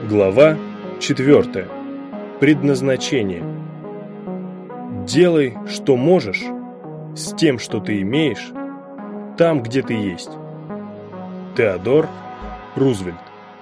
Глава 4. Предназначение. Делай, что можешь, с тем, что ты имеешь, там, где ты есть. Теодор Рузвельт.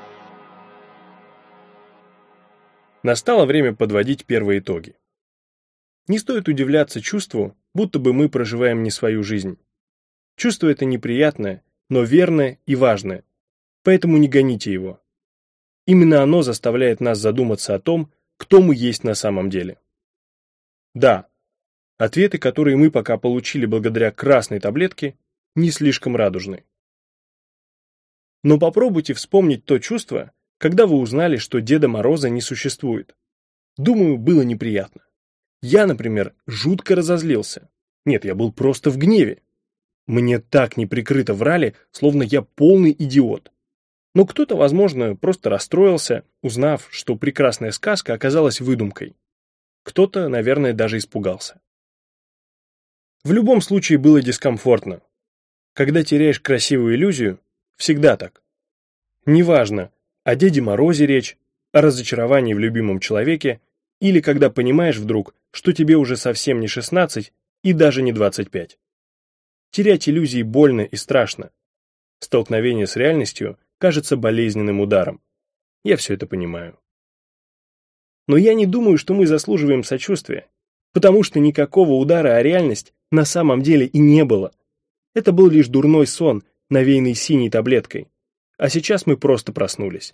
Настало время подводить первые итоги. Не стоит удивляться чувству, будто бы мы проживаем не свою жизнь. Чувство это неприятное, но верное и важное, поэтому не гоните его. Именно оно заставляет нас задуматься о том, кто мы есть на самом деле. Да, ответы, которые мы пока получили благодаря красной таблетке, не слишком радужны. Но попробуйте вспомнить то чувство, когда вы узнали, что Деда Мороза не существует. Думаю, было неприятно. Я, например, жутко разозлился. Нет, я был просто в гневе. Мне так неприкрыто врали, словно я полный идиот. Но кто-то, возможно, просто расстроился, узнав, что прекрасная сказка оказалась выдумкой. Кто-то, наверное, даже испугался. В любом случае было дискомфортно. Когда теряешь красивую иллюзию, всегда так. Неважно, о Деде Морозе речь, о разочаровании в любимом человеке, или когда понимаешь вдруг, что тебе уже совсем не 16 и даже не 25. Терять иллюзии больно и страшно. Столкновение с реальностью кажется болезненным ударом. Я все это понимаю. Но я не думаю, что мы заслуживаем сочувствия, потому что никакого удара о реальность на самом деле и не было. Это был лишь дурной сон, навеянный синей таблеткой. А сейчас мы просто проснулись.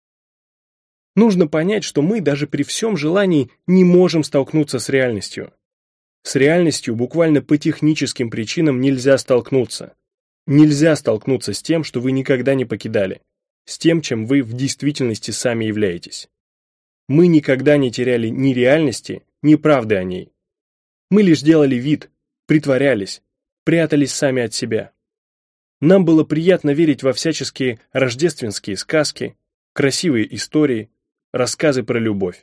Нужно понять, что мы даже при всем желании не можем столкнуться с реальностью. С реальностью буквально по техническим причинам нельзя столкнуться. Нельзя столкнуться с тем, что вы никогда не покидали, с тем, чем вы в действительности сами являетесь. Мы никогда не теряли ни реальности, ни правды о ней. Мы лишь делали вид, притворялись, прятались сами от себя. Нам было приятно верить во всяческие рождественские сказки, красивые истории, рассказы про любовь.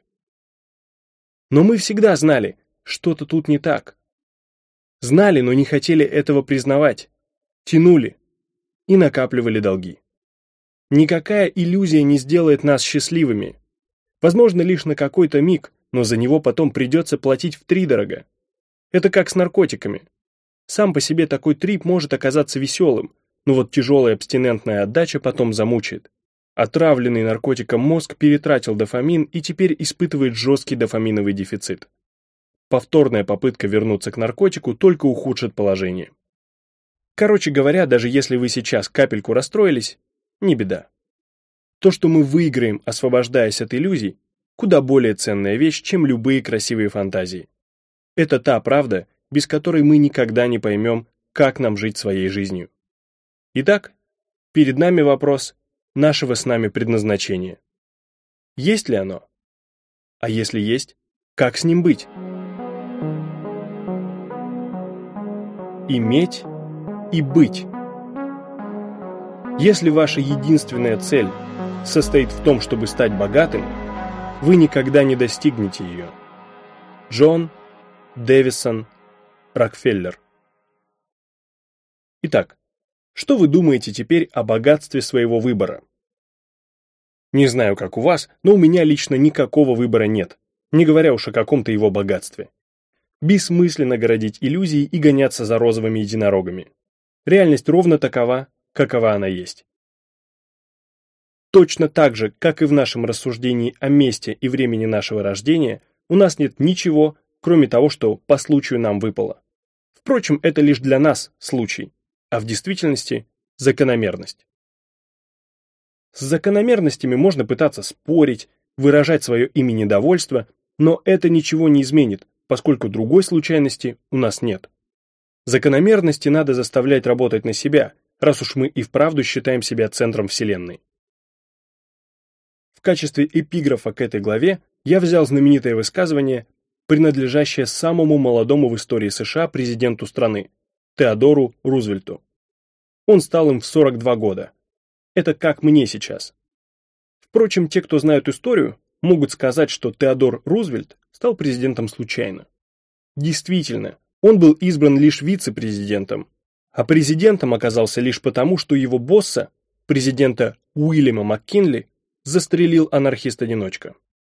Но мы всегда знали, что-то тут не так. Знали, но не хотели этого признавать. Тянули и накапливали долги. Никакая иллюзия не сделает нас счастливыми. Возможно, лишь на какой-то миг, но за него потом придется платить втридорога. Это как с наркотиками. Сам по себе такой трип может оказаться веселым, но вот тяжелая абстинентная отдача потом замучает. Отравленный наркотиком мозг перетратил дофамин и теперь испытывает жесткий дофаминовый дефицит. Повторная попытка вернуться к наркотику только ухудшит положение. Короче говоря, даже если вы сейчас капельку расстроились, не беда. То, что мы выиграем, освобождаясь от иллюзий, куда более ценная вещь, чем любые красивые фантазии. Это та правда, без которой мы никогда не поймем, как нам жить своей жизнью. Итак, перед нами вопрос нашего с нами предназначения. Есть ли оно? А если есть, как с ним быть? Иметь и быть. Если ваша единственная цель состоит в том, чтобы стать богатым, вы никогда не достигнете ее. Джон Дэвисон Рокфеллер. Итак, что вы думаете теперь о богатстве своего выбора? Не знаю, как у вас, но у меня лично никакого выбора нет, не говоря уж о каком-то его богатстве. Бессмысленно городить иллюзии и гоняться за розовыми единорогами. Реальность ровно такова, какова она есть. Точно так же, как и в нашем рассуждении о месте и времени нашего рождения, у нас нет ничего, кроме того, что по случаю нам выпало. Впрочем, это лишь для нас случай, а в действительности закономерность. С закономерностями можно пытаться спорить, выражать свое имя недовольство, но это ничего не изменит, поскольку другой случайности у нас нет. Закономерности надо заставлять работать на себя, раз уж мы и вправду считаем себя центром Вселенной. В качестве эпиграфа к этой главе я взял знаменитое высказывание, принадлежащее самому молодому в истории США президенту страны, Теодору Рузвельту. Он стал им в 42 года. Это как мне сейчас. Впрочем, те, кто знают историю, могут сказать, что Теодор Рузвельт стал президентом случайно. Действительно, он был избран лишь вице-президентом, а президентом оказался лишь потому, что его босса, президента Уильяма МакКинли, застрелил анархист-одиночка.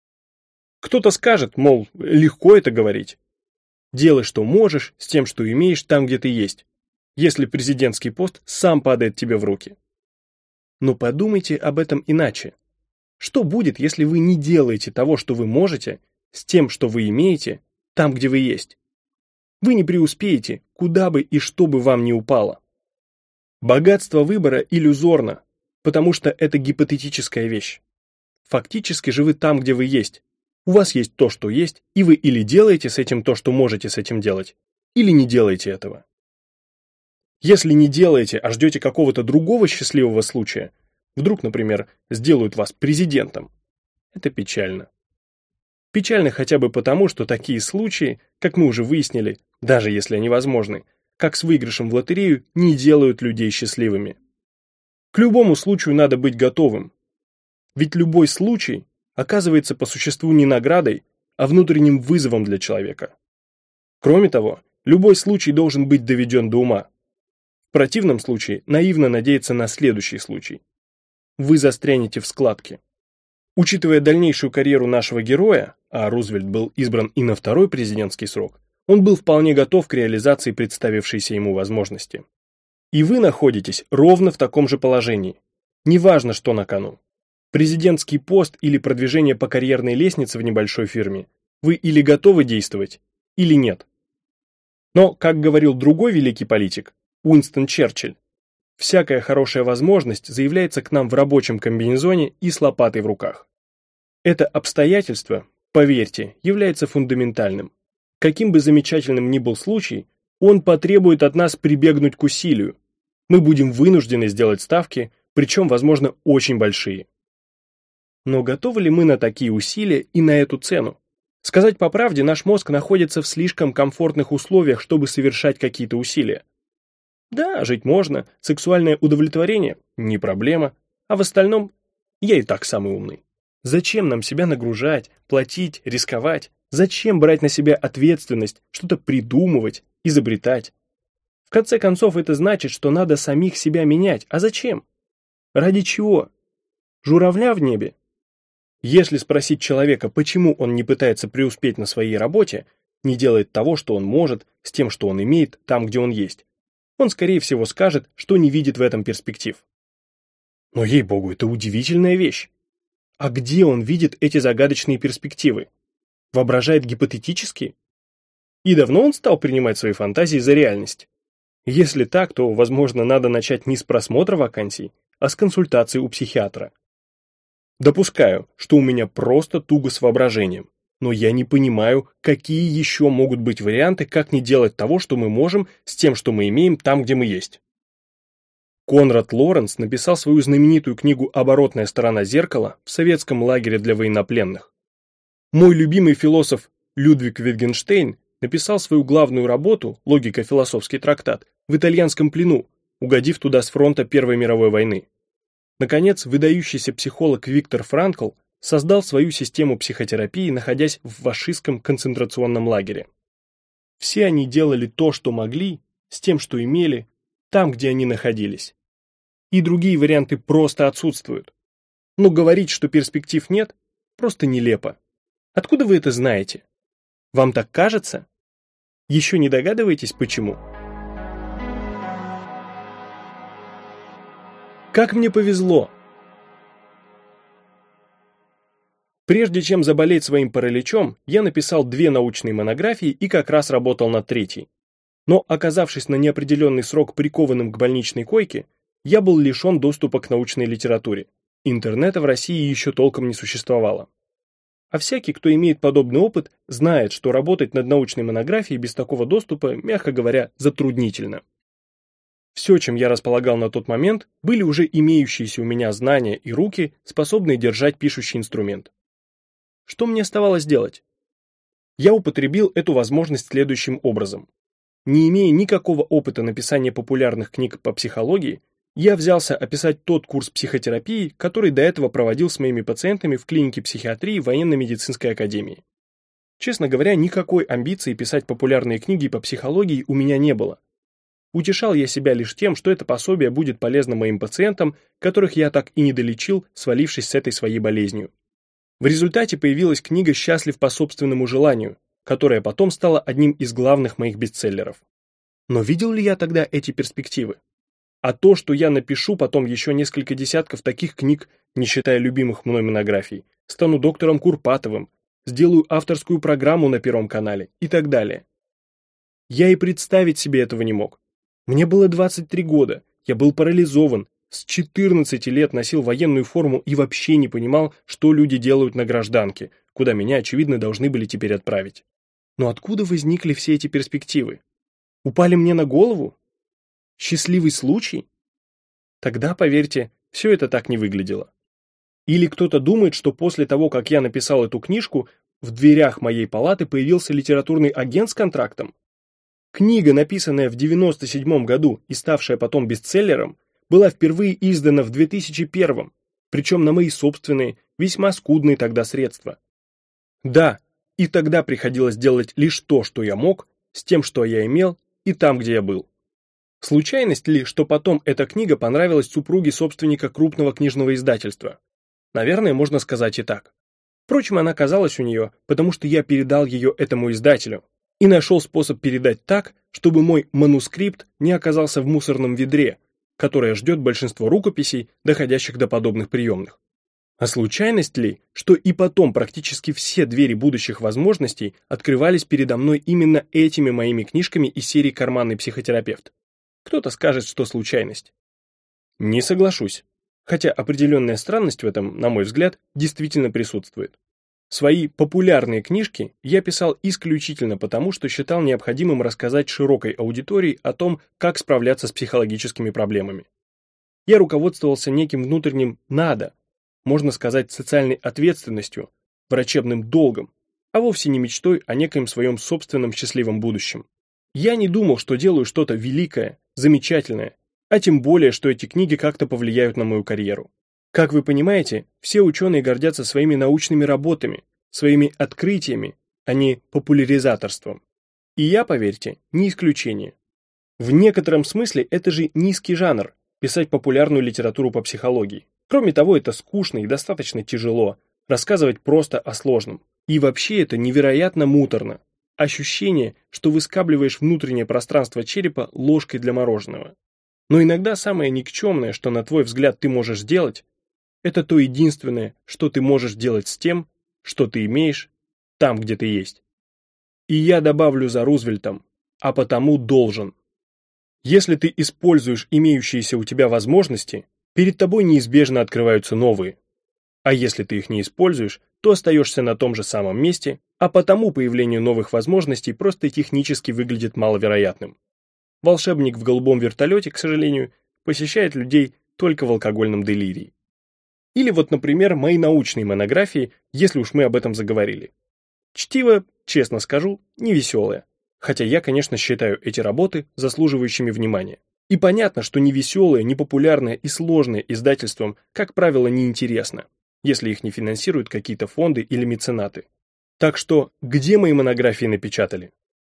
Кто-то скажет, мол, легко это говорить. Делай, что можешь, с тем, что имеешь, там, где ты есть, если президентский пост сам падает тебе в руки. Но подумайте об этом иначе. Что будет, если вы не делаете того, что вы можете, с тем, что вы имеете, там, где вы есть? Вы не преуспеете, куда бы и что бы вам ни упало. Богатство выбора иллюзорно, потому что это гипотетическая вещь. Фактически же вы там, где вы есть. У вас есть то, что есть, и вы или делаете с этим то, что можете с этим делать, или не делаете этого. Если не делаете, а ждете какого-то другого счастливого случая, вдруг, например, сделают вас президентом, это печально. Печально хотя бы потому, что такие случаи, как мы уже выяснили, даже если они возможны, как с выигрышем в лотерею, не делают людей счастливыми. К любому случаю надо быть готовым. Ведь любой случай оказывается по существу не наградой, а внутренним вызовом для человека. Кроме того, любой случай должен быть доведен до ума. В противном случае наивно надеяться на следующий случай. Вы застрянете в складке. Учитывая дальнейшую карьеру нашего героя, а Рузвельт был избран и на второй президентский срок, он был вполне готов к реализации представившейся ему возможности. И вы находитесь ровно в таком же положении. Неважно, что на кону. Президентский пост или продвижение по карьерной лестнице в небольшой фирме. Вы или готовы действовать, или нет. Но, как говорил другой великий политик, Уинстон Черчилль, всякая хорошая возможность заявляется к нам в рабочем комбинезоне и с лопатой в руках. Это обстоятельство, поверьте, является фундаментальным. Каким бы замечательным ни был случай, он потребует от нас прибегнуть к усилию. Мы будем вынуждены сделать ставки, причем, возможно, очень большие. Но готовы ли мы на такие усилия и на эту цену? Сказать по правде, наш мозг находится в слишком комфортных условиях, чтобы совершать какие-то усилия. Да, жить можно, сексуальное удовлетворение – не проблема, а в остальном я и так самый умный. Зачем нам себя нагружать, платить, рисковать? Зачем брать на себя ответственность, что-то придумывать, изобретать? В конце концов, это значит, что надо самих себя менять. А зачем? Ради чего? Журавля в небе? Если спросить человека, почему он не пытается преуспеть на своей работе, не делает того, что он может, с тем, что он имеет, там, где он есть, он, скорее всего, скажет, что не видит в этом перспектив. Но, ей-богу, это удивительная вещь. А где он видит эти загадочные перспективы? Воображает гипотетически? И давно он стал принимать свои фантазии за реальность? Если так, то, возможно, надо начать не с просмотра вакансий, а с консультации у психиатра. Допускаю, что у меня просто туго с воображением, но я не понимаю, какие еще могут быть варианты, как не делать того, что мы можем, с тем, что мы имеем там, где мы есть. Конрад Лоренц написал свою знаменитую книгу «Оборотная сторона зеркала» в советском лагере для военнопленных. Мой любимый философ Людвиг Витгенштейн написал свою главную работу «Логико-философский трактат» в итальянском плену, угодив туда с фронта Первой мировой войны. Наконец, выдающийся психолог Виктор Франкл создал свою систему психотерапии, находясь в фашистском концентрационном лагере. Все они делали то, что могли, с тем, что имели, там, где они находились. И другие варианты просто отсутствуют. Но говорить, что перспектив нет, просто нелепо. Откуда вы это знаете? Вам так кажется? Еще не догадываетесь, почему? Как мне повезло! Прежде чем заболеть своим параличом, я написал 2 научные монографии и как раз работал над 3-й. Но, оказавшись на неопределенный срок прикованным к больничной койке, я был лишен доступа к научной литературе. Интернета в России еще толком не существовало. А всякий, кто имеет подобный опыт, знает, что работать над научной монографией без такого доступа, мягко говоря, затруднительно. Все, чем я располагал на тот момент, были уже имеющиеся у меня знания и руки, способные держать пишущий инструмент. Что мне оставалось делать? Я употребил эту возможность следующим образом. Не имея никакого опыта написания популярных книг по психологии, я взялся описать тот курс психотерапии, который до этого проводил с моими пациентами в клинике психиатрии военно-медицинской академии. Честно говоря, никакой амбиции писать популярные книги по психологии у меня не было. Утешал я себя лишь тем, что это пособие будет полезно моим пациентам, которых я так и не долечил, свалившись с этой своей болезнью. В результате появилась книга «Счастлив по собственному желанию», которая потом стала одним из главных моих бестселлеров. Но видел ли я тогда эти перспективы? А то, что я напишу потом еще несколько десятков таких книг, не считая любимых мной монографий, стану доктором Курпатовым, сделаю авторскую программу на Первом канале и так далее. Я и представить себе этого не мог. Мне было 23 года, я был парализован, с 14 лет носил военную форму и вообще не понимал, что люди делают на гражданке, куда меня, очевидно, должны были теперь отправить. Но откуда возникли все эти перспективы? Упали мне на голову? Счастливый случай? Тогда, поверьте, все это так не выглядело. Или кто-то думает, что после того, как я написал эту книжку, в дверях моей палаты появился литературный агент с контрактом? Книга, написанная в 1997 году и ставшая потом бестселлером, была впервые издана в 2001, причем на мои собственные, весьма скудные тогда средства. Да, и тогда приходилось делать лишь то, что я мог, с тем, что я имел, и там, где я был. Случайность ли, что потом эта книга понравилась супруге собственника крупного книжного издательства? Наверное, можно сказать и так. Впрочем, она оказалась у нее, потому что я передал ее этому издателю и нашел способ передать так, чтобы мой манускрипт не оказался в мусорном ведре, которое ждет большинство рукописей, доходящих до подобных приемных. А случайность ли, что и потом практически все двери будущих возможностей открывались передо мной именно этими моими книжками из серии «Карманный психотерапевт»? Кто-то скажет, что случайность. Не соглашусь, хотя определенная странность в этом, на мой взгляд, действительно присутствует. Свои популярные книжки я писал исключительно потому, что считал необходимым рассказать широкой аудитории о том, как справляться с психологическими проблемами. Я руководствовался неким внутренним «надо», можно сказать, социальной ответственностью, врачебным долгом, а вовсе не мечтой о некоем своем собственном счастливом будущем. Я не думал, что делаю что-то великое, замечательное, а тем более, что эти книги как-то повлияют на мою карьеру. Как вы понимаете, все ученые гордятся своими научными работами, своими открытиями, а не популяризаторством. И я, поверьте, не исключение. В некотором смысле это же низкий жанр – писать популярную литературу по психологии. Кроме того, это скучно и достаточно тяжело, рассказывать просто о сложном. И вообще это невероятно муторно. Ощущение, что выскабливаешь внутреннее пространство черепа ложкой для мороженого. Но иногда самое никчемное, что на твой взгляд ты можешь сделать, это то единственное, что ты можешь делать с тем, что ты имеешь, там, где ты есть. И я добавлю за Рузвельтом, а потому должен. Если ты используешь имеющиеся у тебя возможности, перед тобой неизбежно открываются новые. А если ты их не используешь, то остаешься на том же самом месте, а потому появление новых возможностей просто технически выглядит маловероятным. Волшебник в голубом вертолете, к сожалению, посещает людей только в алкогольном делирии. Или вот, например, мои научные монографии, если уж мы об этом заговорили. Чтиво, честно скажу, невеселое. Хотя я, конечно, считаю эти работы заслуживающими внимания. И понятно, что невеселое, непопулярное и сложное издательством, как правило, неинтересно, если их не финансируют какие-то фонды или меценаты. Так что, где мои монографии напечатали?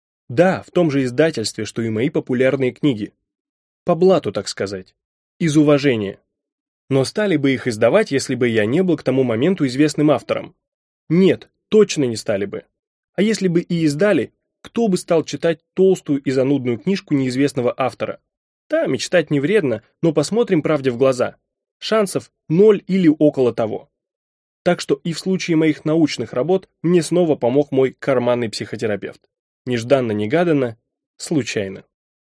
Да, в том же издательстве, что и мои популярные книги. По блату, так сказать. Из уважения. Но стали бы их издавать, если бы я не был к тому моменту известным автором? Нет, точно не стали бы. А если бы и издали, кто бы стал читать толстую и занудную книжку неизвестного автора? Да, мечтать не вредно, но посмотрим правде в глаза. Шансов 0 или около того. Так что и в случае моих научных работ мне снова помог мой карманный психотерапевт. Нежданно-негаданно, случайно.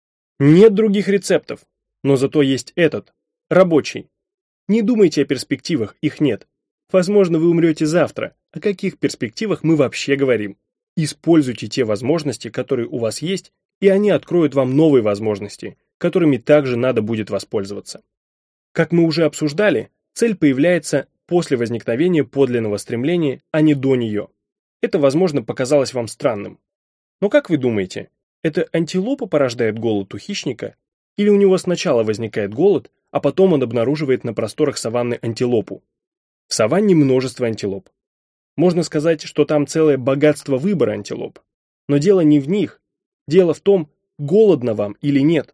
Нет других рецептов, но зато есть этот, рабочий. Не думайте о перспективах, их нет. Возможно, вы умрете завтра. О каких перспективах мы вообще говорим? Используйте те возможности, которые у вас есть, и они откроют вам новые возможности, которыми также надо будет воспользоваться. Как мы уже обсуждали, цель появляется после возникновения подлинного стремления, а не до нее. Это, возможно, показалось вам странным. Но как вы думаете, это антилопа порождает голод у хищника? Или у него сначала возникает голод, а потом он обнаруживает на просторах саванны антилопу? В саванне множество антилоп. Можно сказать, что там целое богатство выбора антилоп. Но дело не в них. Дело в том, голодно вам или нет.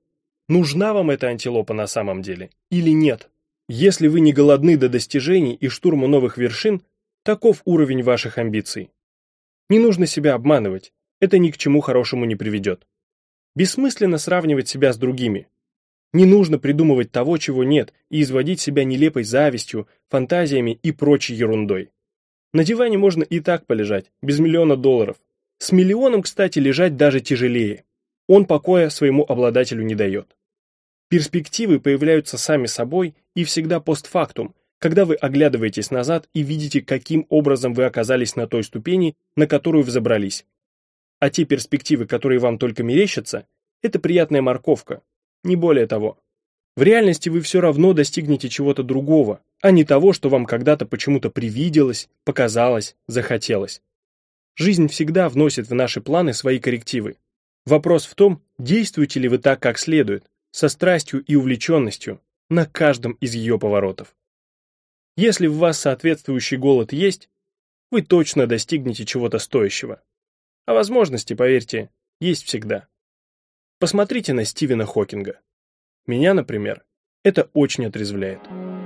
нужна вам эта антилопа на самом деле или нет. Если вы не голодны до достижений и штурма новых вершин, таков уровень ваших амбиций. Не нужно себя обманывать, это ни к чему хорошему не приведет. Бессмысленно сравнивать себя с другими. Не нужно придумывать того, чего нет, и изводить себя нелепой завистью, фантазиями и прочей ерундой. На диване можно и так полежать, без $1 миллиона. С миллионом, кстати, лежать даже тяжелее. Он покоя своему обладателю не дает. Перспективы появляются сами собой и всегда постфактум, когда вы оглядываетесь назад и видите, каким образом вы оказались на той ступени, на которую взобрались. А те перспективы, которые вам только мерещатся, это приятная морковка, не более того. В реальности вы все равно достигнете чего-то другого, а не того, что вам когда-то почему-то привиделось, показалось, захотелось. Жизнь всегда вносит в наши планы свои коррективы. Вопрос в том, действуете ли вы так, как следует, со страстью и увлеченностью, на каждом из ее поворотов. Если в вас соответствующий голод есть, вы точно достигнете чего-то стоящего. А возможности, поверьте, есть всегда. Посмотрите на Стивена Хокинга. Меня, например, это очень отрезвляет.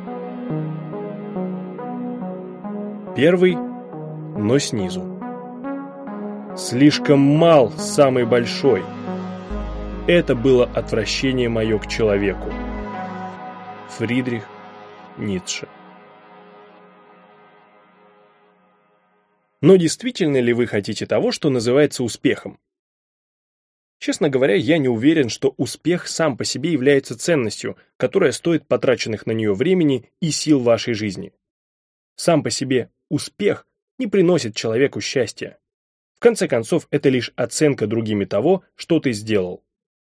Первый, но снизу. Слишком мал самый большой. Это было отвращение мое к человеку. Фридрих Ницше. Но действительно ли вы хотите того, что называется успехом? Честно говоря, я не уверен, что успех сам по себе является ценностью, которая стоит потраченных на нее времени и сил вашей жизни. Сам по себе успех не приносит человеку счастья. В конце концов, это лишь оценка другими того, что ты сделал.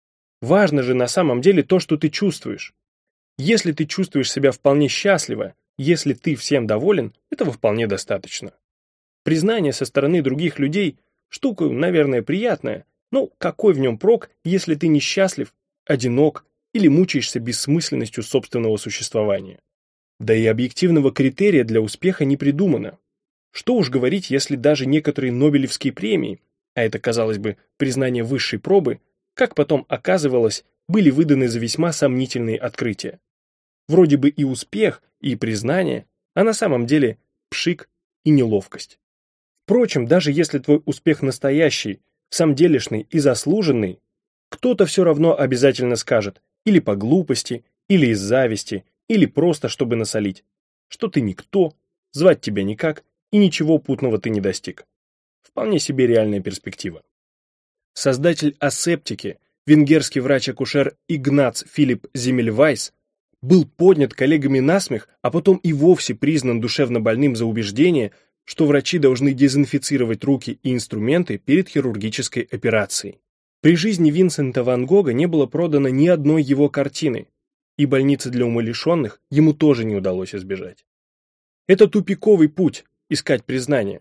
Важно же на самом деле то, что ты чувствуешь. Если ты чувствуешь себя вполне счастливо, если ты всем доволен, этого вполне достаточно. Признание со стороны других людей – штука, наверное, приятная, но какой в нем прок, если ты несчастлив, одинок или мучаешься бессмысленностью собственного существования? Да и объективного критерия для успеха не придумано. Что уж говорить, если даже некоторые Нобелевские премии, а это, казалось бы, признание высшей пробы, как потом оказывалось, были выданы за весьма сомнительные открытия. Вроде бы и успех, и признание, а на самом деле пшик и неловкость. Впрочем, даже если твой успех настоящий, самделишный и заслуженный, кто-то все равно обязательно скажет, или по глупости, или из зависти, или просто чтобы насолить, что ты никто, звать тебя никак, и ничего путного ты не достиг. Вполне себе реальная перспектива. Создатель асептики, венгерский врач-акушер Игнац Филипп Земельвайс, был поднят коллегами на смех, а потом и вовсе признан душевно больным за убеждение, что врачи должны дезинфицировать руки и инструменты перед хирургической операцией. При жизни Винсента ван Гога не было продано ни одной его картины, и больницы для умалишенных ему тоже не удалось избежать. Это тупиковый путь – искать признание.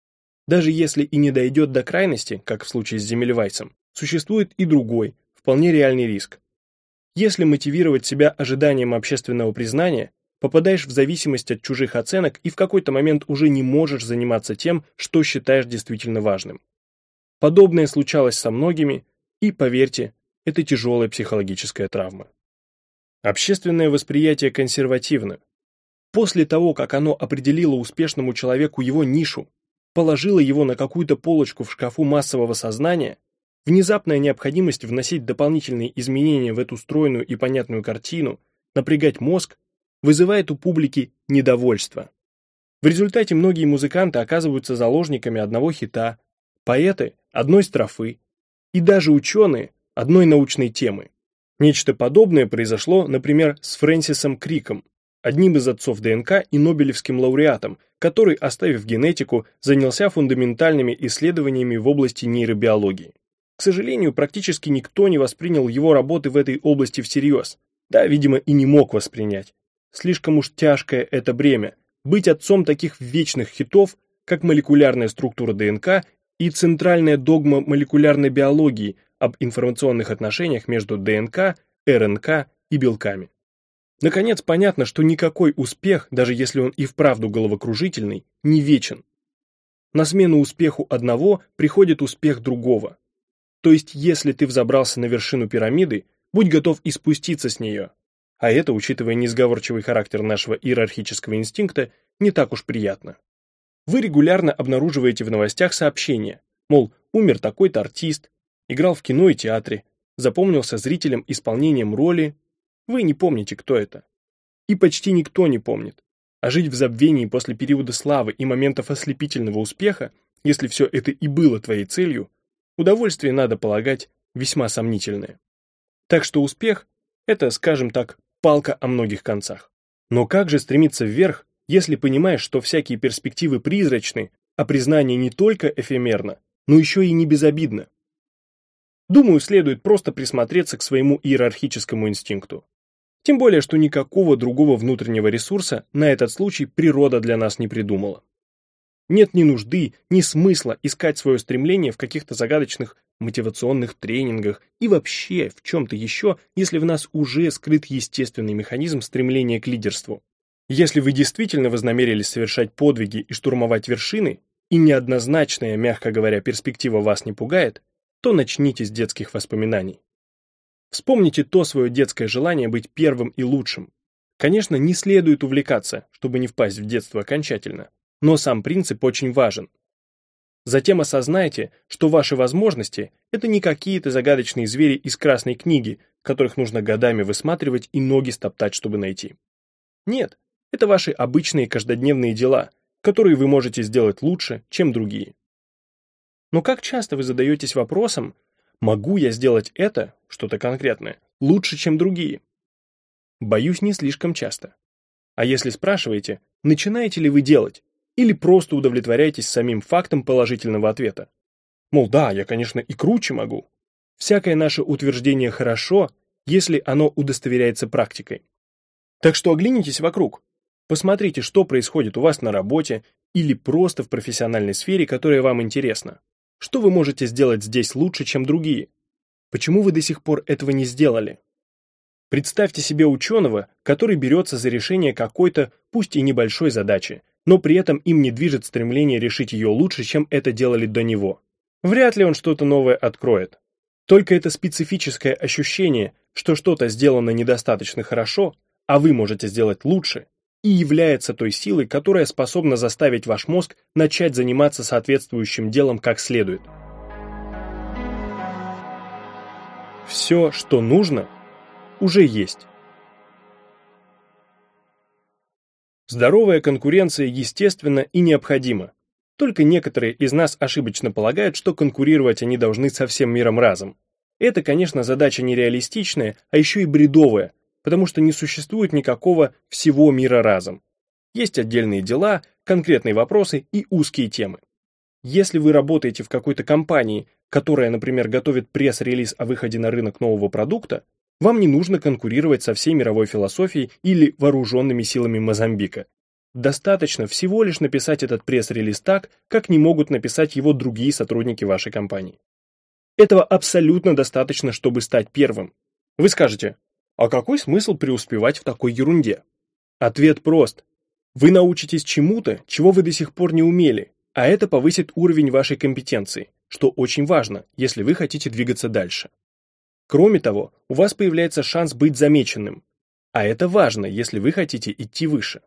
Даже если и не дойдет до крайности, как в случае с Земельвайсом, существует и другой, вполне реальный риск. Если мотивировать себя ожиданием общественного признания, попадаешь в зависимость от чужих оценок и в какой-то момент уже не можешь заниматься тем, что считаешь действительно важным. Подобное случалось со многими, и, поверьте, это тяжелая психологическая травма. Общественное восприятие консервативно. После того, как оно определило успешному человеку его нишу, положило его на какую-то полочку в шкафу массового сознания, внезапная необходимость вносить дополнительные изменения в эту стройную и понятную картину, напрягать мозг, вызывает у публики недовольство. В результате многие музыканты оказываются заложниками одного хита, поэты – одной строфы, и даже ученые – одной научной темы. Нечто подобное произошло, например, с Фрэнсисом Криком, одним из отцов ДНК и Нобелевским лауреатом, который, оставив генетику, занялся фундаментальными исследованиями в области нейробиологии. К сожалению, практически никто не воспринял его работы в этой области всерьез, да, видимо, и не мог воспринять. Слишком уж тяжкое это бремя – быть отцом таких вечных хитов, как молекулярная структура ДНК и центральная догма молекулярной биологии об информационных отношениях между ДНК, РНК и белками. Наконец, понятно, что никакой успех, даже если он и вправду головокружительный, не вечен. На смену успеху одного приходит успех другого. То есть, если ты взобрался на вершину пирамиды, Будь готов и спуститься с нее. А это, учитывая несговорчивый характер нашего иерархического инстинкта, не так уж приятно. Вы регулярно обнаруживаете в новостях сообщения, мол, умер такой-то артист, играл в кино и театре, запомнился зрителям исполнением роли. Вы не помните, кто это. И почти никто не помнит. А жить в забвении после периода славы и моментов ослепительного успеха, если все это и было твоей целью, удовольствие, надо полагать, весьма сомнительное. Так что успех – это, скажем так, палка о многих концах. Но как же стремиться вверх, если понимаешь, что всякие перспективы призрачны, а признание не только эфемерно, но еще и не безобидно? Думаю, следует просто присмотреться к своему иерархическому инстинкту. Тем более, что никакого другого внутреннего ресурса на этот случай природа для нас не придумала. Нет ни нужды, ни смысла искать свое стремление в каких-то загадочных мотивационных тренингах и вообще в чем-то еще, если в нас уже скрыт естественный механизм стремления к лидерству. Если вы действительно вознамерились совершать подвиги и штурмовать вершины, и неоднозначная, мягко говоря, перспектива вас не пугает, то начните с детских воспоминаний. Вспомните то свое детское желание быть первым и лучшим. Конечно, не следует увлекаться, чтобы не впасть в детство окончательно, но сам принцип очень важен. Затем осознайте, что ваши возможности – это не какие-то загадочные звери из красной книги, которых нужно годами высматривать и ноги стоптать, чтобы найти. Нет, это ваши обычные каждодневные дела, которые вы можете сделать лучше, чем другие. Но как часто вы задаетесь вопросом, могу я сделать это, что-то конкретное, лучше, чем другие? Боюсь, не слишком часто. А если спрашиваете, начинаете ли вы делать, или просто удовлетворяетесь самим фактом положительного ответа? Мол, да, я, конечно, и круче могу. Всякое наше утверждение хорошо, если оно удостоверяется практикой. Так что оглянитесь вокруг. Посмотрите, что происходит у вас на работе или просто в профессиональной сфере, которая вам интересна. Что вы можете сделать здесь лучше, чем другие? Почему вы до сих пор этого не сделали? Представьте себе ученого, который берется за решение какой-то, пусть и небольшой задачи, но при этом им не движет стремление решить ее лучше, чем это делали до него. Вряд ли он что-то новое откроет. Только это специфическое ощущение, что что-то сделано недостаточно хорошо, а вы можете сделать лучше, и является той силой, которая способна заставить ваш мозг начать заниматься соответствующим делом как следует. Все, что нужно, уже есть. Здоровая конкуренция естественна и необходима. Только некоторые из нас ошибочно полагают, что конкурировать они должны со всем миром разом. Это, конечно, задача нереалистичная, а еще и бредовая, потому что не существует никакого всего мира разом. Есть отдельные дела, конкретные вопросы и узкие темы. Если вы работаете в какой-то компании, которая, например, готовит пресс-релиз о выходе на рынок нового продукта, вам не нужно конкурировать со всей мировой философией или вооруженными силами Мозамбика. Достаточно всего лишь написать этот пресс-релиз так, как не могут написать его другие сотрудники вашей компании. Этого абсолютно достаточно, чтобы стать первым. Вы скажете, а какой смысл преуспевать в такой ерунде? Ответ прост. Вы научитесь чему-то, чего вы до сих пор не умели, а это повысит уровень вашей компетенции, что очень важно, если вы хотите двигаться дальше. Кроме того, у вас появляется шанс быть замеченным, а это важно, если вы хотите идти выше.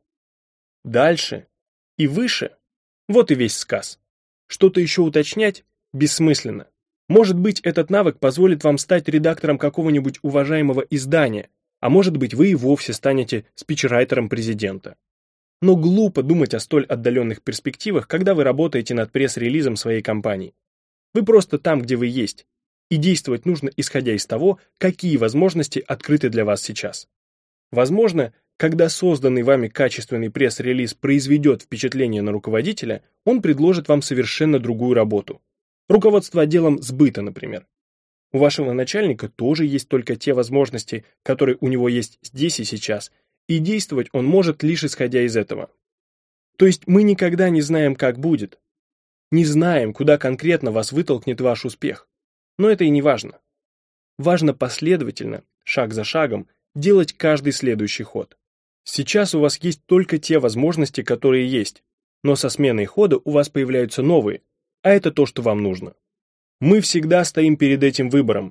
Дальше и выше – вот и весь сказ. Что-то еще уточнять бессмысленно. Может быть, этот навык позволит вам стать редактором какого-нибудь уважаемого издания, а может быть, вы и вовсе станете спичрайтером президента. Но глупо думать о столь отдаленных перспективах, когда вы работаете над пресс-релизом своей компании. Вы просто там, где вы есть, и действовать нужно, исходя из того, какие возможности открыты для вас сейчас. Возможно, когда созданный вами качественный пресс-релиз произведет впечатление на руководителя, он предложит вам совершенно другую работу. Руководство отделом сбыта, например. У вашего начальника тоже есть только те возможности, которые у него есть здесь и сейчас, и действовать он может лишь исходя из этого. То есть мы никогда не знаем, как будет. Не знаем, куда конкретно вас вытолкнет ваш успех. Но это и не важно. Важно последовательно, шаг за шагом, делать каждый следующий ход. Сейчас у вас есть только те возможности, которые есть, но со сменой хода у вас появляются новые, а это то, что вам нужно. Мы всегда стоим перед этим выбором.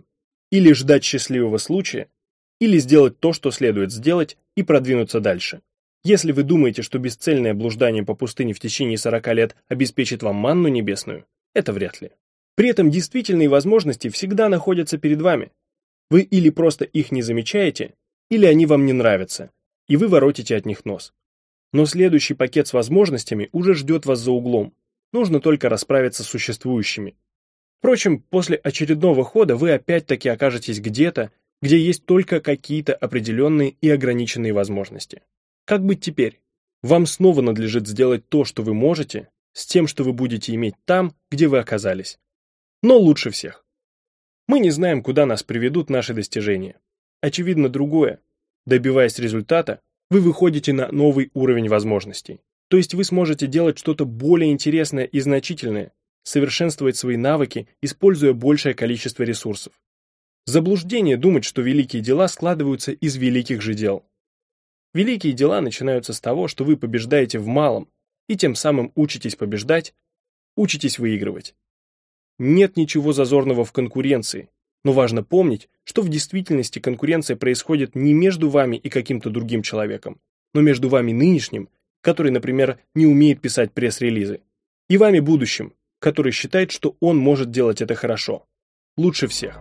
Или ждать счастливого случая, или сделать то, что следует сделать, и продвинуться дальше. Если вы думаете, что бесцельное блуждание по пустыне в течение 40 лет обеспечит вам манну небесную, это вряд ли. При этом действительные возможности всегда находятся перед вами. Вы или просто их не замечаете, или они вам не нравятся, и вы воротите от них нос. Но следующий пакет с возможностями уже ждет вас за углом. Нужно только расправиться с существующими. Впрочем, после очередного хода вы опять-таки окажетесь где-то, где есть только какие-то определенные и ограниченные возможности. Как быть теперь? Вам снова надлежит сделать то, что вы можете, с тем, что вы будете иметь там, где вы оказались. Но лучше всех. Мы не знаем, куда нас приведут наши достижения. Очевидно другое. Добиваясь результата, вы выходите на новый уровень возможностей. То есть вы сможете делать что-то более интересное и значительное, совершенствовать свои навыки, используя большее количество ресурсов. Заблуждение думать, что великие дела складываются из великих же дел. Великие дела начинаются с того, что вы побеждаете в малом, и тем самым учитесь побеждать, учитесь выигрывать. Нет ничего зазорного в конкуренции, но важно помнить, что в действительности конкуренция происходит не между вами и каким-то другим человеком, но между вами нынешним, который, например, не умеет писать пресс-релизы, и вами будущим, который считает, что он может делать это хорошо, лучше всех.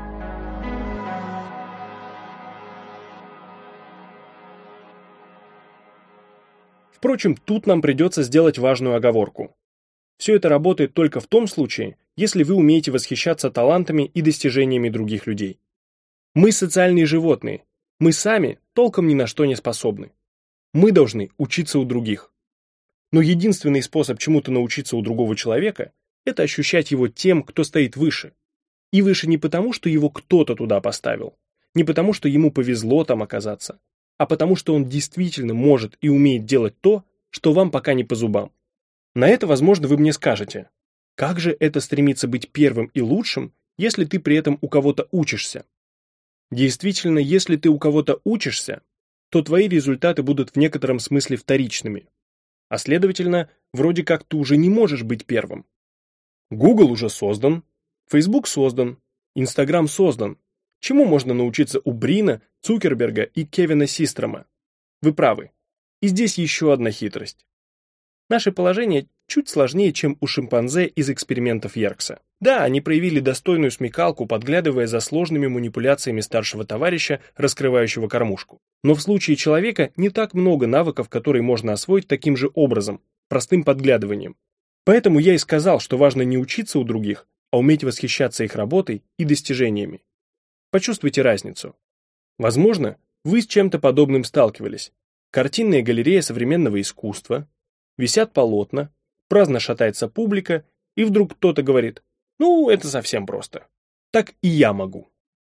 Впрочем, тут нам придется сделать важную оговорку. Все это работает только в том случае, если вы умеете восхищаться талантами и достижениями других людей. Мы социальные животные, мы сами толком ни на что не способны. Мы должны учиться у других. Но единственный способ чему-то научиться у другого человека – это ощущать его тем, кто стоит выше. И выше не потому, что его кто-то туда поставил, не потому, что ему повезло там оказаться, а потому, что он действительно может и умеет делать то, что вам пока не по зубам. На это, возможно, вы мне скажете, как же это стремиться быть первым и лучшим, если ты при этом у кого-то учишься? Действительно, если ты у кого-то учишься, то твои результаты будут в некотором смысле вторичными. А следовательно, вроде как ты уже не можешь быть первым. Google уже создан, Facebook создан, Instagram создан. Чему можно научиться у Брина, Цукерберга и Кевина Систрома? Вы правы. И здесь еще одна хитрость. Наше положение чуть сложнее, чем у шимпанзе из экспериментов Йеркса. Да, они проявили достойную смекалку, подглядывая за сложными манипуляциями старшего товарища, раскрывающего кормушку. Но в случае человека не так много навыков, которые можно освоить таким же образом, простым подглядыванием. Поэтому я и сказал, что важно не учиться у других, а уметь восхищаться их работой и достижениями. Почувствуйте разницу. Возможно, вы с чем-то подобным сталкивались. Картинная галерея современного искусства, висят полотна, праздно шатается публика, и вдруг кто-то говорит: «Ну, это совсем просто. Так и я могу».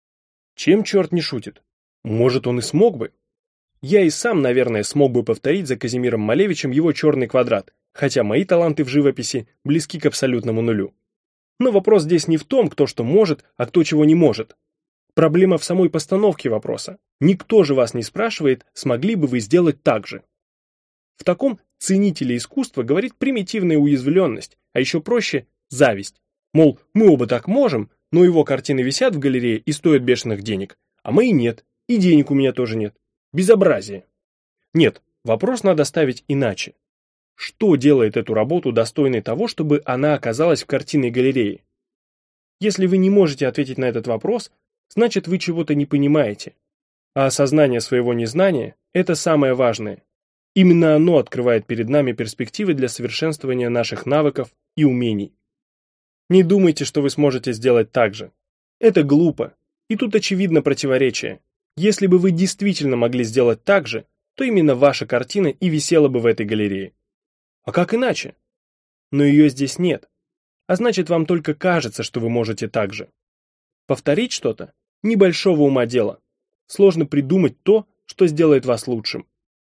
Чем черт не шутит? Может, он и смог бы? Я и сам, наверное, смог бы повторить за Казимиром Малевичем его черный квадрат, хотя мои таланты в живописи близки к абсолютному нулю. Но вопрос здесь не в том, кто что может, а кто чего не может. Проблема в самой постановке вопроса. Никто же вас не спрашивает, смогли бы вы сделать так же. В таком ценителе искусства говорит примитивная уязвленность, а еще проще – зависть. Мол, мы оба так можем, но его картины висят в галерее и стоят бешеных денег, а мои нет, и денег у меня тоже нет. Безобразие. Нет, вопрос надо ставить иначе. Что делает эту работу достойной того, чтобы она оказалась в картинной галерее? Если вы не можете ответить на этот вопрос, значит, вы чего-то не понимаете. А осознание своего незнания – это самое важное. Именно оно открывает перед нами перспективы для совершенствования наших навыков и умений. Не думайте, что вы сможете сделать так же. Это глупо. И тут очевидно противоречие. Если бы вы действительно могли сделать так же, то именно ваша картина и висела бы в этой галерее. А как иначе? Но ее здесь нет. А значит, вам только кажется, что вы можете так же. Повторить что-то – небольшого ума дело. Сложно придумать то, что сделает вас лучшим.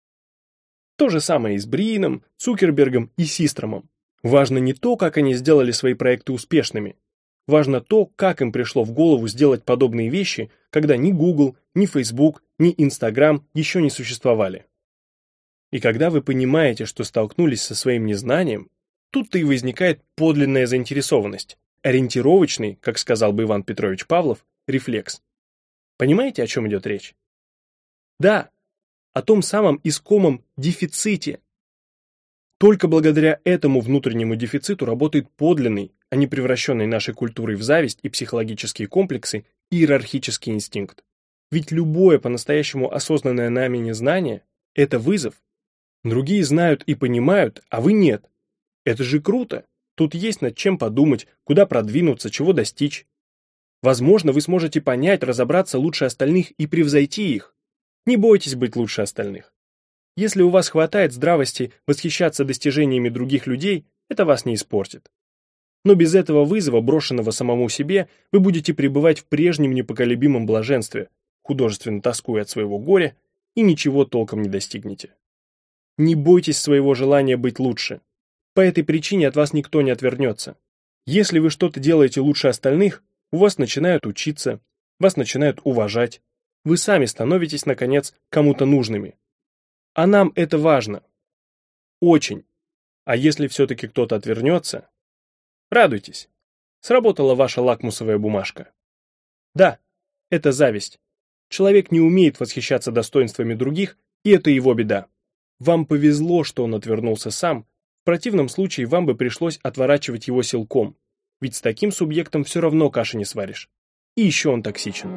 То же самое и с Брином, Цукербергом и Систромом. Важно не то, как они сделали свои проекты успешными. Важно то, как им пришло в голову сделать подобные вещи, когда ни Google, ни Facebook, ни Instagram еще не существовали. И когда вы понимаете, что столкнулись со своим незнанием, тут-то и возникает подлинная заинтересованность. Ориентировочный, как сказал бы Иван Петрович Павлов, рефлекс. Понимаете, о чем идет речь? Да, о том самом искомом дефиците. Только благодаря этому внутреннему дефициту работает подлинный, а не превращенный нашей культурой в зависть и психологические комплексы, иерархический инстинкт. Ведь любое по-настоящему осознанное нами незнание – это вызов. Другие знают и понимают, а вы нет. Это же круто. Тут есть над чем подумать, куда продвинуться, чего достичь. Возможно, вы сможете понять, разобраться лучше остальных и превзойти их. Не бойтесь быть лучше остальных. Если у вас хватает здравости восхищаться достижениями других людей, это вас не испортит. Но без этого вызова, брошенного самому себе, вы будете пребывать в прежнем непоколебимом блаженстве, художественно тоскуя от своего горя, и ничего толком не достигнете. Не бойтесь своего желания быть лучше. По этой причине от вас никто не отвернется. Если вы что-то делаете лучше остальных, у вас начинают учиться, вас начинают уважать. Вы сами становитесь, наконец, кому-то нужными. А нам это важно. Очень. А если все-таки кто-то отвернется, радуйтесь. Сработала ваша лакмусовая бумажка. Да, это зависть. Человек не умеет восхищаться достоинствами других, и это его беда. Вам повезло, что он отвернулся сам, в противном случае вам бы пришлось отворачивать его силком, ведь с таким субъектом все равно каши не сваришь. И еще он токсичен.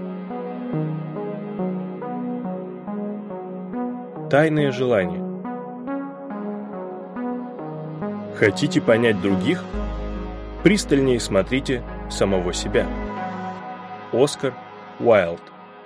Тайное желание. Хотите понять других? Пристальнее смотрите самого себя. Оскар Уайлд.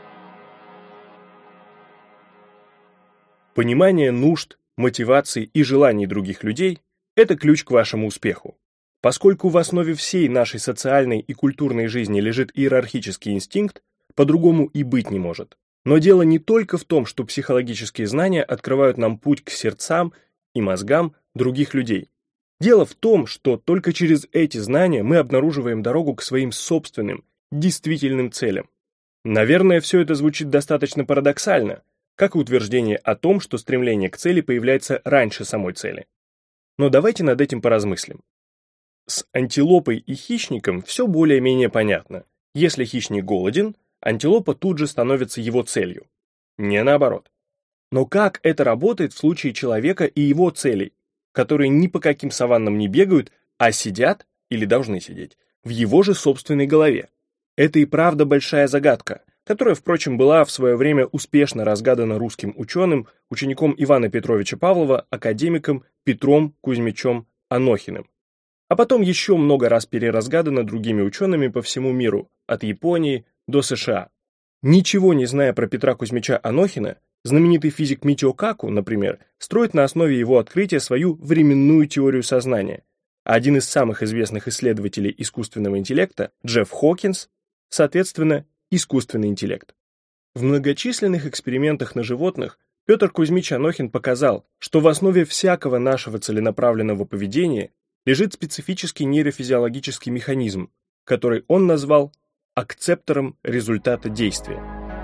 Понимание нужд, мотиваций и желаний других людей – это ключ к вашему успеху. Поскольку в основе всей нашей социальной и культурной жизни лежит иерархический инстинкт, по-другому и быть не может. Но дело не только в том, что психологические знания открывают нам путь к сердцам и мозгам других людей. Дело в том, что только через эти знания мы обнаруживаем дорогу к своим собственным, действительным целям. Наверное, все это звучит достаточно парадоксально, как и утверждение о том, что стремление к цели появляется раньше самой цели. Но давайте над этим поразмыслим. С антилопой и хищником все более-менее понятно. Если хищник голоден, антилопа тут же становится его целью. Не наоборот. Но как это работает в случае человека и его целей, которые ни по каким саваннам не бегают, а сидят, или должны сидеть, в его же собственной голове? Это и правда большая загадка, которая, впрочем, была в свое время успешно разгадана русским ученым, учеником Ивана Петровича Павлова, академиком Петром Кузьмичем Анохиным. А потом еще много раз переразгадана другими учеными по всему миру, от Японии до США. Ничего не зная про Петра Кузьмича Анохина, знаменитый физик Митио Каку, например, строит на основе его открытия свою временную теорию сознания. А один из самых известных исследователей искусственного интеллекта, Джефф Хокинс, соответственно, искусственный интеллект. В многочисленных экспериментах на животных Петр Кузьмич Анохин показал, что в основе всякого нашего целенаправленного поведения лежит специфический нейрофизиологический механизм, который он назвал акцептором результата действия.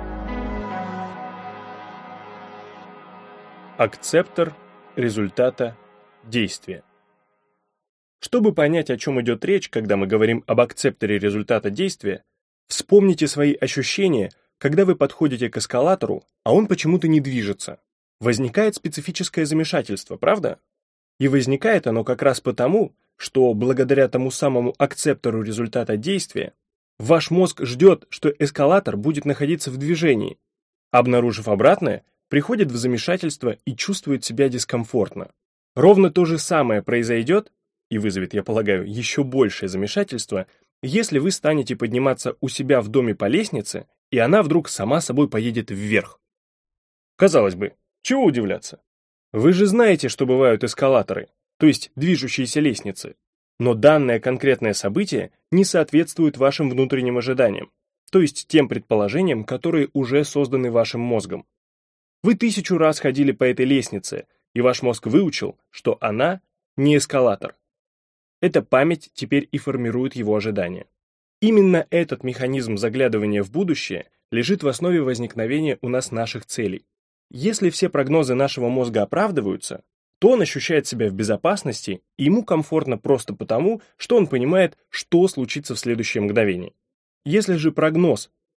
Акцептор результата действия. Чтобы понять, о чем идет речь, когда мы говорим об акцепторе результата действия, вспомните свои ощущения, когда вы подходите к эскалатору, а он почему-то не движется. Возникает специфическое замешательство, правда? И возникает оно как раз потому, что благодаря тому самому акцептору результата действия ваш мозг ждет, что эскалатор будет находиться в движении. Обнаружив обратное, приходит в замешательство и чувствует себя дискомфортно. Ровно то же самое произойдет, и вызовет, я полагаю, еще большее замешательство, если вы станете подниматься у себя в доме по лестнице, и она вдруг сама собой поедет вверх. Казалось бы, чего удивляться? Вы же знаете, что бывают эскалаторы, то есть движущиеся лестницы. Но данное конкретное событие не соответствует вашим внутренним ожиданиям, то есть тем предположениям, которые уже созданы вашим мозгом. Вы 1000 раз ходили по этой лестнице, и ваш мозг выучил, что она не эскалатор. Эта память теперь и формирует его ожидания. Именно этот механизм заглядывания в будущее лежит в основе возникновения у нас наших целей. Если все прогнозы нашего мозга оправдываются, то он ощущает себя в безопасности, и ему комфортно просто потому, что он понимает, что случится в следующее мгновение. Если же прогноз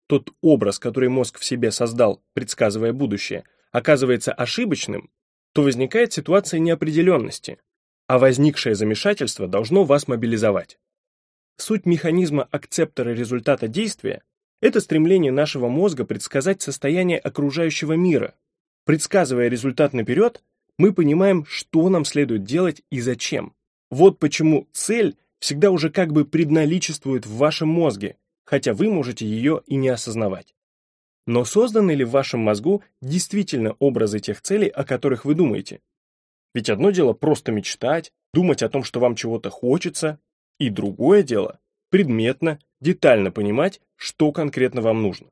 тот образ, который мозг в себе создал, предсказывая будущее, оказывается ошибочным, то возникает ситуация неопределенности, а возникшее замешательство должно вас мобилизовать. Суть механизма акцептора результата действия – это стремление нашего мозга предсказать состояние окружающего мира. Предсказывая результат наперед, мы понимаем, что нам следует делать и зачем. Вот почему цель всегда уже как бы предналичествует в вашем мозге, хотя вы можете ее и не осознавать. Но созданы ли в вашем мозгу действительно образы тех целей, о которых вы думаете? Ведь одно дело просто мечтать, думать о том, что вам чего-то хочется, и другое дело предметно, детально понимать, что конкретно вам нужно.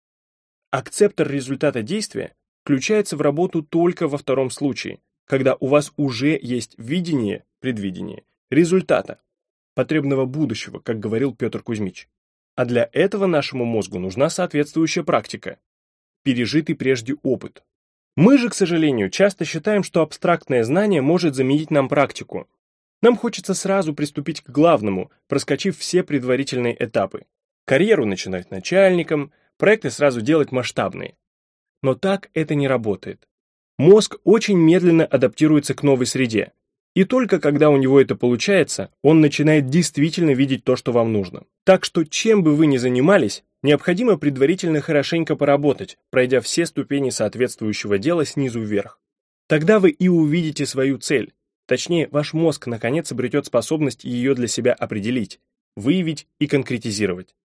Акцептор результата действия включается в работу только во втором случае, когда у вас уже есть видение, предвидение, результата, потребного будущего, как говорил Петр Кузьмич. А для этого нашему мозгу нужна соответствующая практика, пережитый прежде опыт. Мы же, к сожалению, часто считаем, что абстрактное знание может заменить нам практику. Нам хочется сразу приступить к главному, проскочив все предварительные этапы. Карьеру начинать начальником, проекты сразу делать масштабные. Но так это не работает. Мозг очень медленно адаптируется к новой среде. И только когда у него это получается, он начинает действительно видеть то, что вам нужно. Так что чем бы вы ни занимались, необходимо предварительно хорошенько поработать, пройдя все ступени соответствующего дела снизу вверх. Тогда вы и увидите свою цель. Точнее, ваш мозг наконец обретет способность ее для себя определить, выявить и конкретизировать.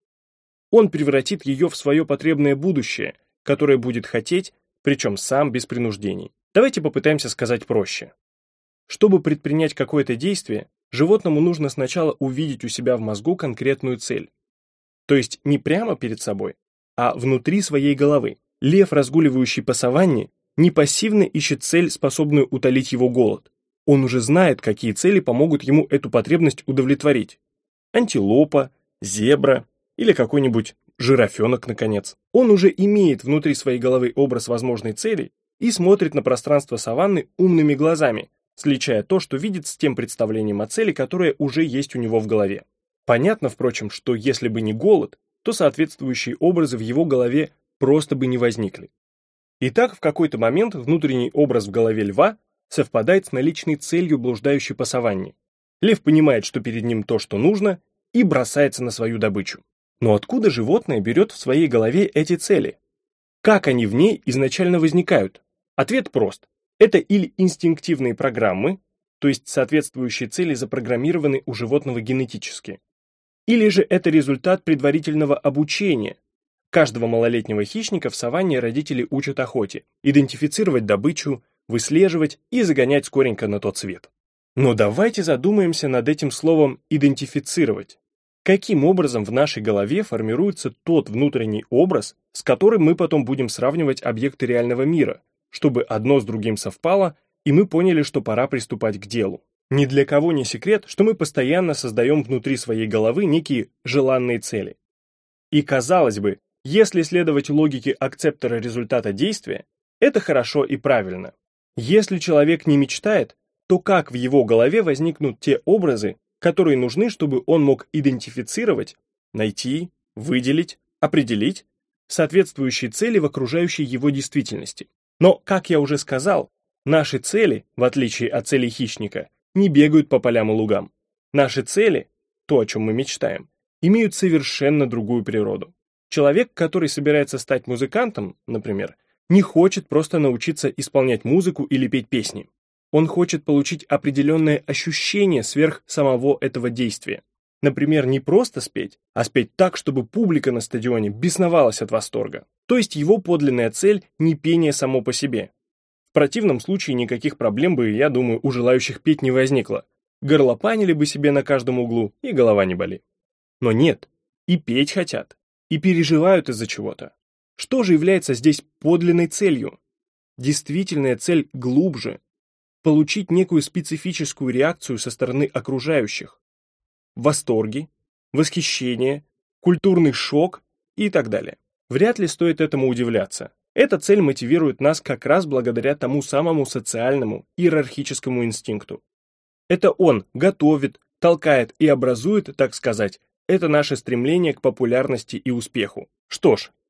Он превратит ее в свое потребное будущее, которое будет хотеть, причем сам без принуждений. Давайте попытаемся сказать проще. Чтобы предпринять какое-то действие, животному нужно сначала увидеть у себя в мозгу конкретную цель. То есть не прямо перед собой, а внутри своей головы. Лев, разгуливающий по саванне, не пассивно ищет цель, способную утолить его голод. Он уже знает, какие цели помогут ему эту потребность удовлетворить. Антилопа, зебра или какой-нибудь жирафенок, наконец. Он уже имеет внутри своей головы образ возможной цели и смотрит на пространство саванны умными глазами, сличая то, что видит, с тем представлением о цели, которое уже есть у него в голове. Понятно, впрочем, что если бы не голод, то соответствующие образы в его голове просто бы не возникли. Итак, в какой-то момент внутренний образ в голове льва совпадает с наличной целью, блуждающей по саванне. Лев понимает, что перед ним то, что нужно, и бросается на свою добычу. Но откуда животное берет в своей голове эти цели? Как они в ней изначально возникают? Ответ прост. Это или инстинктивные программы, то есть соответствующие цели запрограммированы у животного генетически, или же это результат предварительного обучения. Каждого малолетнего хищника в саванне родители учат охоте, идентифицировать добычу, выслеживать и загонять скоренько на тот свет. Но давайте задумаемся над этим словом «идентифицировать». Каким образом в нашей голове формируется тот внутренний образ, с которым мы потом будем сравнивать объекты реального мира, чтобы одно с другим совпало, и мы поняли, что пора приступать к делу. Ни для кого не секрет, что мы постоянно создаем внутри своей головы некие желанные цели. И казалось бы, если следовать логике акцептора результата действия, это хорошо и правильно. Если человек не мечтает, то как в его голове возникнут те образы, которые нужны, чтобы он мог идентифицировать, найти, выделить, определить соответствующие цели в окружающей его действительности? Но, как я уже сказал, наши цели, в отличие от целей хищника, не бегают по полям и лугам. Наши цели, то, о чем мы мечтаем, имеют совершенно другую природу. Человек, который собирается стать музыкантом, например, не хочет просто научиться исполнять музыку или петь песни. Он хочет получить определенное ощущение сверх самого этого действия. Например, не просто спеть, а спеть так, чтобы публика на стадионе бесновалась от восторга. То есть его подлинная цель не пение само по себе. В противном случае никаких проблем бы, я думаю, у желающих петь не возникло. Горлопанили бы себе на каждом углу, и голова не болит. Но нет, и петь хотят, и переживают из-за чего-то. Что же является здесь подлинной целью? Действительная цель глубже. Получить некую специфическую реакцию со стороны окружающих. Восторги, восхищение, культурный шок и так далее. Вряд ли стоит этому удивляться. Эта цель мотивирует нас как раз благодаря тому самому социальному, иерархическому инстинкту. Это он готовит, толкает и образует, так сказать, это наше стремление к популярности и успеху. Что ж,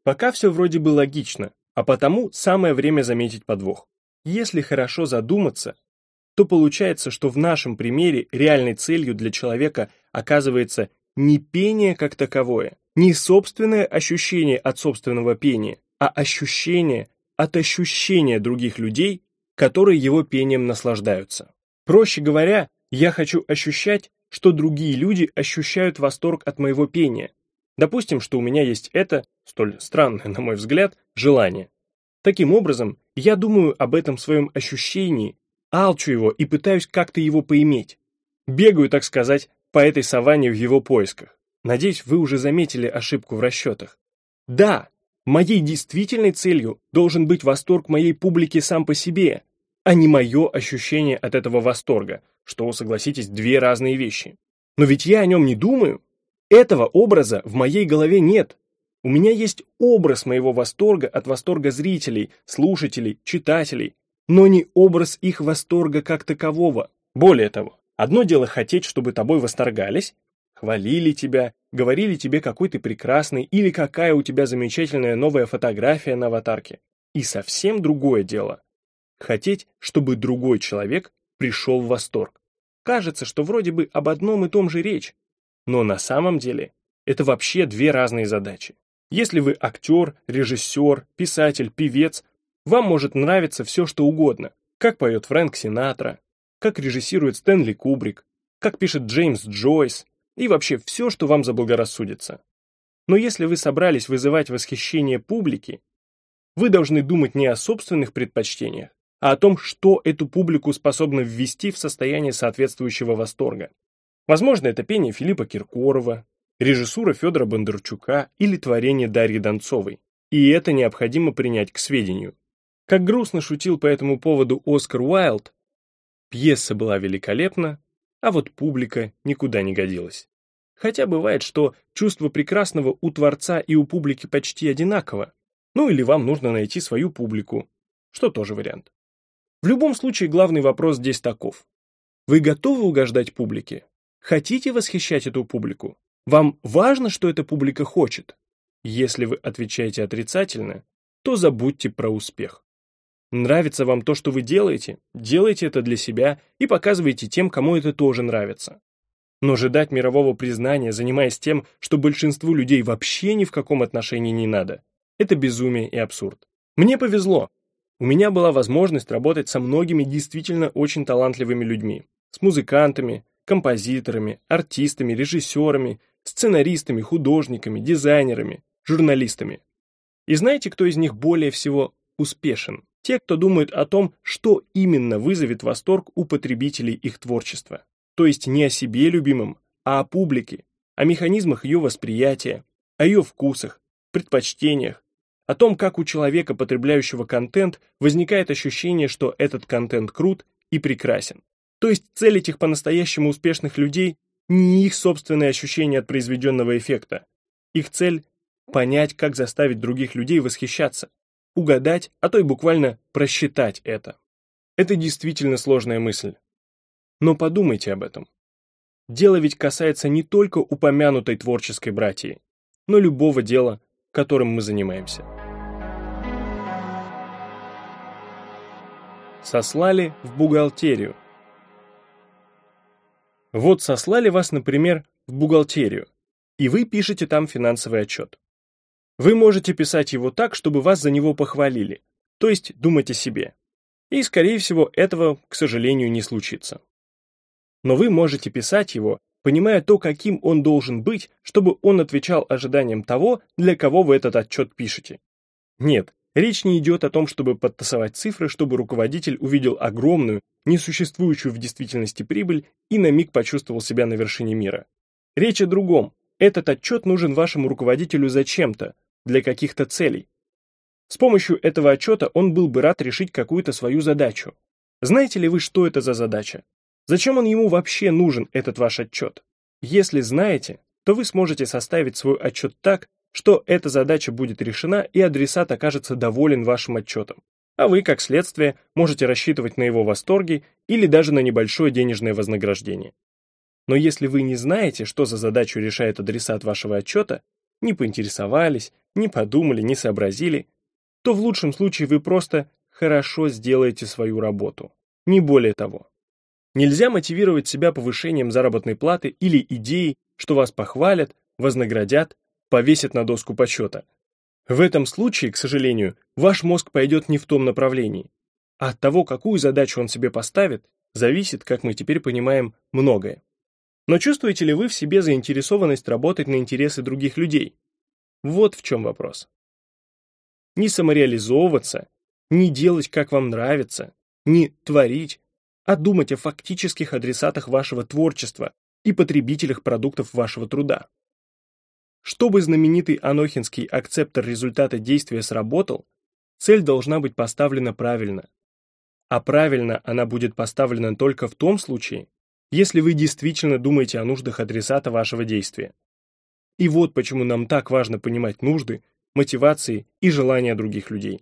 Пока все вроде бы логично, а потому самое время заметить подвох. Если хорошо задуматься, то получается, что в нашем примере реальной целью для человека оказывается не пение как таковое, не собственное ощущение от собственного пения, а ощущение от ощущения других людей, которые его пением наслаждаются. Проще говоря, я хочу ощущать, что другие люди ощущают восторг от моего пения. Допустим, что у меня есть это, столь странное, на мой взгляд, желание. Таким образом, я думаю об этом своем ощущении, алчу его и пытаюсь как-то его поиметь. Бегаю, так сказать, по этой саванне в его поисках. Надеюсь, вы уже заметили ошибку в расчетах. Да, моей действительной целью должен быть восторг моей публики сам по себе, а не мое ощущение от этого восторга, что, согласитесь, две разные вещи. Но ведь я о нем не думаю. Этого образа в моей голове нет. У меня есть образ моего восторга от восторга зрителей, слушателей, читателей, но не образ их восторга как такового. Более того, одно дело хотеть, чтобы тобой восторгались, хвалили тебя, говорили тебе, какой ты прекрасный или какая у тебя замечательная новая фотография на аватарке. И совсем другое дело хотеть, чтобы другой человек пришел в восторг. Кажется, что вроде бы об одном и том же речь, но на самом деле это вообще две разные задачи. Если вы актер, режиссер, писатель, певец, вам может нравиться все, что угодно, как поет Фрэнк Синатра, как режиссирует Стэнли Кубрик, как пишет Джеймс Джойс, и вообще все, что вам заблагорассудится. Но если вы собрались вызывать восхищение публики, вы должны думать не о собственных предпочтениях, а о том, что эту публику способно ввести в состояние соответствующего восторга. Возможно, это пение Филиппа Киркорова, режиссура Федора Бондарчука или творение Дарьи Донцовой. И это необходимо принять к сведению. Как грустно шутил по этому поводу Оскар Уайльд, пьеса была великолепна, а вот публика никуда не годилась. Хотя бывает, что чувство прекрасного у творца и у публики почти одинаково. Ну или вам нужно найти свою публику, что тоже вариант. В любом случае, главный вопрос здесь таков. Вы готовы угождать публике? Хотите восхищать эту публику? Вам важно, что эта публика хочет? Если вы отвечаете отрицательно, то забудьте про успех. Нравится вам то, что вы делаете? Делайте это для себя и показывайте тем, кому это тоже нравится. Но ожидать мирового признания, занимаясь тем, что большинству людей вообще ни в каком отношении не надо, это безумие и абсурд. Мне повезло. У меня была возможность работать со многими действительно очень талантливыми людьми. С музыкантами, композиторами, артистами, режиссерами, сценаристами, художниками, дизайнерами, журналистами. И знаете, кто из них более всего успешен? Те, кто думают о том, что именно вызовет восторг у потребителей их творчества. То есть не о себе любимом, а о публике, о механизмах ее восприятия, о ее вкусах, предпочтениях, о том, как у человека, потребляющего контент, возникает ощущение, что этот контент крут и прекрасен. То есть цель этих по-настоящему успешных людей не их собственное ощущение от произведенного эффекта. Их цель – понять, как заставить других людей восхищаться, угадать, а то и буквально просчитать это. Это действительно сложная мысль. Но подумайте об этом. Дело ведь касается не только упомянутой творческой братьи, но любого дела, которым мы занимаемся. Сослали в бухгалтерию. Вот сослали вас, например, в бухгалтерию, и вы пишете там финансовый отчет. Вы можете писать его так, чтобы вас за него похвалили, то есть думать о себе. И, скорее всего, этого, к сожалению, не случится. Но вы можете писать его, понимая то, каким он должен быть, чтобы он отвечал ожиданиям того, для кого вы этот отчет пишете. Нет, речь не идет о том, чтобы подтасовать цифры, чтобы руководитель увидел огромную, несуществующую в действительности прибыль и на миг почувствовал себя на вершине мира. Речь о другом. Этот отчет нужен вашему руководителю зачем-то, для каких-то целей. С помощью этого отчета он был бы рад решить какую-то свою задачу. Знаете ли вы, что это за задача? Зачем он ему вообще нужен, этот ваш отчет? Если знаете, то вы сможете составить свой отчет так, что эта задача будет решена и адресат окажется доволен вашим отчетом. А вы, как следствие, можете рассчитывать на его восторги или даже на небольшое денежное вознаграждение. Но если вы не знаете, что за задачу решает адресат вашего отчета, не поинтересовались, не подумали, не сообразили, то в лучшем случае вы просто хорошо сделаете свою работу. Не более того. Нельзя мотивировать себя повышением заработной платы или идеей, что вас похвалят, вознаградят, повесят на доску почета. В этом случае, к сожалению, ваш мозг пойдет не в том направлении. А от того, какую задачу он себе поставит, зависит, как мы теперь понимаем, многое. Но чувствуете ли вы в себе заинтересованность работать на интересы других людей? Вот в чем вопрос. Не самореализовываться, не делать, как вам нравится, не творить, а думать о фактических адресатах вашего творчества и потребителях продуктов вашего труда. Чтобы знаменитый анохинский акцептор результата действия сработал, цель должна быть поставлена правильно. А правильно она будет поставлена только в том случае, если вы действительно думаете о нуждах адресата вашего действия. И вот почему нам так важно понимать нужды, мотивации и желания других людей.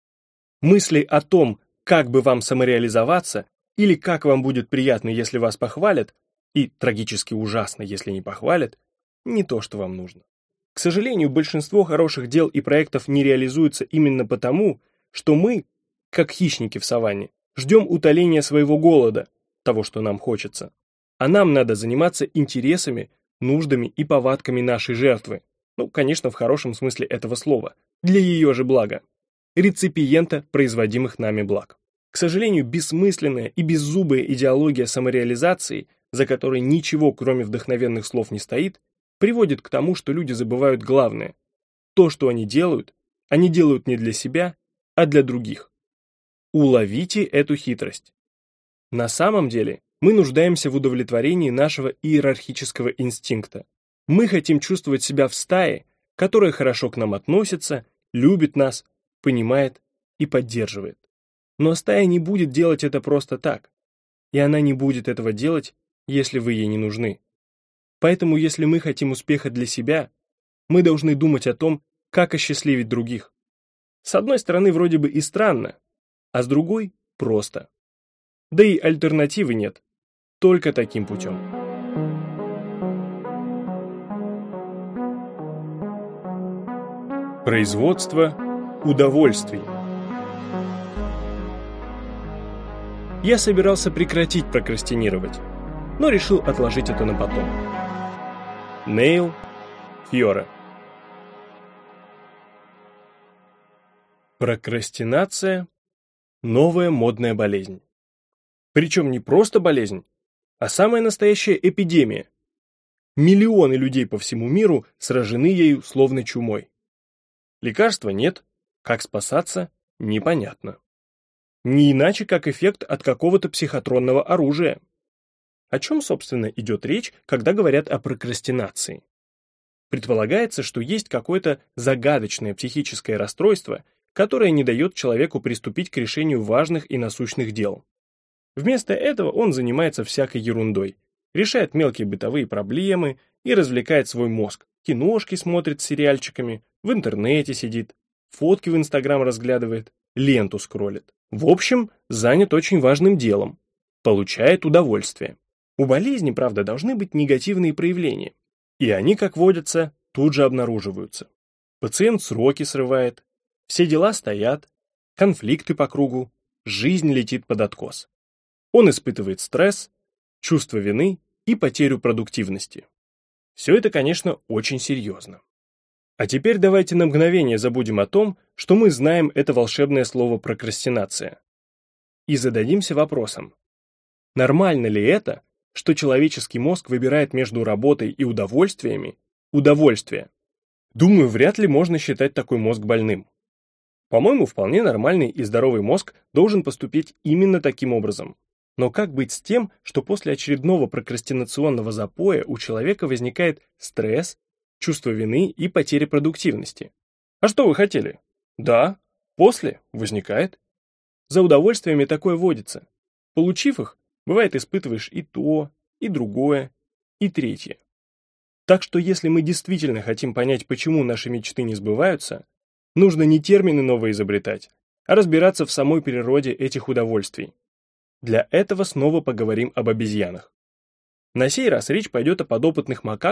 Мысли о том, как бы вам самореализоваться, или как вам будет приятно, если вас похвалят, и трагически ужасно, если не похвалят, не то, что вам нужно. К сожалению, большинство хороших дел и проектов не реализуются именно потому, что мы, как хищники в саванне, ждем утоления своего голода, того, что нам хочется. А нам надо заниматься интересами, нуждами и повадками нашей жертвы. Ну, конечно, в хорошем смысле этого слова, для ее же блага. Реципиента производимых нами благ. К сожалению, бессмысленная и беззубая идеология самореализации, за которой ничего, кроме вдохновенных слов, не стоит, приводит к тому, что люди забывают главное. То, что они делают не для себя, а для других. Уловите эту хитрость. На самом деле, мы нуждаемся в удовлетворении нашего иерархического инстинкта. Мы хотим чувствовать себя в стае, которая хорошо к нам относится, любит нас, понимает и поддерживает. Но стая не будет делать это просто так. И она не будет этого делать, если вы ей не нужны. Поэтому, если мы хотим успеха для себя, мы должны думать о том, как осчастливить других. С одной стороны, вроде бы и странно, а с другой – просто. Да и альтернативы нет, только таким путем. Производство удовольствий. Я собирался прекратить прокрастинировать, но решил отложить это на потом. Нейл Фьоре. Прокрастинация – новая модная болезнь. Причем не просто болезнь, а самая настоящая эпидемия. Миллионы людей по всему миру сражены ею словно чумой. Лекарства нет, как спасаться – непонятно. Не иначе, как эффект от какого-то психотронного оружия. О чем, собственно, идет речь, когда говорят о прокрастинации? Предполагается, что есть какое-то загадочное психическое расстройство, которое не дает человеку приступить к решению важных и насущных дел. Вместо этого он занимается всякой ерундой, решает мелкие бытовые проблемы и развлекает свой мозг, киношки смотрит с сериальчиками, в интернете сидит, фотки в Инстаграм разглядывает, ленту скроллит. В общем, занят очень важным делом, получает удовольствие. У болезни, правда, должны быть негативные проявления, и они, как водится, тут же обнаруживаются. Пациент сроки срывает, все дела стоят, конфликты по кругу, жизнь летит под откос. Он испытывает стресс, чувство вины и потерю продуктивности. Все это, конечно, очень серьезно. А теперь давайте на мгновение забудем о том, что мы знаем это волшебное слово прокрастинация. И зададимся вопросом: нормально ли это, что человеческий мозг выбирает между работой и удовольствиями удовольствие? Думаю, вряд ли можно считать такой мозг больным. По-моему, вполне нормальный и здоровый мозг должен поступить именно таким образом. Но как быть с тем, что после очередного прокрастинационного запоя у человека возникает стресс, чувство вины и потеря продуктивности? А что вы хотели? Да, после возникает. За удовольствиями такое водится. Получив их, бывает, испытываешь и то, и другое, и третье. Так что если мы действительно хотим понять, почему наши мечты не сбываются, нужно не термины новые изобретать, а разбираться в самой природе этих удовольствий. Для этого снова поговорим об обезьянах. На сей раз речь пойдет о подопытных макаках,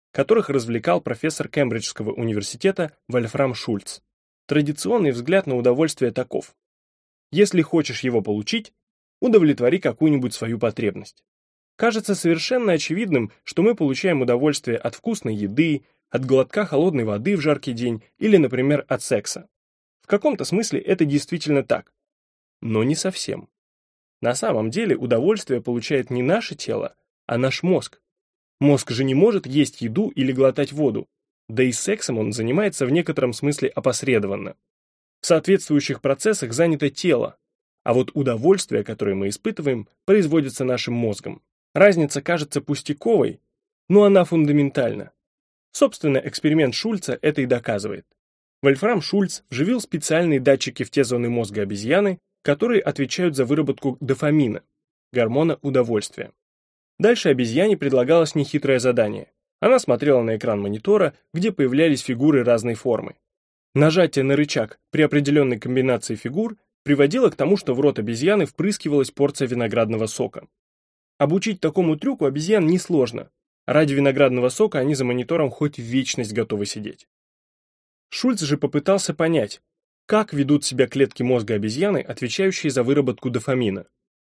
которых развлекал профессор Кембриджского университета Вольфрам Шульц. Традиционный взгляд на удовольствие таков: если хочешь его получить, удовлетвори какую-нибудь свою потребность. Кажется совершенно очевидным, что мы получаем удовольствие от вкусной еды, от глотка холодной воды в жаркий день или, например, от секса. В каком-то смысле это действительно так. Но не совсем. На самом деле удовольствие получает не наше тело, а наш мозг. Мозг же не может есть еду или глотать воду, да и сексом он занимается в некотором смысле опосредованно. В соответствующих процессах занято тело, а вот удовольствие, которое мы испытываем, производится нашим мозгом. Разница кажется пустяковой, но она фундаментальна. Собственно, эксперимент Шульца это и доказывает. Вольфрам Шульц вживил специальные датчики в те зоны мозга обезьяны, которые отвечают за выработку дофамина, гормона удовольствия. Дальше обезьяне предлагалось нехитрое задание. Она смотрела на экран монитора, где появлялись фигуры разной формы. Нажатие на рычаг при определенной комбинации фигур приводило к тому, что в рот обезьяны впрыскивалась порция виноградного сока. Обучить такому трюку обезьян несложно. Ради виноградного сока они за монитором хоть в вечность готовы сидеть. Шульц же попытался понять, как ведут себя клетки мозга обезьяны, отвечающие за выработку дофамина.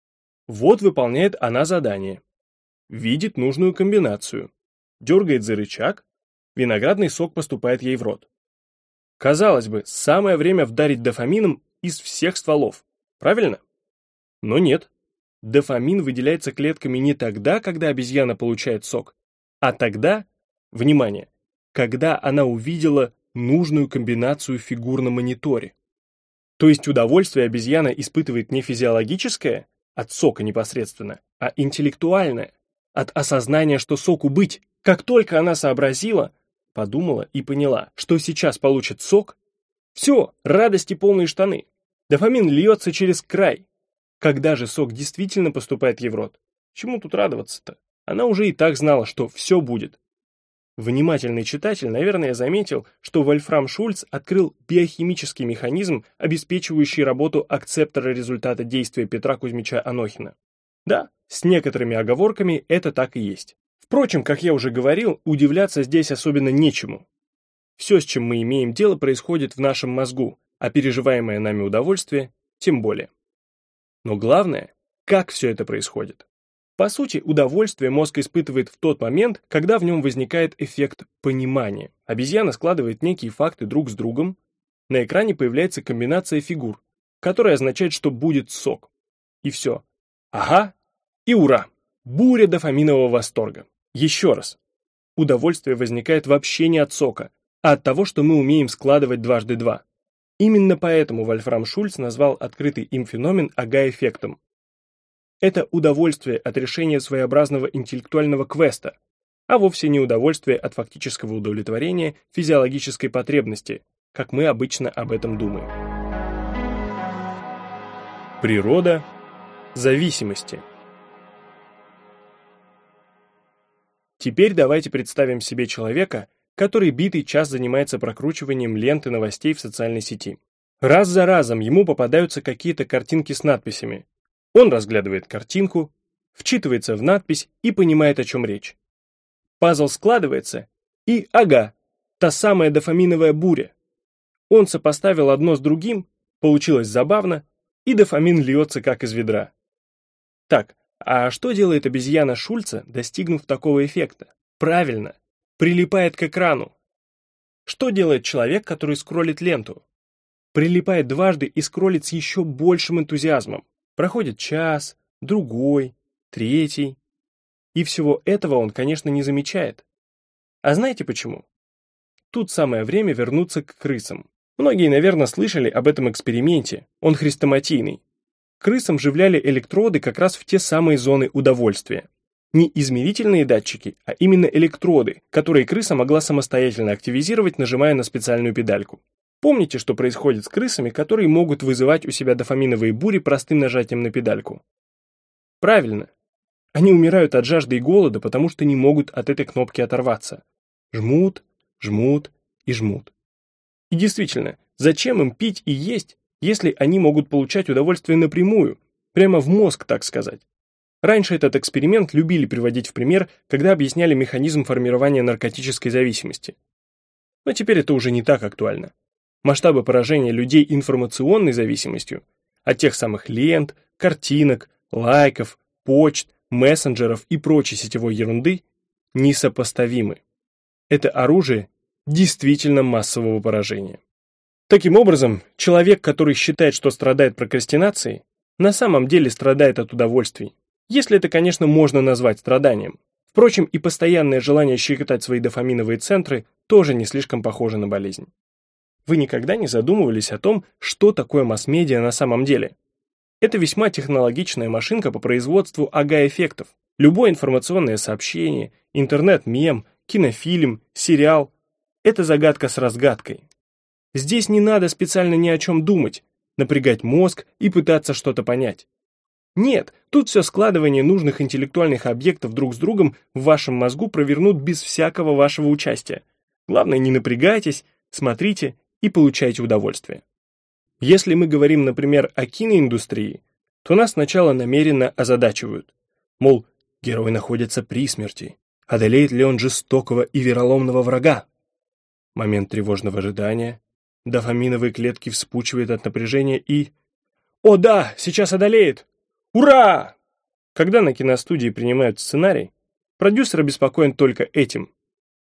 Вот выполняет она задание. Видит нужную комбинацию. Дергает за рычаг, виноградный сок поступает ей в рот. Казалось бы, самое время вдарить дофамином из всех стволов, правильно? Но нет. Дофамин выделяется клетками не тогда, когда обезьяна получает сок, а тогда, внимание, когда она увидела нужную комбинацию фигур на мониторе. То есть удовольствие обезьяна испытывает не физиологическое, от сока непосредственно, а интеллектуальное, от осознания, что соку быть. Как только она сообразила, подумала и поняла, что сейчас получит сок, все, радости полные штаны. Дофамин льется через край. Когда же сок действительно поступает ей в рот? Чему тут радоваться-то? Она уже и так знала, что все будет. Внимательный читатель, наверное, заметил, что Вольфрам Шульц открыл биохимический механизм, обеспечивающий работу акцептора результата действия Петра Кузьмича Анохина. Да, с некоторыми оговорками это так и есть. Впрочем, как я уже говорил, удивляться здесь особенно нечему. Все, с чем мы имеем дело, происходит в нашем мозгу, а переживаемое нами удовольствие тем более. Но главное, как все это происходит. По сути, удовольствие мозг испытывает в тот момент, когда в нем возникает эффект понимания. Обезьяна складывает некие факты друг с другом, на экране появляется комбинация фигур, которая означает, что будет сок. И все. Ага, и ура! Буря дофаминового восторга. Еще раз. Удовольствие возникает вообще не от сока, а от того, что мы умеем складывать дважды два. Именно поэтому Вольфрам Шульц назвал открытый им феномен ага-эффектом. Это удовольствие от решения своеобразного интеллектуального квеста, а вовсе не удовольствие от фактического удовлетворения физиологической потребности, как мы обычно об этом думаем. Природа зависимости. Теперь давайте представим себе человека, который битый час занимается прокручиванием ленты новостей в социальной сети. Раз за разом ему попадаются какие-то картинки с надписями. Он разглядывает картинку, вчитывается в надпись и понимает, о чем речь. Пазл складывается, и ага, та самая дофаминовая буря. Он сопоставил одно с другим, получилось забавно, и дофамин льется как из ведра. Так, а что делает обезьяна Шульца, достигнув такого эффекта? Правильно, прилипает к экрану. Что делает человек, который скроллит ленту? Прилипает дважды и скроллит с еще большим энтузиазмом. Проходит час, другой, третий. И всего этого он, конечно, не замечает. А знаете почему? Тут самое время вернуться к крысам. Многие, наверное, слышали об этом эксперименте, он хрестоматийный. Крысам вживляли электроды как раз в те самые зоны удовольствия. Не измерительные датчики, а именно электроды, которые крыса могла самостоятельно активизировать, нажимая на специальную педальку. Помните, что происходит с крысами, которые могут вызывать у себя дофаминовые бури простым нажатием на педальку? Правильно. Они умирают от жажды и голода, потому что не могут от этой кнопки оторваться. Жмут, жмут и жмут. И действительно, зачем им пить и есть, если они могут получать удовольствие напрямую, прямо в мозг, так сказать? Раньше этот эксперимент любили приводить в пример, когда объясняли механизм формирования наркотической зависимости. Но теперь это уже не так актуально. Масштабы поражения людей информационной зависимостью от тех самых лент, картинок, лайков, почт, мессенджеров и прочей сетевой ерунды несопоставимы. Это оружие действительно массового поражения. Таким образом, человек, который считает, что страдает прокрастинацией, на самом деле страдает от удовольствий. Если это, конечно, можно назвать страданием. Впрочем, и постоянное желание щекотать свои дофаминовые центры тоже не слишком похоже на болезнь. Вы никогда не задумывались о том, что такое масс-медиа на самом деле? Это весьма технологичная машинка по производству ага-эффектов. Любое информационное сообщение, интернет-мем, кинофильм, сериал – это загадка с разгадкой. Здесь не надо специально ни о чем думать, напрягать мозг и пытаться что-то понять. Нет, тут все складывание нужных интеллектуальных объектов друг с другом в вашем мозгу провернут без всякого вашего участия. Главное, не напрягайтесь, смотрите и получайте удовольствие. Если мы говорим, например, о киноиндустрии, то нас сначала намеренно озадачивают. Мол, герой находится при смерти. Одолеет ли он жестокого и вероломного врага? Момент тревожного ожидания. Дофаминовые клетки вспучивает от напряжения и... «О да, сейчас одолеет! Ура!» Когда на киностудии принимают сценарий, продюсер обеспокоен только этим.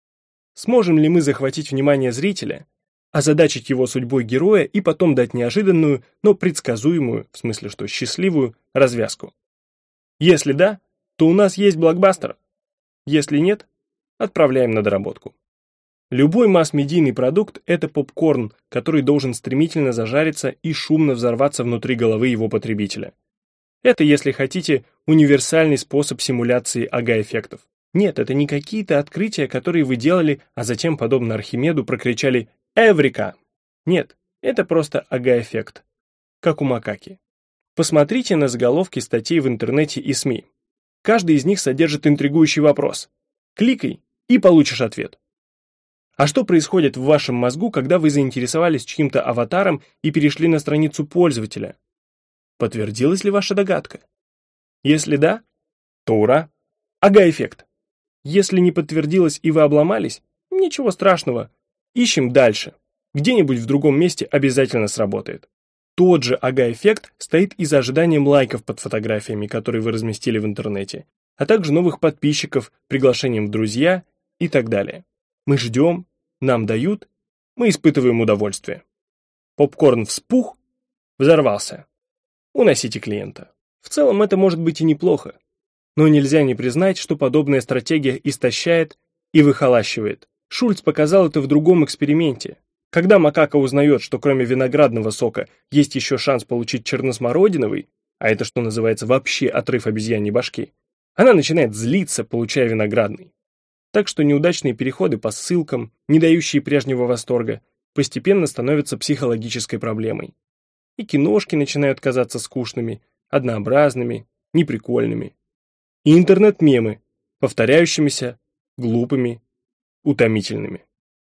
Сможем ли мы захватить внимание зрителя, озадачить его судьбой героя и потом дать неожиданную, но предсказуемую, в смысле что счастливую, развязку? Если да, то у нас есть блокбастер. Если нет, отправляем на доработку. Любой масс-медийный продукт – это попкорн, который должен стремительно зажариться и шумно взорваться внутри головы его потребителя. Это, если хотите, универсальный способ симуляции ага-эффектов. Нет, это не какие-то открытия, которые вы делали, а затем, подобно Архимеду, прокричали «Эврика!». Нет, это просто ага-эффект, как у макаки. Посмотрите на заголовки статей в интернете и СМИ. Каждый из них содержит интригующий вопрос. Кликай и получишь ответ. А что происходит в вашем мозгу, когда вы заинтересовались чьим-то аватаром и перешли на страницу пользователя? Подтвердилась ли ваша догадка? Если да, то ура! Ага-эффект. Если не подтвердилось и вы обломались, ничего страшного. Ищем дальше. Где-нибудь в другом месте обязательно сработает. Тот же ага-эффект стоит и за ожиданием лайков под фотографиями, которые вы разместили в интернете, а также новых подписчиков, приглашением в друзья и так далее. Мы ждем, нам дают, мы испытываем удовольствие. Попкорн вспух, взорвался. Уносите клиента. В целом это может быть и неплохо, но нельзя не признать, что подобная стратегия истощает и выхолащивает. Шульц показал это в другом эксперименте. Когда макака узнает, что кроме виноградного сока есть еще шанс получить черносмородиновый, а это что называется вообще отрыв обезьяньей башки, она начинает злиться, получая виноградный. Так что неудачные переходы по ссылкам, не дающие прежнего восторга, постепенно становятся психологической проблемой. И киношки начинают казаться скучными, однообразными, неприкольными. И интернет-мемы, повторяющимися, глупыми, утомительными.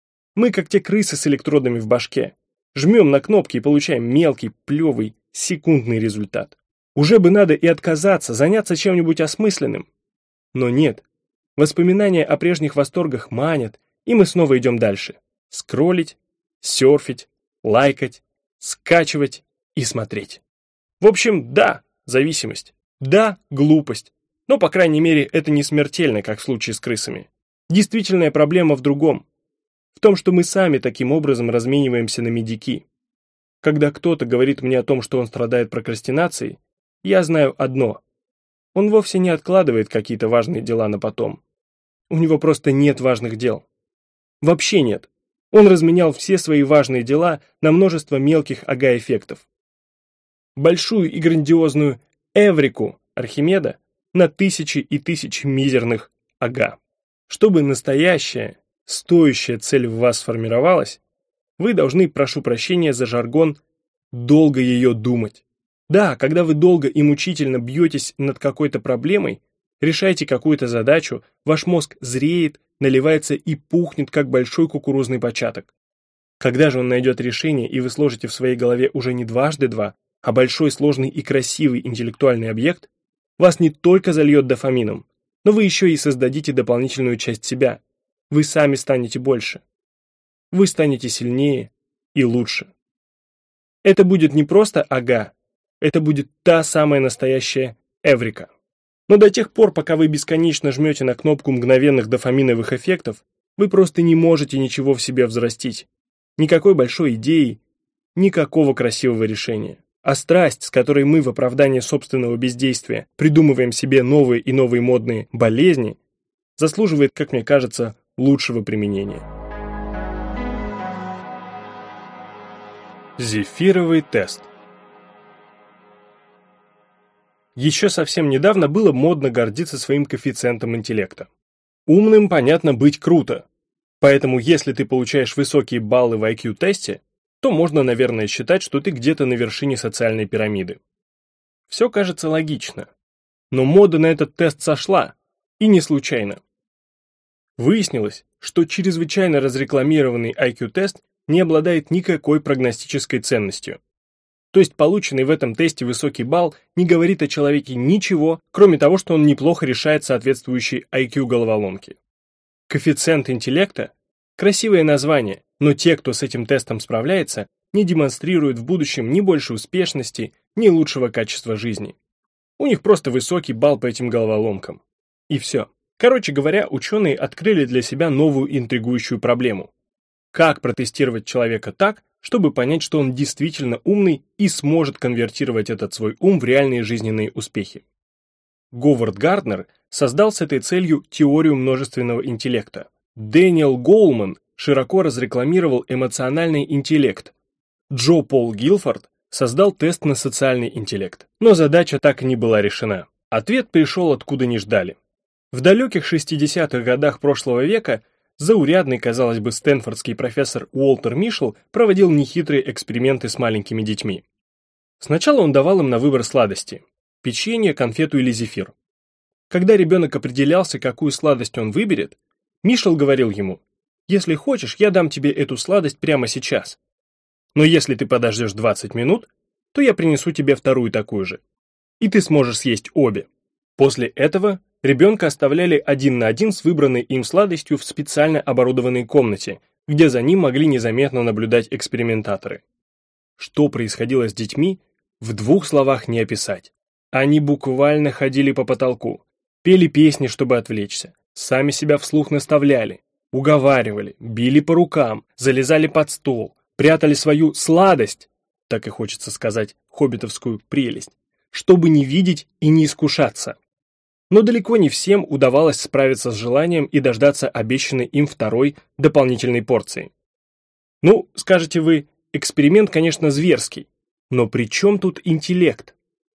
Мы как те крысы с электродами в башке. Жмем на кнопки и получаем мелкий, плевый, секундный результат. Уже бы надо и отказаться, заняться чем-нибудь осмысленным. Но нет. Воспоминания о прежних восторгах манят, и мы снова идем дальше. Скроллить, серфить, лайкать, скачивать и смотреть. В общем, да, зависимость. Да, глупость. Но, по крайней мере, это не смертельно, как в случае с крысами. Действительная проблема в другом. В том, что мы сами таким образом размениваемся на медики. Когда кто-то говорит мне о том, что он страдает прокрастинацией, я знаю одно. Он вовсе не откладывает какие-то важные дела на потом. У него просто нет важных дел. Вообще нет. Он разменял все свои важные дела на множество мелких ага-эффектов. Большую и грандиозную эврику Архимеда на тысячи и тысячи мизерных ага. Чтобы настоящая, стоящая цель в вас сформировалась, вы должны, прошу прощения за жаргон, долго ее думать. Да, когда вы долго и мучительно бьетесь над какой-то проблемой, решаете какую-то задачу, ваш мозг зреет, наливается и пухнет, как большой кукурузный початок. Когда же он найдет решение, и вы сложите в своей голове уже не дважды два, а большой, сложный и красивый интеллектуальный объект, вас не только зальет дофамином, но вы еще и создадите дополнительную часть себя. Вы сами станете больше. Вы станете сильнее и лучше. Это будет не просто ага, это будет та самая настоящая эврика. Но до тех пор, пока вы бесконечно жмете на кнопку мгновенных дофаминовых эффектов, вы просто не можете ничего в себе взрастить. Никакой большой идеи, никакого красивого решения. А страсть, с которой мы в оправдание собственного бездействия придумываем себе новые и новые модные болезни, заслуживает, как мне кажется, лучшего применения. Зефировый тест. Еще совсем недавно было модно гордиться своим коэффициентом интеллекта. Умным, понятно, быть круто. Поэтому, если ты получаешь высокие баллы в IQ-тесте, то можно, наверное, считать, что ты где-то на вершине социальной пирамиды. Все кажется логично. Но мода на этот тест сошла, и не случайно. Выяснилось, что чрезвычайно разрекламированный IQ-тест не обладает никакой прогностической ценностью. То есть полученный в этом тесте высокий балл не говорит о человеке ничего, кроме того, что он неплохо решает соответствующие IQ-головоломки. Коэффициент интеллекта – красивое название, но те, кто с этим тестом справляется, не демонстрируют в будущем ни больше успешности, ни лучшего качества жизни. У них просто высокий балл по этим головоломкам. И все. Короче говоря, ученые открыли для себя новую интригующую проблему. Как протестировать человека так, чтобы понять, что он действительно умный и сможет конвертировать этот свой ум в реальные жизненные успехи. Говард Гарднер создал с этой целью теорию множественного интеллекта. Дэниел Гоулман широко разрекламировал эмоциональный интеллект. Джо Пол Гилфорд создал тест на социальный интеллект. Но задача так и не была решена. Ответ пришел откуда не ждали. В далеких 60-х годах прошлого века заурядный, казалось бы, стэнфордский профессор Уолтер Мишел проводил нехитрые эксперименты с маленькими детьми. Сначала он давал им на выбор сладости – печенье, конфету или зефир. Когда ребенок определялся, какую сладость он выберет, Мишел говорил ему: «Если хочешь, я дам тебе эту сладость прямо сейчас. Но если ты подождешь 20 минут, то я принесу тебе вторую такую же. И ты сможешь съесть обе». После этого ребенка оставляли один на один с выбранной им сладостью в специально оборудованной комнате, где за ним могли незаметно наблюдать экспериментаторы. Что происходило с детьми, в двух словах не описать. Они буквально ходили по потолку, пели песни, чтобы отвлечься, сами себя вслух наставляли, уговаривали, били по рукам, залезали под стол, прятали свою сладость, так и хочется сказать, хоббитовскую прелесть, чтобы не видеть и не искушаться. Но далеко не всем удавалось справиться с желанием и дождаться обещанной им второй дополнительной порции. Ну, скажете вы, эксперимент, конечно, зверский, но при чем тут интеллект?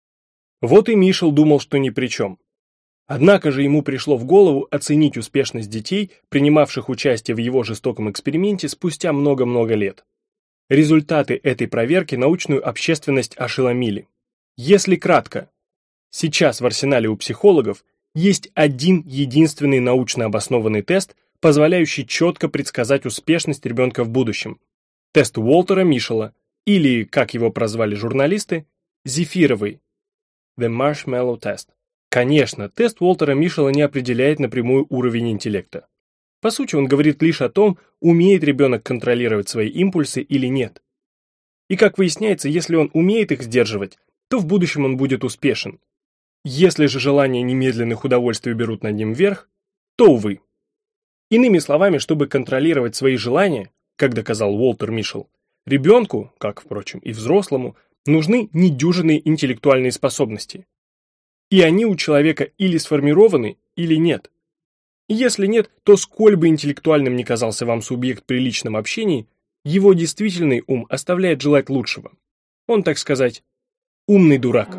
Вот и Мишел думал, что ни при чем. Однако же ему пришло в голову оценить успешность детей, принимавших участие в его жестоком эксперименте спустя много-много лет. Результаты этой проверки научную общественность ошеломили. Если кратко, сейчас в арсенале у психологов есть один единственный научно обоснованный тест, позволяющий четко предсказать успешность ребенка в будущем. Тест Уолтера Мишела, или, как его прозвали журналисты, зефировый. The Marshmallow Test. Конечно, тест Уолтера Мишела не определяет напрямую уровень интеллекта. По сути, он говорит лишь о том, умеет ребенок контролировать свои импульсы или нет. И как выясняется, если он умеет их сдерживать, то в будущем он будет успешен. Если же желания немедленных удовольствий берут над ним верх, то увы. Иными словами, чтобы контролировать свои желания, как доказал Уолтер Мишел, ребенку, как, впрочем, и взрослому, нужны недюжинные интеллектуальные способности. И они у человека или сформированы, или нет. И если нет, то сколь бы интеллектуальным ни казался вам субъект при личном общении, его действительный ум оставляет желать лучшего. Он, так сказать, умный дурак.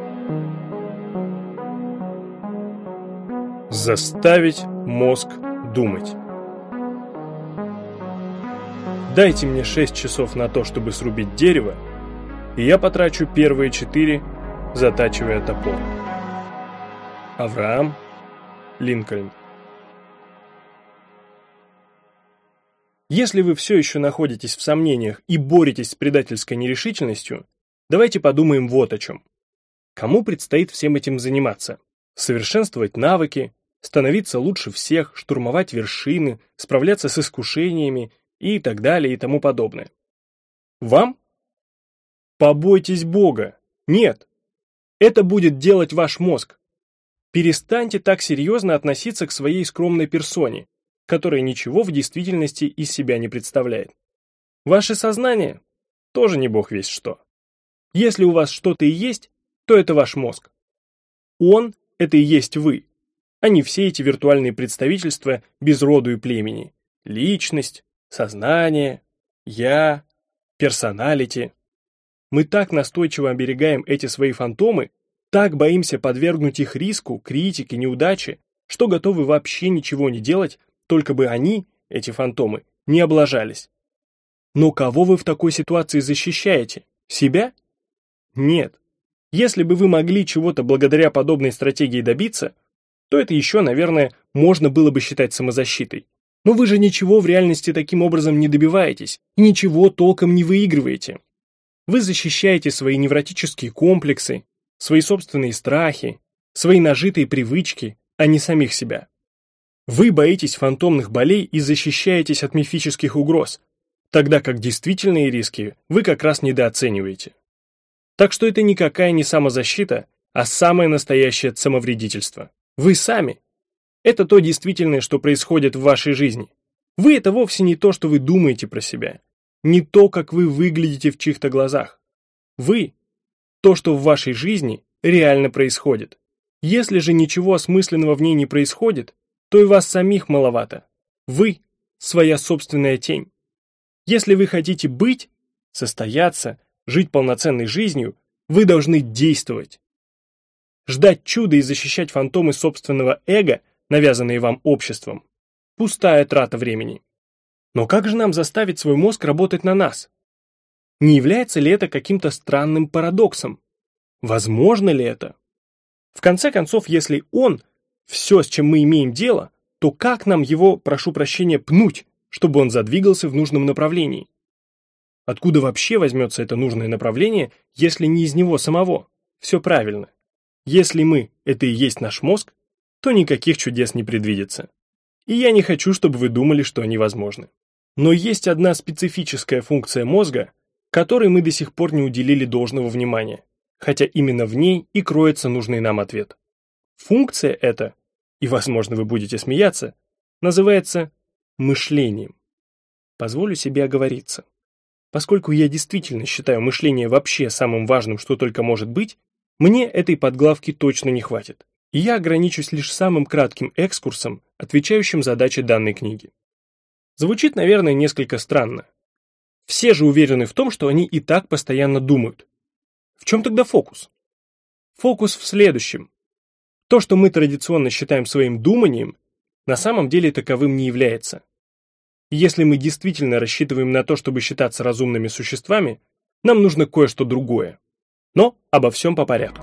Заставить мозг думать. Дайте мне 6 часов на то, чтобы срубить дерево, и я потрачу первые 4, затачивая топор. Авраам Линкольн. Если вы все еще находитесь в сомнениях и боретесь с предательской нерешительностью, давайте подумаем вот о чем. Кому предстоит всем этим заниматься? Совершенствовать навыки, становиться лучше всех, штурмовать вершины, справляться с искушениями и так далее и тому подобное. Вам? Побойтесь Бога. Нет. Это будет делать ваш мозг. Перестаньте так серьезно относиться к своей скромной персоне, которая ничего в действительности из себя не представляет. Ваше сознание тоже не бог весть что. Если у вас что-то и есть, то это ваш мозг. Он – это и есть вы, а не все эти виртуальные представительства без роду и племени. Личность, сознание, я, персоналити. Мы так настойчиво оберегаем эти свои фантомы, так боимся подвергнуть их риску, критике, неудаче, что готовы вообще ничего не делать, только бы они, эти фантомы, не облажались. Но кого вы в такой ситуации защищаете? Себя? Нет. Если бы вы могли чего-то благодаря подобной стратегии добиться, то это еще, наверное, можно было бы считать самозащитой. Но вы же ничего в реальности таким образом не добиваетесь и ничего толком не выигрываете. Вы защищаете свои невротические комплексы, свои собственные страхи, свои нажитые привычки, а не самих себя. Вы боитесь фантомных болей и защищаетесь от мифических угроз, тогда как действительные риски вы как раз недооцениваете. Так что это никакая не самозащита, а самое настоящее самовредительство. Вы сами. Это то действительное, что происходит в вашей жизни. Вы – это вовсе не то, что вы думаете про себя, не то, как вы выглядите в чьих-то глазах. Вы – то, что в вашей жизни реально происходит. Если же ничего осмысленного в ней не происходит, то и вас самих маловато. Вы – своя собственная тень. Если вы хотите быть, состояться, жить полноценной жизнью, вы должны действовать. Ждать чуда и защищать фантомы собственного эго, навязанные вам обществом, пустая трата времени. Но как же нам заставить свой мозг работать на нас? Не является ли это каким-то странным парадоксом? Возможно ли это? В конце концов, если он – все, с чем мы имеем дело, то как нам его, прошу прощения, пнуть, чтобы он задвигался в нужном направлении? Откуда вообще возьмется это нужное направление, если не из него самого? Все правильно. Если мы – это и есть наш мозг, то никаких чудес не предвидится. И я не хочу, чтобы вы думали, что они возможны. Но есть одна специфическая функция мозга, которой мы до сих пор не уделили должного внимания, хотя именно в ней и кроется нужный нам ответ. Функция эта, и, возможно, вы будете смеяться, называется мышлением. Позволю себе оговориться. Поскольку я действительно считаю мышление вообще самым важным, что только может быть, мне этой подглавки точно не хватит, и я ограничусь лишь самым кратким экскурсом, отвечающим задаче данной книги. Звучит, наверное, несколько странно. Все же уверены в том, что они и так постоянно думают. В чем тогда фокус? Фокус в следующем. То, что мы традиционно считаем своим думанием, на самом деле таковым не является. И если мы действительно рассчитываем на то, чтобы считаться разумными существами, нам нужно кое-что другое. Но обо всем по порядку.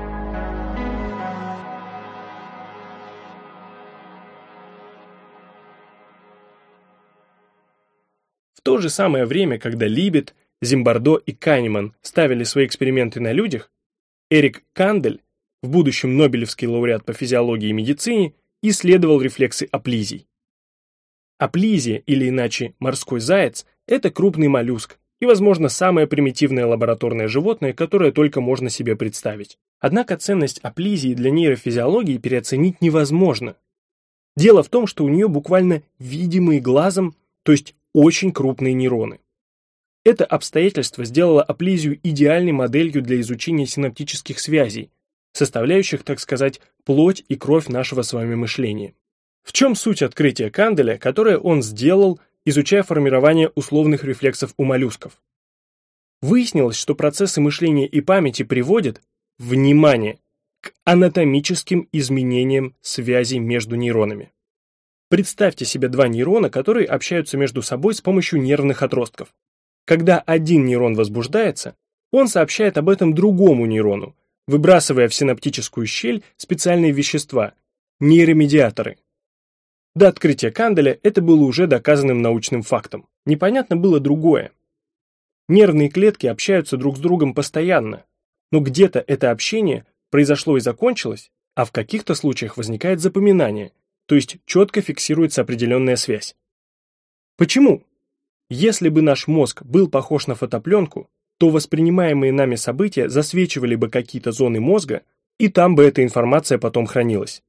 В то же самое время, когда Либет, Зимбардо и Канеман ставили свои эксперименты на людях, Эрик Кандель, в будущем Нобелевский лауреат по физиологии и медицине, исследовал рефлексы аплизий. Аплизия, или иначе морской заяц, это крупный моллюск и, возможно, самое примитивное лабораторное животное, которое только можно себе представить. Однако ценность аплизии для нейрофизиологии переоценить невозможно. Дело в том, что у нее буквально видимые глазом, то есть очень крупные нейроны. Это обстоятельство сделало аплизию идеальной моделью для изучения синаптических связей, составляющих, так сказать, плоть и кровь нашего с вами мышления. В чем суть открытия Канделя, которое он сделал, изучая формирование условных рефлексов у моллюсков? Выяснилось, что процессы мышления и памяти приводят, внимание, к анатомическим изменениям связей между нейронами. Представьте себе два нейрона, которые общаются между собой с помощью нервных отростков. Когда один нейрон возбуждается, он сообщает об этом другому нейрону, выбрасывая в синаптическую щель специальные вещества – нейромедиаторы. До открытия Канделя это было уже доказанным научным фактом. Непонятно было другое. Нервные клетки общаются друг с другом постоянно, Но где-то это общение произошло и закончилось, а в каких-то случаях возникает запоминание, то есть четко фиксируется определенная связь. Почему? Если бы наш мозг был похож на фотопленку, то воспринимаемые нами события засвечивали бы какие-то зоны мозга, и там бы эта информация потом хранилась.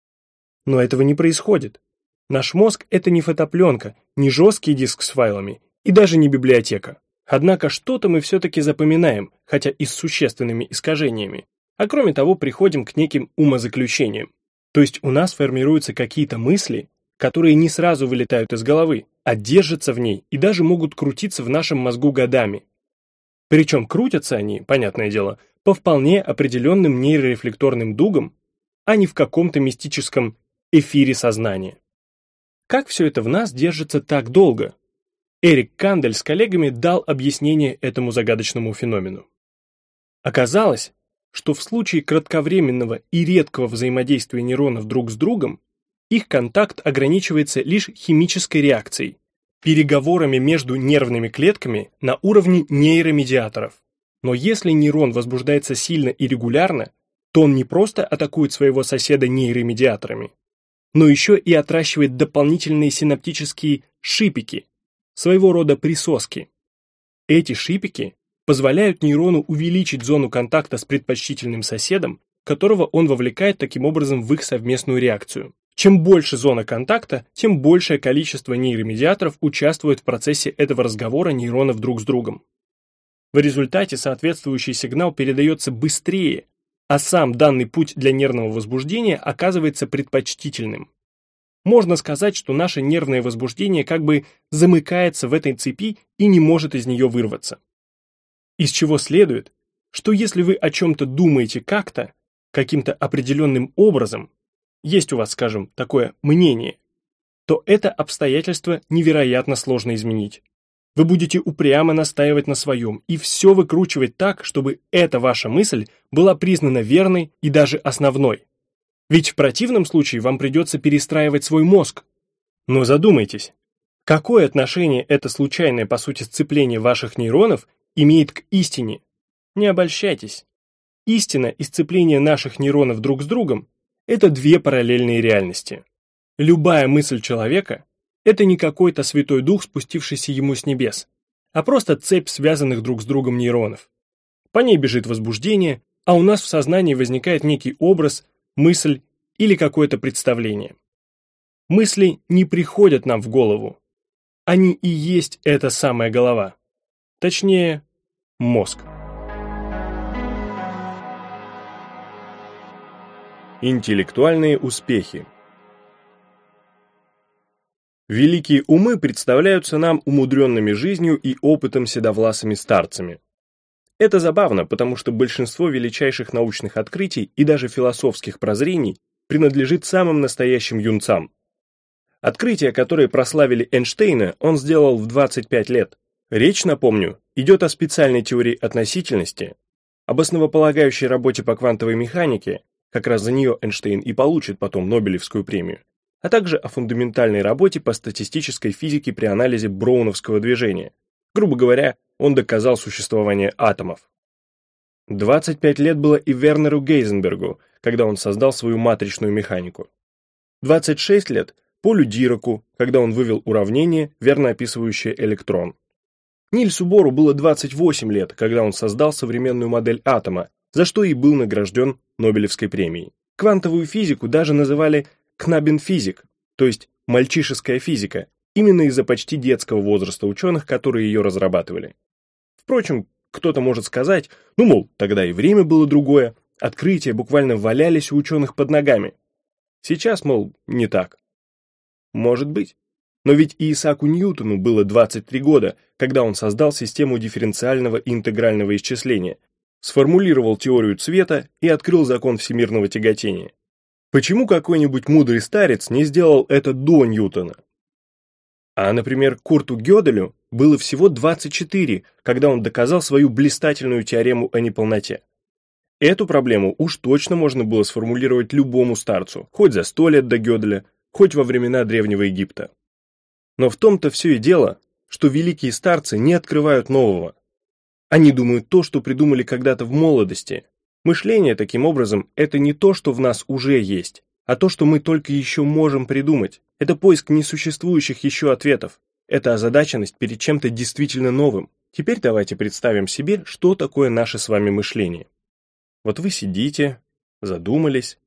Но этого не происходит. Наш мозг – это не фотопленка, не жесткий диск с файлами и даже не библиотека. Однако что-то мы все-таки запоминаем, хотя и с существенными искажениями. А кроме того, приходим к неким умозаключениям. То есть у нас формируются какие-то мысли, которые не сразу вылетают из головы, а держатся в ней и даже могут крутиться в нашем мозгу годами. Причем крутятся они, понятное дело, по вполне определенным нейрорефлекторным дугам, а не в каком-то мистическом эфире сознания. Как все это в нас держится так долго? Эрик Кандель с коллегами дал объяснение этому загадочному феномену. Оказалось, что в случае кратковременного и редкого взаимодействия нейронов друг с другом, их контакт ограничивается лишь химической реакцией, переговорами между нервными клетками на уровне нейромедиаторов. Но если нейрон возбуждается сильно и регулярно, то он не просто атакует своего соседа нейромедиаторами, но еще и отращивает дополнительные синаптические шипики, своего рода присоски. Эти шипики позволяют нейрону увеличить зону контакта с предпочтительным соседом, которого он вовлекает таким образом в их совместную реакцию. Чем больше зона контакта, тем большее количество нейромедиаторов участвует в процессе этого разговора нейронов друг с другом. В результате соответствующий сигнал передается быстрее, а сам данный путь для нервного возбуждения оказывается предпочтительным. Можно сказать, что наше нервное возбуждение как бы замыкается в этой цепи и не может из нее вырваться. Из чего следует, что если вы о чем-то думаете как-то, каким-то определенным образом, есть у вас, скажем, такое мнение, то это обстоятельство невероятно сложно изменить. Вы будете упрямо настаивать на своем и все выкручивать так, чтобы эта ваша мысль была признана верной и даже основной. Ведь в противном случае вам придется перестраивать свой мозг. Но задумайтесь, какое отношение это случайное, по сути, сцепление ваших нейронов имеет к истине? Не обольщайтесь. Истина и сцепление наших нейронов друг с другом – это две параллельные реальности. Любая мысль человека – это не какой-то святой дух, спустившийся ему с небес, а просто цепь связанных друг с другом нейронов. По ней бежит возбуждение, а у нас в сознании возникает некий образ, мысль или какое-то представление. Мысли не приходят нам в голову. Они и есть эта самая голова. Точнее, мозг. Интеллектуальные успехи. Великие умы представляются нам умудренными жизнью и опытом седовласыми старцами. Это забавно, потому что большинство величайших научных открытий и даже философских прозрений принадлежит самым настоящим юнцам. Открытия, которые прославили Эйнштейна, он сделал в 25 лет. Речь, напомню, идет о специальной теории относительности, об основополагающей работе по квантовой механике, как раз за нее Эйнштейн и получит потом Нобелевскую премию, а также о фундаментальной работе по статистической физике при анализе броуновского движения. Грубо говоря, он доказал существование атомов. 25 лет было и Вернеру Гейзенбергу, когда он создал свою матричную механику. 26 лет Полю Дираку, когда он вывел уравнение, верно описывающее электрон. Нильсу Бору было 28 лет, когда он создал современную модель атома, за что и был награжден Нобелевской премией. Квантовую физику даже называли «кнабенфизик», то есть «мальчишеская физика», именно из-за почти детского возраста ученых, которые ее разрабатывали. Впрочем, кто-то может сказать, мол, тогда и время было другое, открытия буквально валялись у ученых под ногами. Сейчас, мол, не так. Может быть. Но ведь и Исааку Ньютону было 23 года, когда он создал систему дифференциального и интегрального исчисления, сформулировал теорию цвета и открыл закон всемирного тяготения. Почему какой-нибудь мудрый старец не сделал это до Ньютона? А, например, Курту Гёделю было всего 24, когда он доказал свою блистательную теорему о неполноте. Эту проблему уж точно можно было сформулировать любому старцу, хоть за 100 лет до Гёделя, хоть во времена Древнего Египта. Но в том-то все и дело, что великие старцы не открывают нового. Они думают то, что придумали когда-то в молодости. Мышление, таким образом, это не то, что в нас уже есть, а то, что мы только еще можем придумать. Это поиск несуществующих еще ответов. Это озадаченность перед чем-то действительно новым. Теперь давайте представим себе, что такое наше с вами мышление. Вот вы сидите, задумались,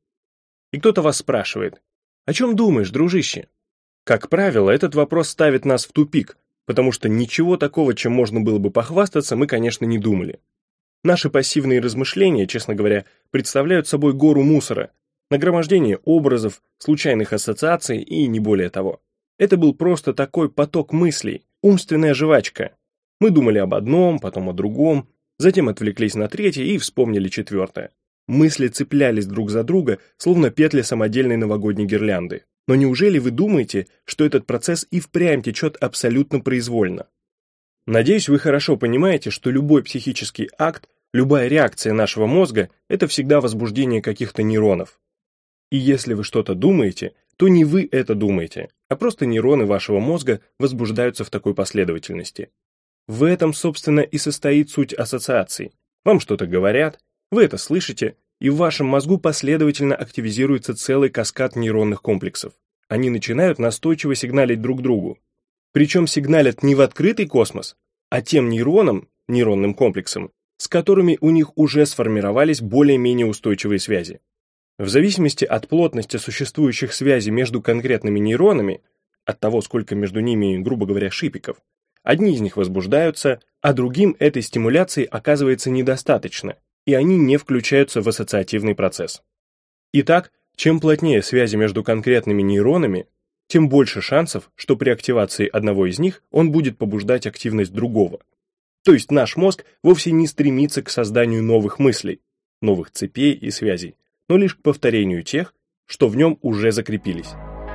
и кто-то вас спрашивает: «О чем думаешь, дружище?» Как правило, этот вопрос ставит нас в тупик, потому что ничего такого, чем можно было бы похвастаться, мы, конечно, не думали. Наши пассивные размышления, честно говоря, представляют собой гору мусора, нагромождение образов, случайных ассоциаций и не более того. Это был просто такой поток мыслей, умственная жвачка. Мы думали об одном, потом о другом, затем отвлеклись на третье и вспомнили четвертое. Мысли цеплялись друг за друга, словно петли самодельной новогодней гирлянды. Но неужели вы думаете, что этот процесс и впрямь течет абсолютно произвольно? Надеюсь, вы хорошо понимаете, что любой психический акт, любая реакция нашего мозга – это всегда возбуждение каких-то нейронов. И если вы что-то думаете, то не вы это думаете, а просто нейроны вашего мозга возбуждаются в такой последовательности. В этом, собственно, и состоит суть ассоциаций. Вам что-то говорят, вы это слышите, и в вашем мозгу последовательно активизируется целый каскад нейронных комплексов. Они начинают настойчиво сигналить друг другу. Причем сигналят не в открытый космос, а тем нейронным комплексам, с которыми у них уже сформировались более-менее устойчивые связи. В зависимости от плотности существующих связей между конкретными нейронами, от того, сколько между ними, грубо говоря, шипиков, одни из них возбуждаются, а другим этой стимуляции оказывается недостаточно, и они не включаются в ассоциативный процесс. Итак, чем плотнее связи между конкретными нейронами, тем больше шансов, что при активации одного из них он будет побуждать активность другого. То есть наш мозг вовсе не стремится к созданию новых мыслей, новых цепей и связей, но лишь к повторению тех, что в нем уже закрепились.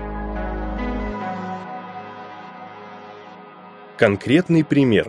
Конкретный пример.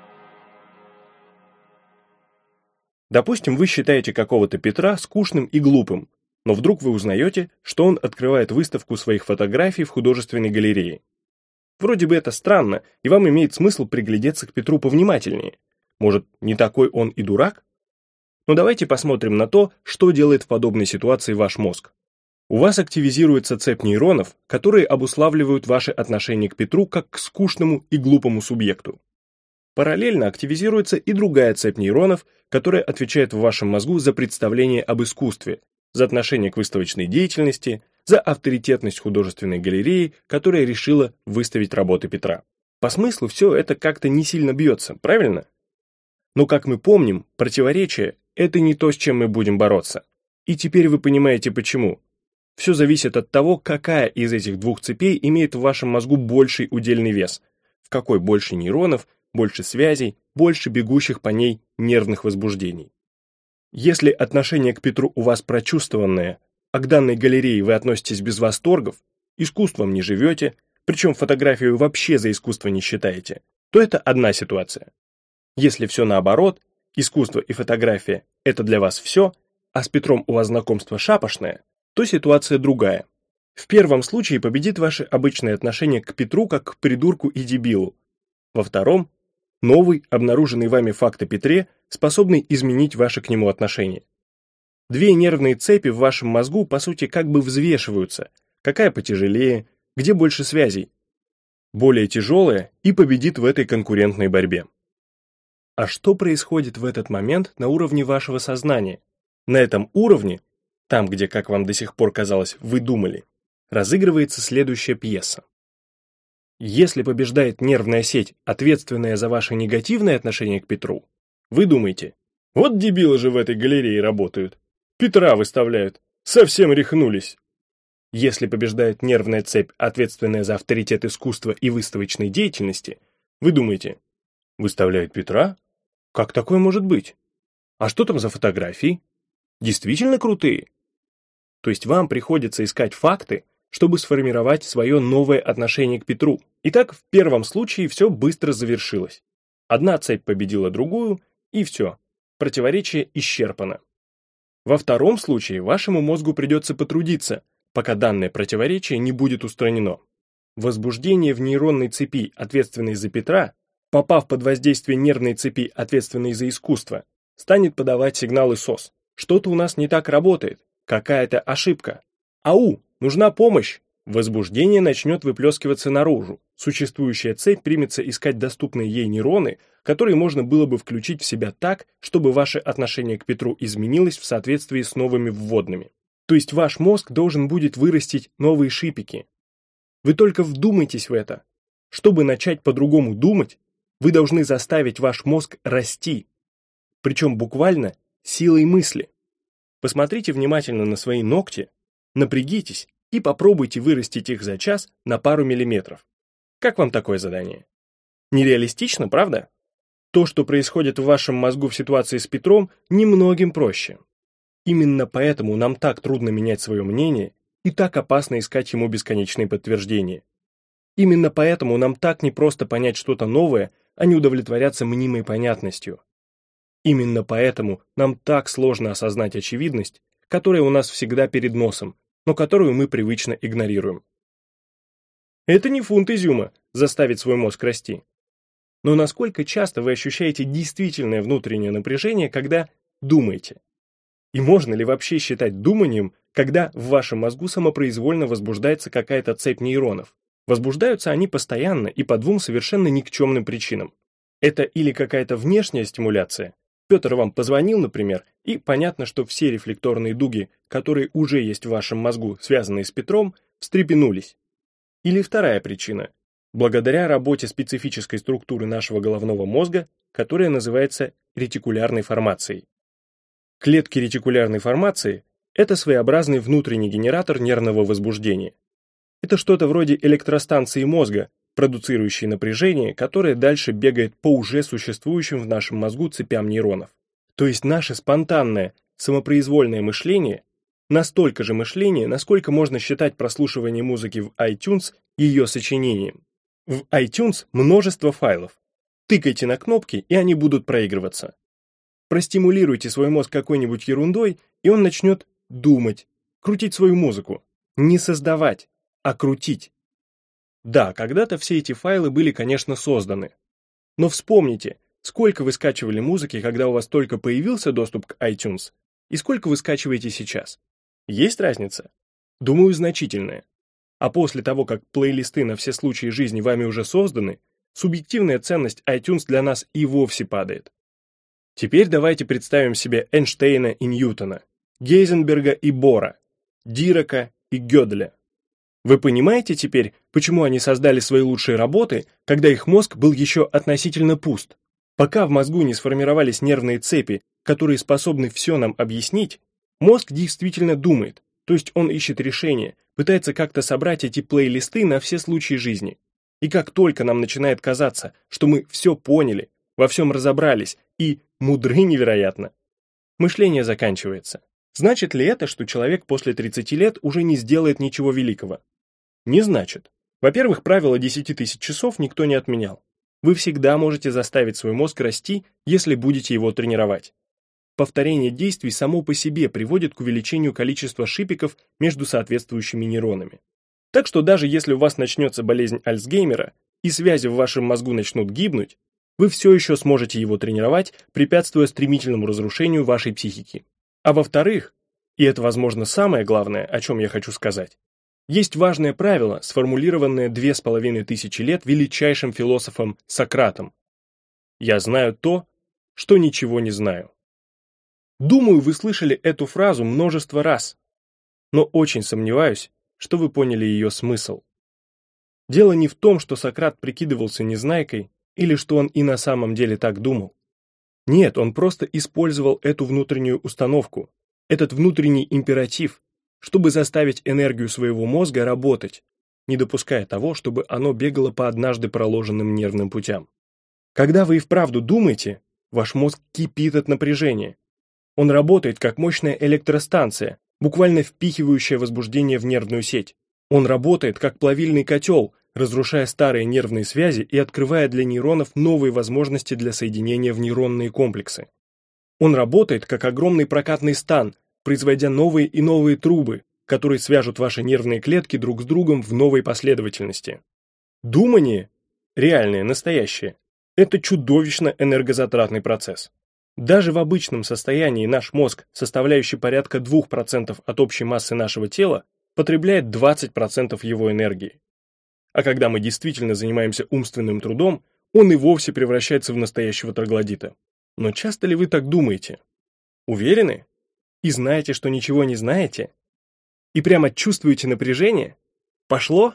Допустим, вы считаете какого-то Петра скучным и глупым, но вдруг вы узнаете, что он открывает выставку своих фотографий в художественной галерее. Вроде бы это странно, и вам имеет смысл приглядеться к Петру повнимательнее. Может, не такой он и дурак? Но давайте посмотрим на то, что делает в подобной ситуации ваш мозг. У вас активизируется цепь нейронов, которые обуславливают ваше отношение к Петру как к скучному и глупому субъекту. Параллельно активизируется и другая цепь нейронов, которая отвечает в вашем мозгу за представление об искусстве, за отношение к выставочной деятельности, за авторитетность художественной галереи, которая решила выставить работы Петра. По смыслу все это как-то не сильно бьется, правильно? Но, как мы помним, противоречие – это не то, с чем мы будем бороться. И теперь вы понимаете почему. Все зависит от того, какая из этих двух цепей имеет в вашем мозгу больший удельный вес, в какой больше нейронов, больше связей, больше бегущих по ней нервных возбуждений. Если отношение к Петру у вас прочувствованное, а к данной галерее вы относитесь без восторгов, искусством не живете, причем фотографию вообще за искусство не считаете, то это одна ситуация. Если все наоборот, искусство и фотография – это для вас все, а с Петром у вас знакомство шапошное, то ситуация другая. В первом случае победит ваше обычное отношение к Петру как к придурку и дебилу. Во втором – новый, обнаруженный вами факт о Петре, способный изменить ваше к нему отношение. Две нервные цепи в вашем мозгу, по сути, как бы взвешиваются, какая потяжелее, где больше связей. Более тяжелая и победит в этой конкурентной борьбе. А что происходит в этот момент на уровне вашего сознания? На этом уровне, там, где, как вам до сих пор казалось, вы думали, разыгрывается следующая пьеса. Если побеждает нервная сеть, ответственная за ваше негативное отношение к Петру, вы думаете: вот дебилы же в этой галерее работают, Петра выставляют, совсем рехнулись. Если побеждает нервная цепь, ответственная за авторитет искусства и выставочной деятельности, вы думаете: выставляют Петра? Как такое может быть? А что там за фотографии? Действительно крутые? То есть вам приходится искать факты, чтобы сформировать свое новое отношение к Петру. Итак, в первом случае все быстро завершилось. Одна цепь победила другую, и все. Противоречие исчерпано. Во втором случае вашему мозгу придется потрудиться, пока данное противоречие не будет устранено. Возбуждение в нейронной цепи, ответственной за Петра, попав под воздействие нервной цепи, ответственной за искусство, станет подавать сигналы СОС. Что-то у нас не так работает, какая-то ошибка. Ау, нужна помощь! Возбуждение начнет выплескиваться наружу. Существующая цепь примется искать доступные ей нейроны, которые можно было бы включить в себя так, чтобы ваше отношение к Петру изменилось в соответствии с новыми вводными. То есть ваш мозг должен будет вырастить новые шипики. Вы только вдумайтесь в это. Чтобы начать по-другому думать, вы должны заставить ваш мозг расти. Причем буквально силой мысли. Посмотрите внимательно на свои ногти, напрягитесь и попробуйте вырастить их за час на пару миллиметров. Как вам такое задание? Нереалистично, правда? То, что происходит в вашем мозгу в ситуации с Петром, немногим проще. Именно поэтому нам так трудно менять свое мнение и так опасно искать ему бесконечные подтверждения. Именно поэтому нам так непросто понять что-то новое, а не удовлетворяться мнимой понятностью. Именно поэтому нам так сложно осознать очевидность, которая у нас всегда перед носом, но которую мы привычно игнорируем. Это не фунт изюма заставить свой мозг расти. Но насколько часто вы ощущаете действительное внутреннее напряжение, когда думаете? И можно ли вообще считать думанием, когда в вашем мозгу самопроизвольно возбуждается какая-то цепь нейронов? Возбуждаются они постоянно и по двум совершенно никчемным причинам. Это или какая-то внешняя стимуляция. Петр вам позвонил, например, и понятно, что все рефлекторные дуги, которые уже есть в вашем мозгу, связанные с Петром, встрепенулись. Или вторая причина. Благодаря работе специфической структуры нашего головного мозга, которая называется ретикулярной формацией. Клетки ретикулярной формации – это своеобразный внутренний генератор нервного возбуждения. Это что-то вроде электростанции мозга, продуцирующей напряжение, которое дальше бегает по уже существующим в нашем мозгу цепям нейронов. То есть наше спонтанное, самопроизвольное мышление – настолько же мышление, насколько можно считать прослушивание музыки в iTunes ее сочинением. В iTunes множество файлов. Тыкайте на кнопки, и они будут проигрываться. Простимулируйте свой мозг какой-нибудь ерундой, и он начнет думать, крутить свою музыку. Не создавать, а крутить. Да, когда-то все эти файлы были, конечно, созданы. Но вспомните, сколько вы скачивали музыки, когда у вас только появился доступ к iTunes, и сколько вы скачиваете сейчас. Есть разница? Думаю, значительная. А после того, как плейлисты на все случаи жизни вами уже созданы, субъективная ценность iTunes для нас и вовсе падает. Теперь давайте представим себе Эйнштейна и Ньютона, Гейзенберга и Бора, Дирака и Гёделя. Вы понимаете теперь, почему они создали свои лучшие работы, когда их мозг был еще относительно пуст? Пока в мозгу не сформировались нервные цепи, которые способны все нам объяснить, мозг действительно думает, то есть он ищет решение, пытается как-то собрать эти плейлисты на все случаи жизни. И как только нам начинает казаться, что мы все поняли, во всем разобрались и мудры невероятно, мышление заканчивается. Значит ли это, что человек после 30 лет уже не сделает ничего великого? Не значит. Во-первых, правило 10 тысяч часов никто не отменял. Вы всегда можете заставить свой мозг расти, если будете его тренировать. Повторение действий само по себе приводит к увеличению количества шипиков между соответствующими нейронами. Так что даже если у вас начнется болезнь Альцгеймера и связи в вашем мозгу начнут гибнуть, вы все еще сможете его тренировать, препятствуя стремительному разрушению вашей психики. А во-вторых, и это, возможно, самое главное, о чем я хочу сказать, есть важное правило, сформулированное 2500 лет величайшим философом Сократом. «Я знаю то, что ничего не знаю». Думаю, вы слышали эту фразу множество раз, но очень сомневаюсь, что вы поняли ее смысл. Дело не в том, что Сократ прикидывался незнайкой или что он и на самом деле так думал. Нет, он просто использовал эту внутреннюю установку, этот внутренний императив, чтобы заставить энергию своего мозга работать, не допуская того, чтобы оно бегало по однажды проложенным нервным путям. Когда вы и вправду думаете, ваш мозг кипит от напряжения. Он работает как мощная электростанция, буквально впихивающая возбуждение в нервную сеть. Он работает как плавильный котел, разрушая старые нервные связи и открывая для нейронов новые возможности для соединения в нейронные комплексы. Он работает как огромный прокатный стан, производя новые и новые трубы, которые свяжут ваши нервные клетки друг с другом в новой последовательности. Думание, реальное, настоящее, Это чудовищно энергозатратный процесс. Даже в обычном состоянии наш мозг, составляющий порядка 2% от общей массы нашего тела, потребляет 20% его энергии. А когда мы действительно занимаемся умственным трудом, он и вовсе превращается в настоящего троглодита. Но часто ли вы так думаете? Уверены? И знаете, что ничего не знаете? И прямо чувствуете напряжение? Пошло?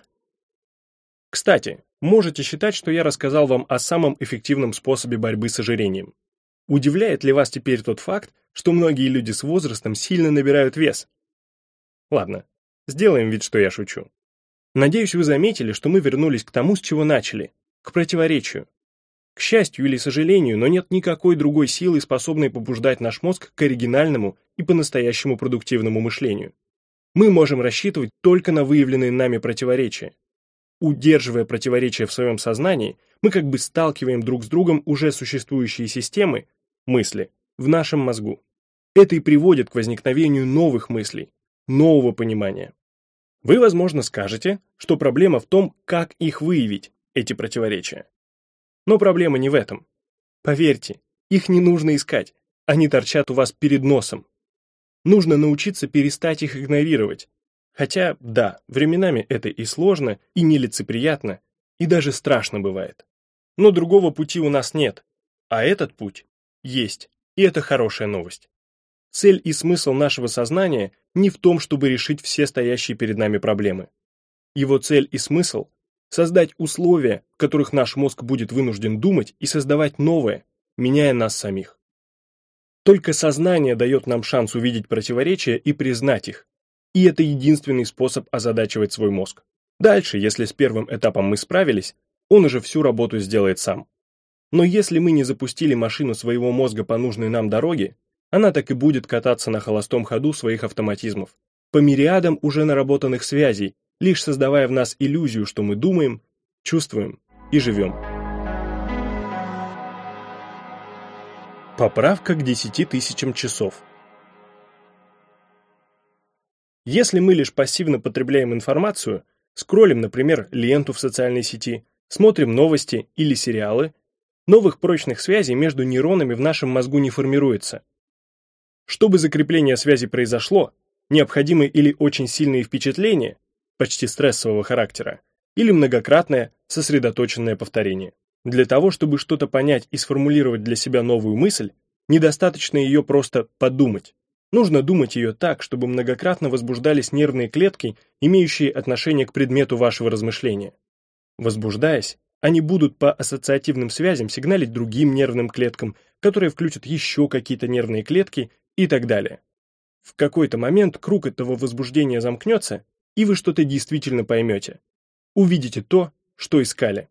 Кстати, можете считать, что я рассказал вам о самом эффективном способе борьбы с ожирением. Удивляет ли вас теперь тот факт, что многие люди с возрастом сильно набирают вес? Ладно, сделаем вид, что я шучу. Надеюсь, вы заметили, что мы вернулись к тому, с чего начали, к противоречию. К счастью или сожалению, но нет никакой другой силы, способной побуждать наш мозг к оригинальному и по-настоящему продуктивному мышлению. Мы можем рассчитывать только на выявленные нами противоречия. Удерживая противоречия в своем сознании, мы как бы сталкиваем друг с другом уже существующие системы, мысли, в нашем мозгу. Это и приводит к возникновению новых мыслей, нового понимания. Вы, возможно, скажете, что проблема в том, как их выявить, эти противоречия. Но проблема не в этом. Поверьте, их не нужно искать, они торчат у вас перед носом. Нужно научиться перестать их игнорировать. Хотя, да, временами это и сложно, и нелицеприятно, и даже страшно бывает. Но другого пути у нас нет, а этот путь есть, и это хорошая новость. Цель и смысл нашего сознания не в том, чтобы решить все стоящие перед нами проблемы. Его цель и смысл – создать условия, в которых наш мозг будет вынужден думать и создавать новое, меняя нас самих. Только сознание дает нам шанс увидеть противоречия и признать их, и это единственный способ озадачивать свой мозг. Дальше, если с первым этапом мы справились, он уже всю работу сделает сам. Но если мы не запустили машину своего мозга по нужной нам дороге, она так и будет кататься на холостом ходу своих автоматизмов, по мириадам уже наработанных связей, лишь создавая в нас иллюзию, что мы думаем, чувствуем и живем. Поправка к 10 тысячам часов. Если мы лишь пассивно потребляем информацию, скроллим, например, ленту в социальной сети, смотрим новости или сериалы, новых прочных связей между нейронами в нашем мозгу не формируется. Чтобы закрепление связи произошло, необходимы или очень сильные впечатления, почти стрессового характера, или многократное сосредоточенное повторение. Для того, чтобы что-то понять и сформулировать для себя новую мысль, недостаточно ее просто подумать. Нужно думать ее так, чтобы многократно возбуждались нервные клетки, имеющие отношение к предмету вашего размышления. Возбуждаясь, они будут по ассоциативным связям сигналить другим нервным клеткам, которые включат еще какие-то нервные клетки и так далее. В какой-то момент круг этого возбуждения замкнется, и вы что-то действительно поймете. Увидите то, что искали.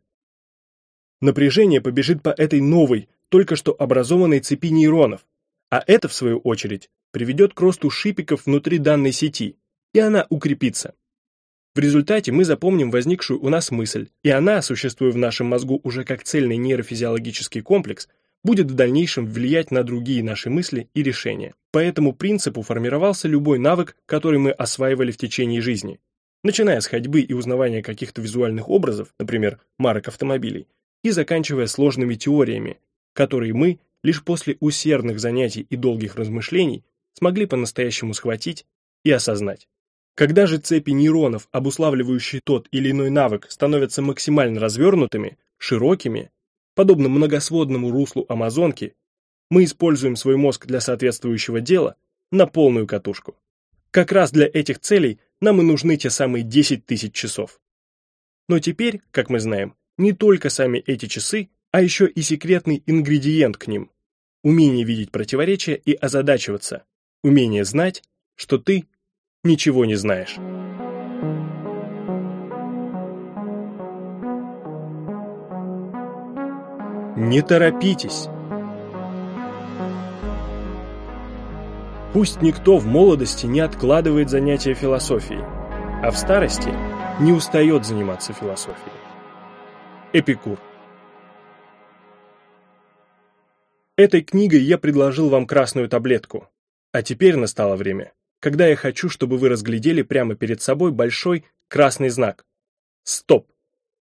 Напряжение побежит по этой новой, только что образованной цепи нейронов, а это, в свою очередь, приведет к росту шипиков внутри данной сети, и она укрепится. В результате мы запомним возникшую у нас мысль, и она, существуя в нашем мозгу уже как цельный нейрофизиологический комплекс, будет в дальнейшем влиять на другие наши мысли и решения. По этому принципу формировался любой навык, который мы осваивали в течение жизни, начиная с ходьбы и узнавания каких-то визуальных образов, например, марок автомобилей, и заканчивая сложными теориями, которые мы, лишь после усердных занятий и долгих размышлений, смогли по-настоящему схватить и осознать. Когда же цепи нейронов, обуславливающие тот или иной навык, становятся максимально развернутыми, широкими, подобно многосводному руслу Амазонки, мы используем свой мозг для соответствующего дела на полную катушку. Как раз для этих целей нам и нужны те самые 10 тысяч часов. Но теперь, как мы знаем, не только сами эти часы, а еще и секретный ингредиент к ним – умение видеть противоречия и озадачиваться, умение знать, что ты ничего не знаешь. Не торопитесь. Пусть никто в молодости не откладывает занятия философией, а в старости не устает заниматься философией. Эпикур. Этой книгой я предложил вам красную таблетку, а теперь настало время, когда я хочу, чтобы вы разглядели прямо перед собой большой красный знак. Стоп!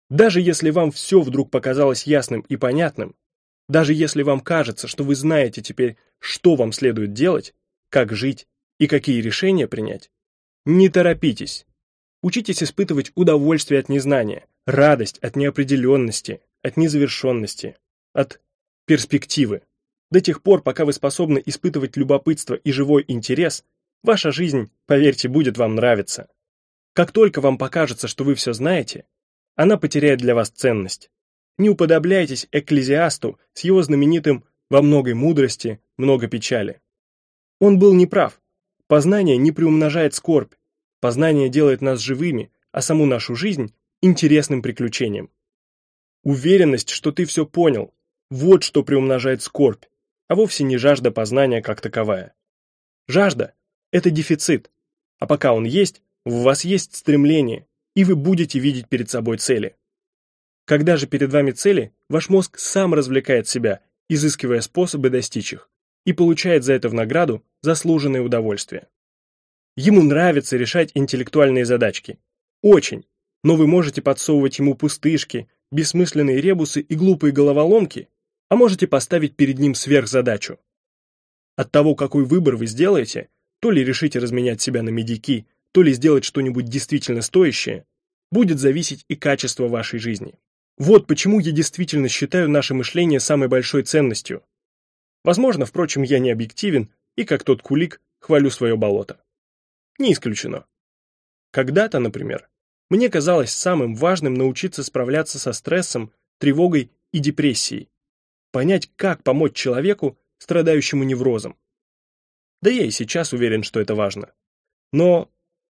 Даже если вам все вдруг показалось ясным и понятным, даже если вам кажется, что вы знаете теперь, что вам следует делать, как жить и какие решения принять, не торопитесь. Учитесь испытывать удовольствие от незнания, радость от неопределенности, от незавершенности, от перспективы. До тех пор, пока вы способны испытывать любопытство и живой интерес, ваша жизнь, поверьте, будет вам нравиться. Как только вам покажется, что вы все знаете, она потеряет для вас ценность. Не уподобляйтесь Экклезиасту с его знаменитым «во многой мудрости, много печали». Он был неправ. Познание не приумножает скорбь. Познание делает нас живыми, а саму нашу жизнь – интересным приключением. Уверенность, что ты все понял – вот что приумножает скорбь, а вовсе не жажда познания как таковая. Жажда – это дефицит, а пока он есть, в вас есть стремление, и вы будете видеть перед собой цели. Когда же перед вами цели, ваш мозг сам развлекает себя, изыскивая способы достичь их, и получает за это в награду заслуженное удовольствие. Ему нравится решать интеллектуальные задачки. Очень. Но вы можете подсовывать ему пустышки, бессмысленные ребусы и глупые головоломки, а можете поставить перед ним сверхзадачу. От того, какой выбор вы сделаете, то ли решите разменять себя на медики, то ли сделать что-нибудь действительно стоящее, будет зависеть и качество вашей жизни. Вот почему я действительно считаю наше мышление самой большой ценностью. Возможно, впрочем, я не объективен и, как тот кулик, хвалю свое болото. Не исключено. Когда-то, например, мне казалось самым важным научиться справляться со стрессом, тревогой и депрессией. Понять, как помочь человеку, страдающему неврозом. Да я и сейчас уверен, что это важно. Но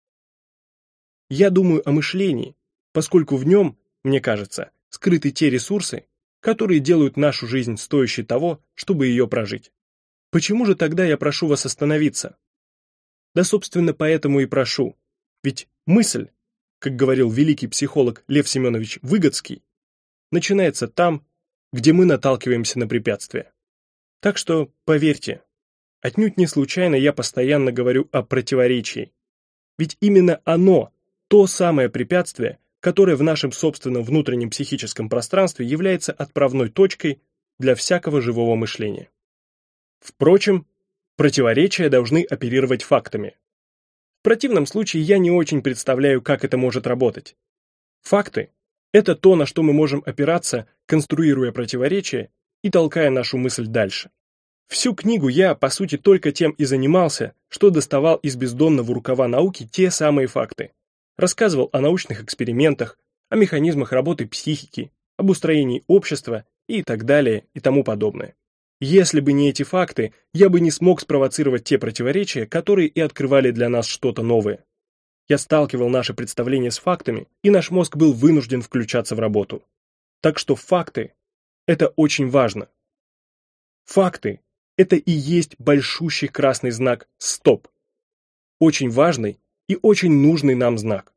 я думаю о мышлении, поскольку в нем, мне кажется, скрыты те ресурсы, которые делают нашу жизнь стоящей того, чтобы ее прожить. Почему же тогда я прошу вас остановиться? Да, собственно, поэтому и прошу. Ведь мысль, как говорил великий психолог Лев Семенович Выгодский, начинается там, где мы наталкиваемся на препятствия. Так что, поверьте, отнюдь не случайно я постоянно говорю о противоречии. Ведь именно оно, то самое препятствие, которое в нашем собственном внутреннем психическом пространстве является отправной точкой для всякого живого мышления. Впрочем, противоречия должны оперировать фактами. В противном случае я не очень представляю, как это может работать. Факты – это то, на что мы можем опираться, конструируя противоречия и толкая нашу мысль дальше. Всю книгу я, по сути, только тем и занимался, что доставал из бездонного рукава науки те самые факты. Рассказывал о научных экспериментах, о механизмах работы психики, об устроении общества и так далее и тому подобное. Если бы не эти факты, я бы не смог спровоцировать те противоречия, которые и открывали для нас что-то новое. Я сталкивал наши представления с фактами, и наш мозг был вынужден включаться в работу. Так что факты – это очень важно. Факты – это и есть большущий красный знак «Стоп». Очень важный и очень нужный нам знак.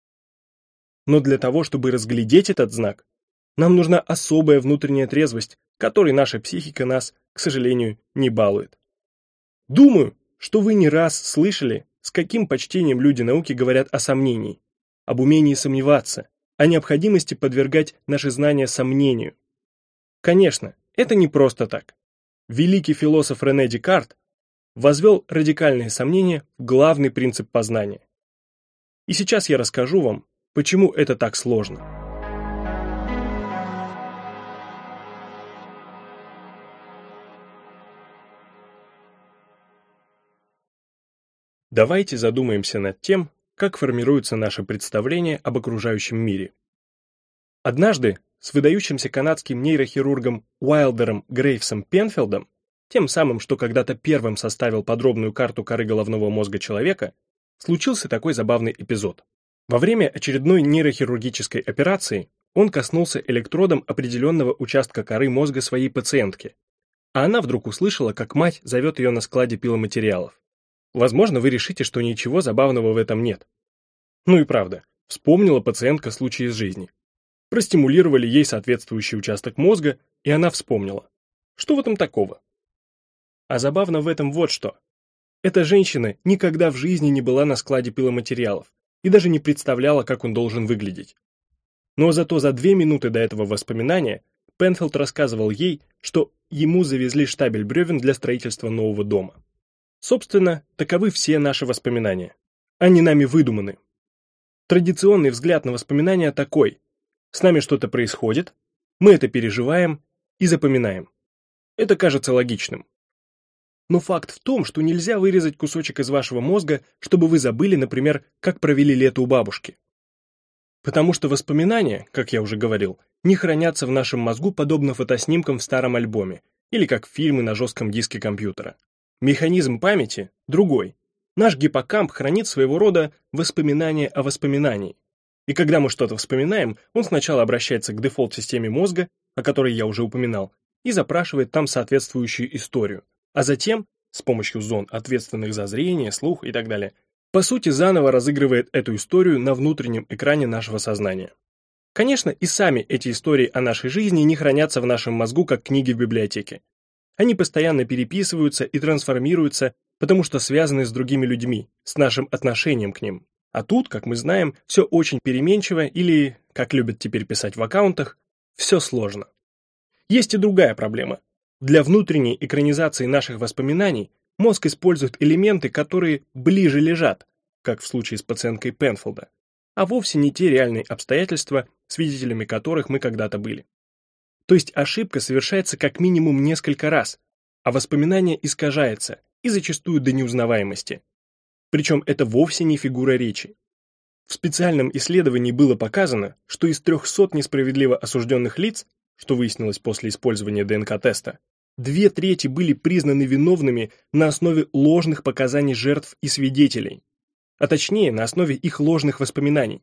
Но для того, чтобы разглядеть этот знак, нам нужна особая внутренняя трезвость, которой наша психика нас, к сожалению, не балует. Думаю, что вы не раз слышали, с каким почтением люди науки говорят о сомнении, об умении сомневаться, о необходимости подвергать наши знания сомнению. Конечно, это не просто так. Великий философ Рене Декарт возвел радикальные сомнения в главный принцип познания. И сейчас я расскажу вам, почему это так сложно. Давайте задумаемся над тем, как формируется наше представление об окружающем мире. Однажды с выдающимся канадским нейрохирургом Уайлдером Грейвсом Пенфилдом, тем самым, что когда-то первым составил подробную карту коры головного мозга человека, случился такой забавный эпизод. Во время очередной нейрохирургической операции он коснулся электродом определенного участка коры мозга своей пациентки, а она вдруг услышала, как мать зовет ее на складе пиломатериалов. Возможно, вы решите, что ничего забавного в этом нет. Ну и правда, вспомнила пациентка случай из жизни. Простимулировали ей соответствующий участок мозга, и она вспомнила. Что в этом такого? А забавно в этом вот что. Эта женщина никогда в жизни не была на складе пиломатериалов и даже не представляла, как он должен выглядеть. Но зато за 2 минуты до этого воспоминания Пенфилд рассказывал ей, что ему завезли штабель бревен для строительства нового дома. Собственно, таковы все наши воспоминания. Они нами выдуманы. Традиционный взгляд на воспоминания такой: с нами что-то происходит, мы это переживаем и запоминаем. Это кажется логичным. Но факт в том, что нельзя вырезать кусочек из вашего мозга, чтобы вы забыли, например, как провели лето у бабушки. Потому что воспоминания, как я уже говорил, не хранятся в нашем мозгу подобно фотоснимкам в старом альбоме или как фильмы на жестком диске компьютера. Механизм памяти другой. Наш гиппокамп хранит своего рода воспоминания о воспоминании. И когда мы что-то вспоминаем, он сначала обращается к дефолт-системе мозга, о которой я уже упоминал, и запрашивает там соответствующую историю. А затем, с помощью зон, ответственных за зрение, слух и так далее, по сути заново разыгрывает эту историю на внутреннем экране нашего сознания. Конечно, и сами эти истории о нашей жизни не хранятся в нашем мозгу как книги в библиотеке. Они постоянно переписываются и трансформируются, потому что связаны с другими людьми, с нашим отношением к ним. А тут, как мы знаем, все очень переменчиво или, как любят теперь писать в аккаунтах, все сложно. Есть и другая проблема. Для внутренней экранизации наших воспоминаний мозг использует элементы, которые ближе лежат, как в случае с пациенткой Пенфилда, а вовсе не те реальные обстоятельства, свидетелями которых мы когда-то были. То есть ошибка совершается как минимум несколько раз, а воспоминание искажается, и зачастую до неузнаваемости. Причем это вовсе не фигура речи. В специальном исследовании было показано, что из 300 несправедливо осужденных лиц, что выяснилось после использования ДНК-теста, 2/3 были признаны виновными на основе ложных показаний жертв и свидетелей, а точнее на основе их ложных воспоминаний.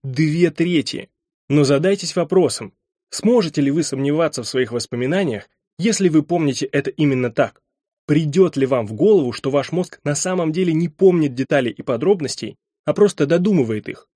2/3. Но задайтесь вопросом, сможете ли вы сомневаться в своих воспоминаниях, если вы помните это именно так? Придет ли вам в голову, что ваш мозг на самом деле не помнит деталей и подробностей, а просто додумывает их?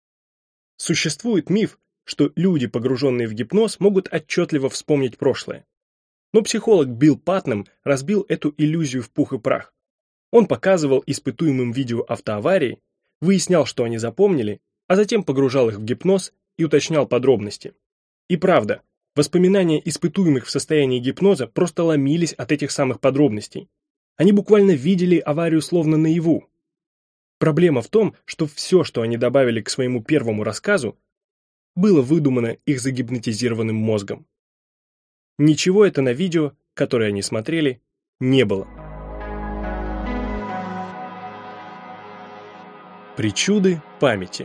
Существует миф, что люди, погруженные в гипноз, могут отчетливо вспомнить прошлое. Но психолог Билл Патнам разбил эту иллюзию в пух и прах. Он показывал испытуемым видео автоаварии, выяснял, что они запомнили, а затем погружал их в гипноз и уточнял подробности. И правда, воспоминания испытуемых в состоянии гипноза просто ломились от этих самых подробностей. Они буквально видели аварию словно наяву. Проблема в том, что все, что они добавили к своему первому рассказу, было выдумано их загипнотизированным мозгом. Ничего это на видео, которое они смотрели, не было. Причуды памяти.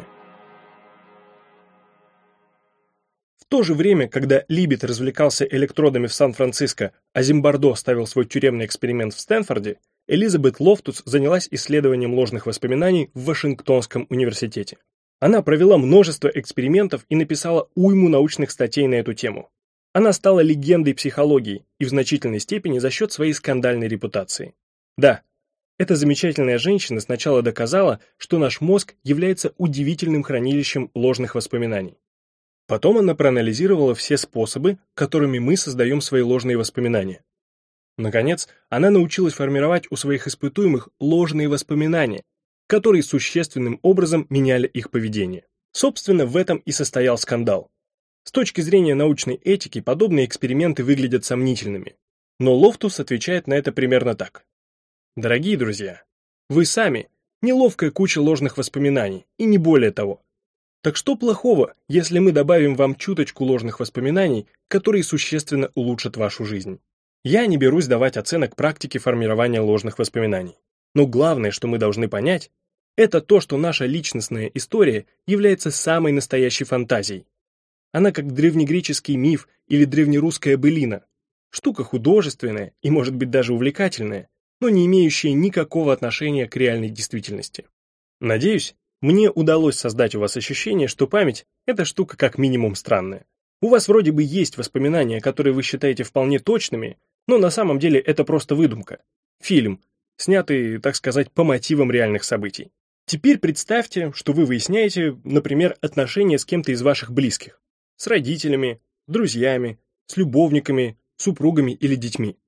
В то же время, когда Либбит развлекался электродами в Сан-Франциско, а Зимбардо ставил свой тюремный эксперимент в Стэнфорде, Элизабет Лофтус занялась исследованием ложных воспоминаний в Вашингтонском университете. Она провела множество экспериментов и написала уйму научных статей на эту тему. Она стала легендой психологии и в значительной степени за счет своей скандальной репутации. Да, эта замечательная женщина сначала доказала, что наш мозг является удивительным хранилищем ложных воспоминаний. Потом она проанализировала все способы, которыми мы создаем свои ложные воспоминания. Наконец, она научилась формировать у своих испытуемых ложные воспоминания, которые существенным образом меняли их поведение. Собственно, в этом и состоял скандал. С точки зрения научной этики, подобные эксперименты выглядят сомнительными. Но Лофтус отвечает на это примерно так. Дорогие друзья, вы сами неловкая куча ложных воспоминаний, и не более того. Так что плохого, если мы добавим вам чуточку ложных воспоминаний, которые существенно улучшат вашу жизнь? Я не берусь давать оценок практике формирования ложных воспоминаний. Но главное, что мы должны понять, это то, что наша личностная история является самой настоящей фантазией. Она как древнегреческий миф или древнерусская былина. Штука художественная и, может быть, даже увлекательная, но не имеющая никакого отношения к реальной действительности. Надеюсь, мне удалось создать у вас ощущение, что память – это штука как минимум странная. У вас вроде бы есть воспоминания, которые вы считаете вполне точными, но на самом деле это просто выдумка. Фильм, снятый, так сказать, по мотивам реальных событий. Теперь представьте, что вы выясняете, например, отношения с кем-то из ваших близких. С родителями, друзьями, с любовниками, супругами или детьми.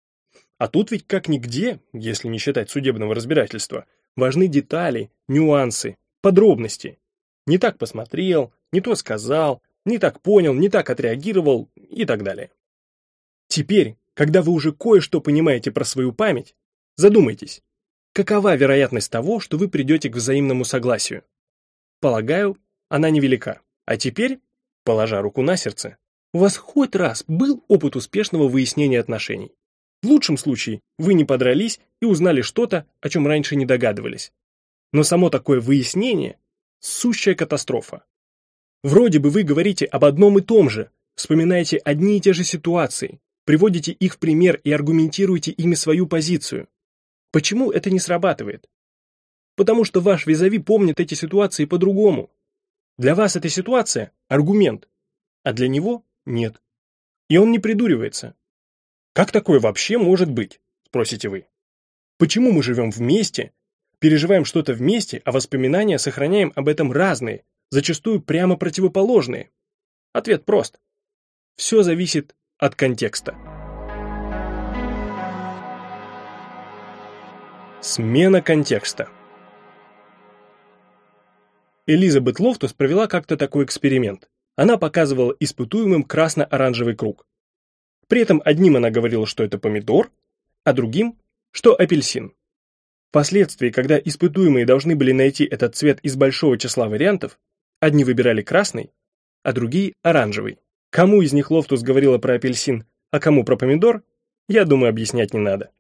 А тут ведь как нигде, если не считать судебного разбирательства, важны детали, нюансы, подробности. Не так посмотрел, не то сказал, не так понял, не так отреагировал и так далее. Теперь, когда вы уже кое-что понимаете про свою память, задумайтесь, какова вероятность того, что вы придете к взаимному согласию? Полагаю, она невелика. А теперь, положа руку на сердце, у вас хоть раз был опыт успешного выяснения отношений? В лучшем случае вы не подрались и узнали что-то, о чем раньше не догадывались. Но само такое выяснение – сущая катастрофа. Вроде бы вы говорите об одном и том же, вспоминаете одни и те же ситуации, приводите их в пример и аргументируете ими свою позицию. Почему это не срабатывает? Потому что ваш визави помнит эти ситуации по-другому. Для вас эта ситуация – аргумент, а для него – нет. И он не придуривается. Как такое вообще может быть, спросите вы? Почему мы живем вместе, переживаем что-то вместе, а воспоминания сохраняем об этом разные, зачастую прямо противоположные? Ответ прост. Все зависит от контекста. Смена контекста. Элизабет Лофтус провела как-то такой эксперимент. Она показывала испытуемым красно-оранжевый круг. При этом одним она говорила, что это помидор, а другим, что апельсин. Впоследствии, когда испытуемые должны были найти этот цвет из большого числа вариантов, одни выбирали красный, а другие – оранжевый. Кому из них Лофтус говорила про апельсин, а кому про помидор, я думаю, объяснять не надо.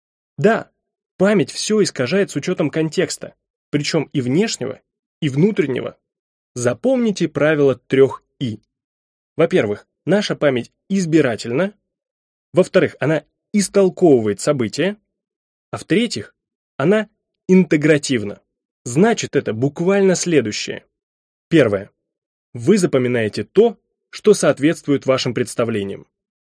Да, память все искажает с учетом контекста, причем и внешнего, и внутреннего. Запомните правило 3 «и». Во-первых, наша память избирательна. Во-вторых, она истолковывает события. А в-третьих, она интегративна. Значит, это буквально следующее. Первое. Вы запоминаете то, что соответствует вашим представлениям.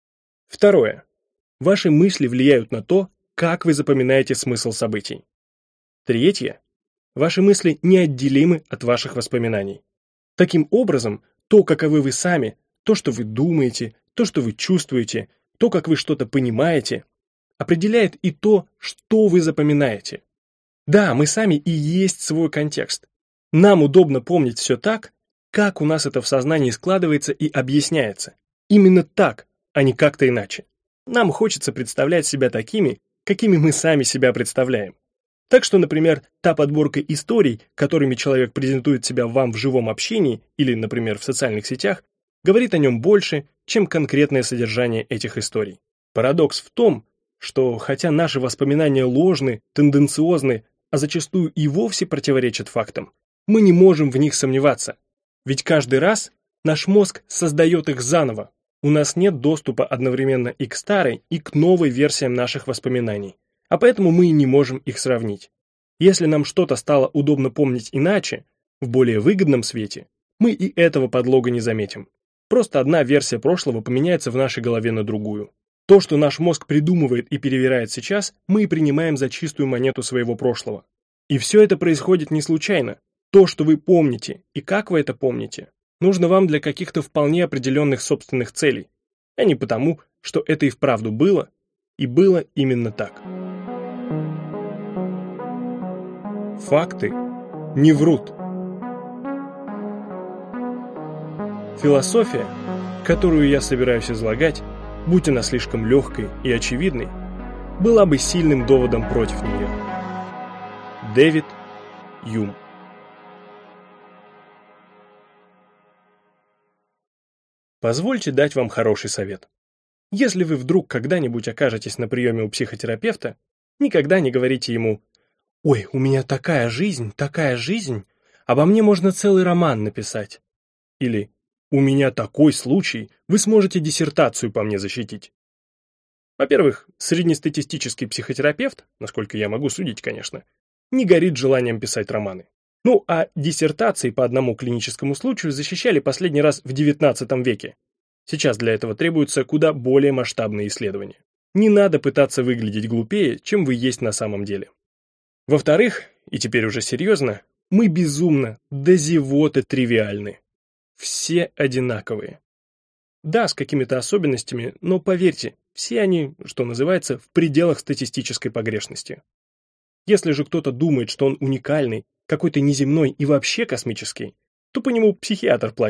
Второе. Ваши мысли влияют на то, как вы запоминаете смысл событий. Третье. Ваши мысли неотделимы от ваших воспоминаний. Таким образом, то, каковы вы сами, то, что вы думаете, то, что вы чувствуете, то, как вы что-то понимаете, определяет и то, что вы запоминаете. Да, мы сами и есть свой контекст. Нам удобно помнить все так, как у нас это в сознании складывается и объясняется. Именно так, а не как-то иначе. Нам хочется представлять себя такими, какими мы сами себя представляем. Так что, например, та подборка историй, которыми человек презентует себя вам в живом общении или, например, в социальных сетях, говорит о нем больше, чем конкретное содержание этих историй. Парадокс в том, что хотя наши воспоминания ложны, тенденциозны, а зачастую и вовсе противоречат фактам, мы не можем в них сомневаться. Ведь каждый раз наш мозг создает их заново. У нас нет доступа одновременно и к старой, и к новой версиям наших воспоминаний. А поэтому мы и не можем их сравнить. Если нам что-то стало удобно помнить иначе, в более выгодном свете, мы и этого подлога не заметим. Просто одна версия прошлого поменяется в нашей голове на другую. То, что наш мозг придумывает и перевирает сейчас, мы и принимаем за чистую монету своего прошлого. И все это происходит не случайно. То, что вы помните и как вы это помните, нужно вам для каких-то вполне определенных собственных целей, а не потому, что это и вправду было, и было именно так. Факты не врут. Философия, которую я собираюсь излагать, будь она слишком легкой и очевидной, была бы сильным доводом против нее. Дэвид Юм. Позвольте дать вам хороший совет. Если вы вдруг когда-нибудь окажетесь на приеме у психотерапевта, никогда не говорите ему: «Ой, у меня такая жизнь, обо мне можно целый роман написать». Или «У меня такой случай, вы сможете диссертацию по мне защитить». Во-первых, среднестатистический психотерапевт, насколько я могу судить, конечно, не горит желанием писать романы. Ну, а диссертации по одному клиническому случаю защищали последний раз в XIX веке. Сейчас для этого требуются куда более масштабные исследования. Не надо пытаться выглядеть глупее, чем вы есть на самом деле. Во-вторых, и теперь уже серьезно, мы безумно, до зевоты тривиальны. Все одинаковые. Да, с какими-то особенностями, но поверьте, все они, что называется, в пределах статистической погрешности. Если же кто-то думает, что он уникальный, какой-то неземной и вообще космический, то по нему психиатр плачет,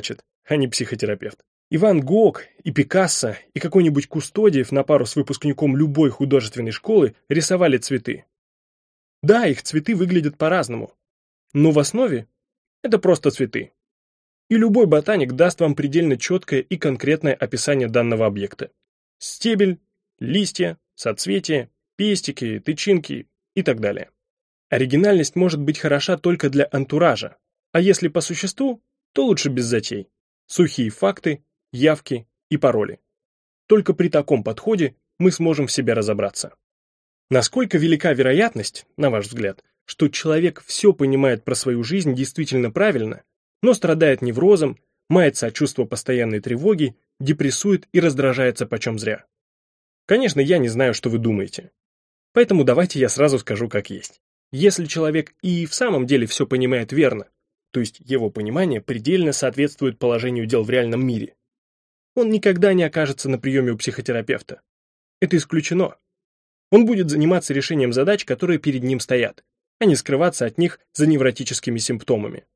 а не психотерапевт. И Ван Гог, и Пикассо, и какой-нибудь Кустодиев на пару с выпускником любой художественной школы рисовали цветы. Да, их цветы выглядят по-разному, но в основе это просто цветы. И любой ботаник даст вам предельно четкое и конкретное описание данного объекта. Стебель, листья, соцветия, пестики, тычинки и так далее. Оригинальность может быть хороша только для антуража, а если по существу, то лучше без затей. Сухие факты, явки и пароли. Только при таком подходе мы сможем в себе разобраться. Насколько велика вероятность, на ваш взгляд, что человек все понимает про свою жизнь действительно правильно, но страдает неврозом, мается от чувства постоянной тревоги, депрессует и раздражается почем зря? Конечно, я не знаю, что вы думаете. Поэтому давайте я сразу скажу как есть. Если человек и в самом деле все понимает верно, то есть его понимание предельно соответствует положению дел в реальном мире, он никогда не окажется на приеме у психотерапевта. Это исключено. Он будет заниматься решением задач, которые перед ним стоят, а не скрываться от них за невротическими симптомами.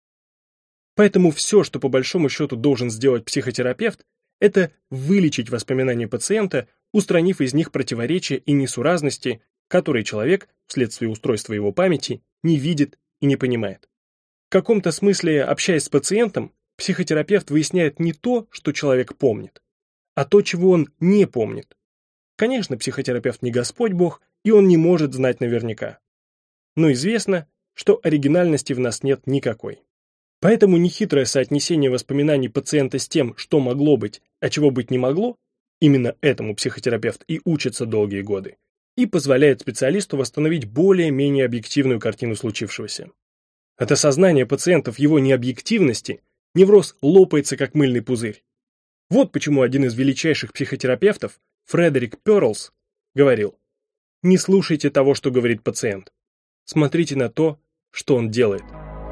Поэтому все, что по большому счету должен сделать психотерапевт, это вылечить воспоминания пациента, устранив из них противоречия и несуразности, которые человек, вследствие устройства его памяти, не видит и не понимает. В каком-то смысле, общаясь с пациентом, психотерапевт выясняет не то, что человек помнит, а то, чего он не помнит. Конечно, психотерапевт не Господь Бог, и он не может знать наверняка. Но известно, что оригинальности в нас нет никакой. Поэтому нехитрое соотнесение воспоминаний пациента с тем, что могло быть, а чего быть не могло, именно этому психотерапевт и учится долгие годы, и позволяет специалисту восстановить более-менее объективную картину случившегося. От осознания пациента в его необъективности невроз лопается как мыльный пузырь. Вот почему один из величайших психотерапевтов, Фредерик Перлс, говорил: «Не слушайте того, что говорит пациент. Смотрите на то, что он делает».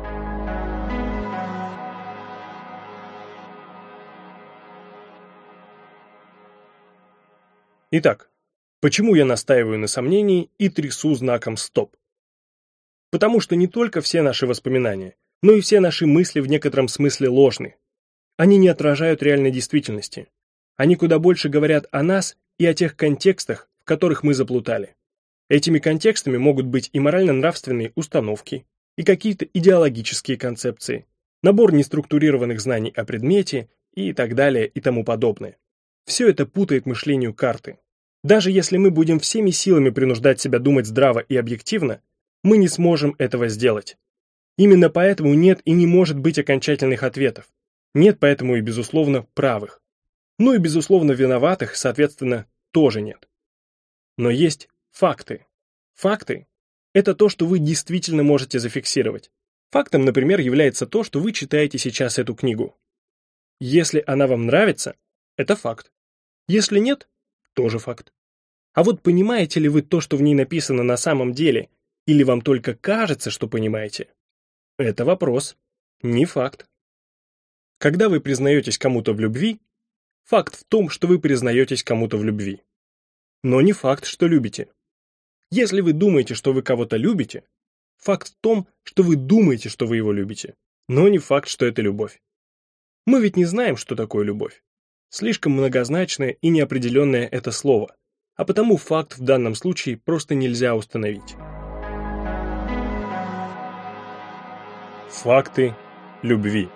Итак, почему я настаиваю на сомнении и трясу знаком «стоп»? Потому что не только все наши воспоминания, но и все наши мысли в некотором смысле ложны. Они не отражают реальной действительности. Они куда больше говорят о нас и о тех контекстах, в которых мы заплутали. Этими контекстами могут быть и морально-нравственные установки, и какие-то идеологические концепции, набор неструктурированных знаний о предмете и так далее и тому подобное. Все это путает мышлению карты. Даже если мы будем всеми силами принуждать себя думать здраво и объективно, мы не сможем этого сделать. Именно поэтому нет и не может быть окончательных ответов. Нет поэтому и, безусловно, правых. Ну и, безусловно, виноватых, соответственно, тоже нет. Но есть факты. Факты – это то, что вы действительно можете зафиксировать. Фактом, например, является то, что вы читаете сейчас эту книгу. Если она вам нравится, это факт. Если нет, тоже факт. А вот понимаете ли вы то, что в ней написано на самом деле, или вам только кажется, что понимаете? Это вопрос, не факт. Когда вы признаетесь кому-то в любви, факт в том, что вы признаетесь кому-то в любви. Но не факт, что любите. Если вы думаете, что вы кого-то любите, факт в том, что вы думаете, что вы его любите, но не факт, что это любовь. Мы ведь не знаем, что такое любовь. Слишком многозначное и неопределенное это слово, а потому факт в данном случае просто нельзя установить. Факты любви.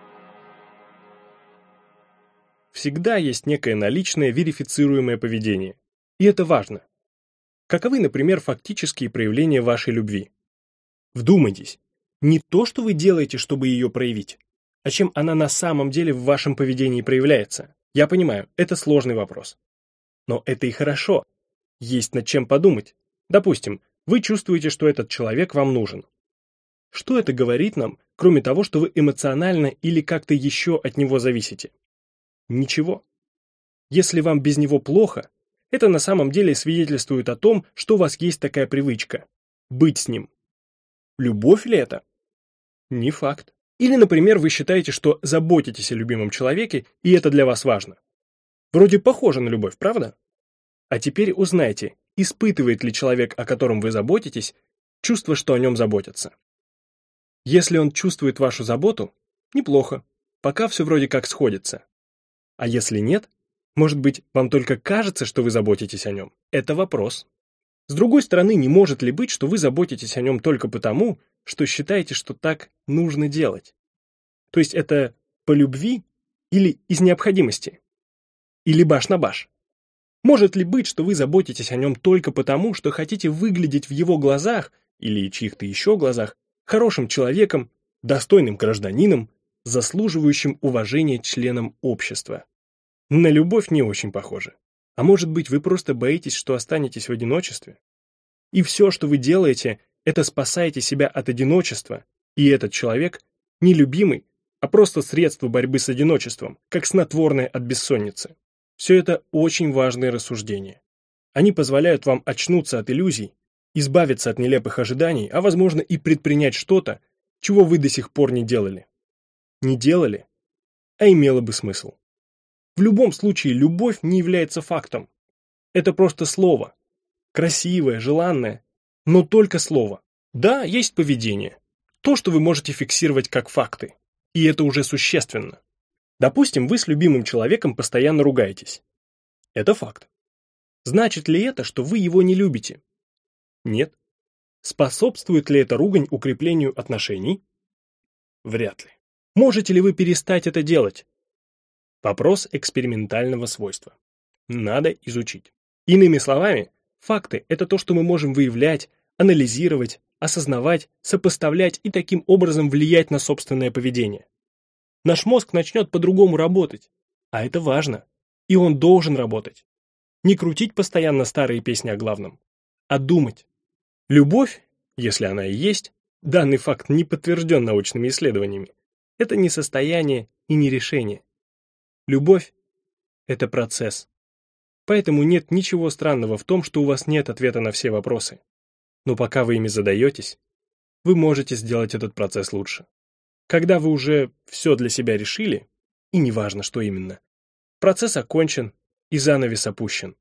Всегда есть некое наличное верифицируемое поведение, и это важно. Каковы, например, фактические проявления вашей любви? Вдумайтесь, не то, что вы делаете, чтобы ее проявить, а чем она на самом деле в вашем поведении проявляется. Я понимаю, это сложный вопрос. Но это и хорошо. Есть над чем подумать. Допустим, вы чувствуете, что этот человек вам нужен. Что это говорит нам, кроме того, что вы эмоционально или как-то еще от него зависите? Ничего. Если вам без него плохо, это на самом деле свидетельствует о том, что у вас есть такая привычка – быть с ним. Любовь ли это? Не факт. Или, например, вы считаете, что заботитесь о любимом человеке, и это для вас важно. Вроде похоже на любовь, правда? А теперь узнайте, испытывает ли человек, о котором вы заботитесь, чувство, что о нем заботятся. Если он чувствует вашу заботу, неплохо. пока все вроде как сходится. А если нет, может быть, вам только кажется, что вы заботитесь о нем? Это вопрос. С другой стороны, не может ли быть, что вы заботитесь о нем только потому, что считаете, что так нужно делать? То есть это по любви или из необходимости? Или баш на баш? Может ли быть, что вы заботитесь о нем только потому, что хотите выглядеть в его глазах или чьих-то еще глазах хорошим человеком, достойным гражданином, заслуживающим уважения членом общества? На любовь не очень похоже. А может быть, вы просто боитесь, что останетесь в одиночестве? И все, что вы делаете, это спасаете себя от одиночества, и этот человек не любимый, а просто средство борьбы с одиночеством, как снотворное от бессонницы. Все это очень важные рассуждения. Они позволяют вам очнуться от иллюзий, избавиться от нелепых ожиданий, а возможно и предпринять что-то, чего вы до сих пор не делали. Не делали, а имело бы смысл. В любом случае, любовь не является фактом. Это просто слово. Красивое, желанное, но только слово. Да, есть поведение. То, что вы можете фиксировать как факты. И это уже существенно. Допустим, вы с любимым человеком постоянно ругаетесь. Это факт. Значит ли это, что вы его не любите? Нет. Способствует ли эта ругань укреплению отношений? Вряд ли. Можете ли вы перестать это делать? Вопрос экспериментального свойства. Надо изучить. Иными словами, факты – это то, что мы можем выявлять, анализировать, осознавать, сопоставлять и таким образом влиять на собственное поведение. Наш мозг начнет по-другому работать, а это важно, и он должен работать. Не крутить постоянно старые песни о главном, а думать. Любовь, если она и есть, данный факт не подтвержден научными исследованиями, это не состояние и не решение. Любовь – это процесс. Поэтому нет ничего странного в том, что у вас нет ответа на все вопросы. Но пока вы ими задаетесь, вы можете сделать этот процесс лучше. Когда вы уже все для себя решили, и неважно, что именно, процесс окончен и занавес опущен.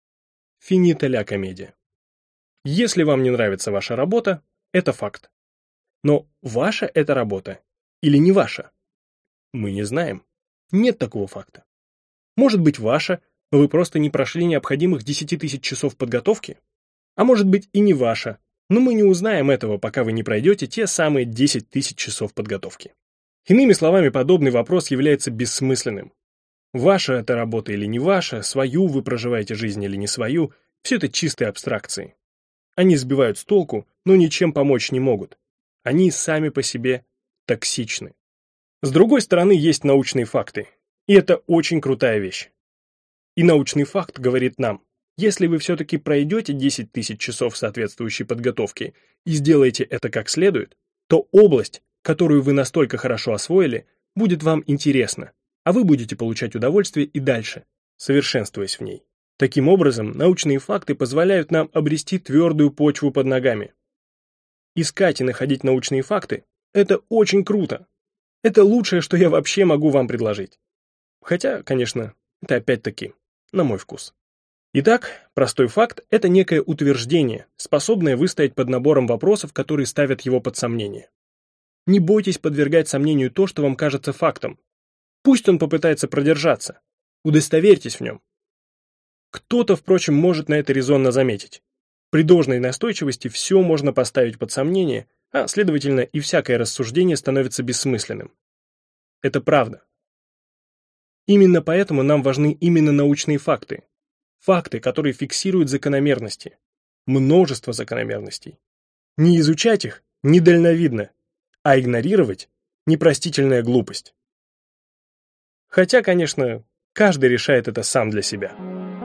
Финита ля комедия. Если вам не нравится ваша работа, это факт. Но ваша это работа или не ваша? Мы не знаем. Нет такого факта. Может быть ваша, но вы просто не прошли необходимых 10 тысяч часов подготовки? А может быть и не ваша, но мы не узнаем этого, пока вы не пройдете те самые 10 тысяч часов подготовки. Иными словами, подобный вопрос является бессмысленным. Ваша это работа или не ваша, свою вы проживаете жизнь или не свою, все это чистые абстракции. Они сбивают с толку, но ничем помочь не могут. Они сами по себе токсичны. С другой стороны, есть научные факты, и это очень крутая вещь. И научный факт говорит нам, если вы все-таки пройдете 10 тысяч часов соответствующей подготовки и сделаете это как следует, то область, которую вы настолько хорошо освоили, будет вам интересна, а вы будете получать удовольствие и дальше, совершенствуясь в ней. Таким образом, научные факты позволяют нам обрести твердую почву под ногами. Искать и находить научные факты – это очень круто. Это лучшее, что я вообще могу вам предложить. Хотя, конечно, это опять-таки на мой вкус. Итак, простой факт – это некое утверждение, способное выстоять под набором вопросов, которые ставят его под сомнение. Не бойтесь подвергать сомнению то, что вам кажется фактом. Пусть он попытается продержаться. Удостоверьтесь в нем. Кто-то, впрочем, может на это резонно заметить. При должной настойчивости все можно поставить под сомнение, а, следовательно, и всякое рассуждение становится бессмысленным. Это правда. Именно поэтому нам важны именно научные факты. Факты, которые фиксируют закономерности. Множество закономерностей. Не изучать их недальновидно, а игнорировать – непростительная глупость. Хотя, конечно, каждый решает это сам для себя.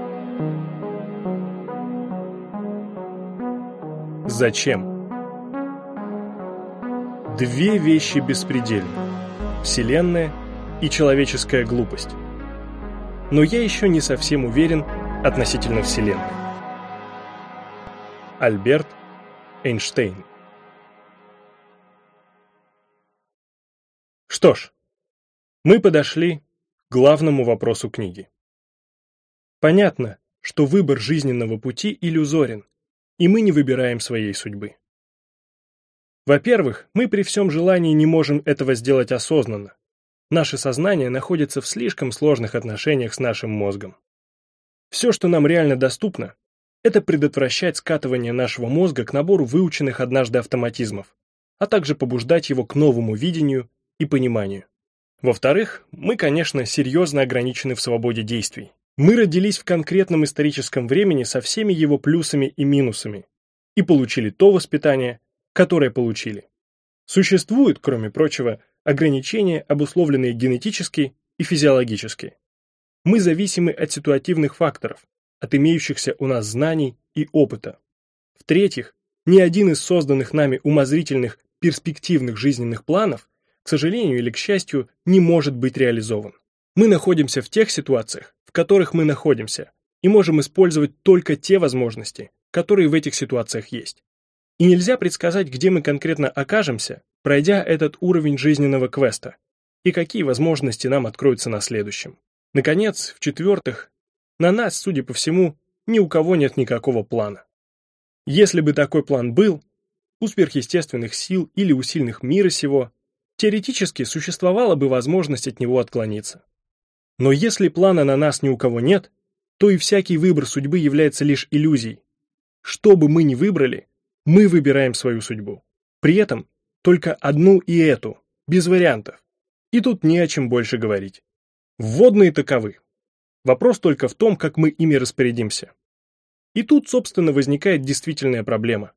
Зачем? Две вещи беспредельны – Вселенная и человеческая глупость. Но я еще не совсем уверен относительно Вселенной. Альберт Эйнштейн. Что ж, мы подошли к главному вопросу книги. Понятно, что выбор жизненного пути иллюзорен, и мы не выбираем своей судьбы. Во-первых, мы при всем желании не можем этого сделать осознанно. Наше сознание находится в слишком сложных отношениях с нашим мозгом. Все, что нам реально доступно, это предотвращать скатывание нашего мозга к набору выученных однажды автоматизмов, а также побуждать его к новому видению и пониманию. Во-вторых, мы, конечно, серьезно ограничены в свободе действий. Мы родились в конкретном историческом времени со всеми его плюсами и минусами и получили то воспитание, которое получили. Существуют, кроме прочего, ограничения, обусловленные генетически и физиологически. Мы зависимы от ситуативных факторов, от имеющихся у нас знаний и опыта. В-третьих, ни один из созданных нами умозрительных, перспективных жизненных планов, к сожалению или к счастью, не может быть реализован. Мы находимся в тех ситуациях, в которых мы находимся, и можем использовать только те возможности, которые в этих ситуациях есть. И нельзя предсказать, где мы конкретно окажемся, пройдя этот уровень жизненного квеста, и какие возможности нам откроются на следующем. Наконец, в-четвертых, на нас, судя по всему, ни у кого нет никакого плана. Если бы такой план был, у сверхъестественных сил или у сильных мира сего, теоретически существовала бы возможность от него отклониться. Но если плана на нас ни у кого нет, то и всякий выбор судьбы является лишь иллюзией. Что бы мы ни выбрали, мы выбираем свою судьбу. При этом только одну и эту, без вариантов. И тут не о чем больше говорить. Вводные таковы. Вопрос только в том, как мы ими распорядимся. И тут, собственно, возникает действительная проблема.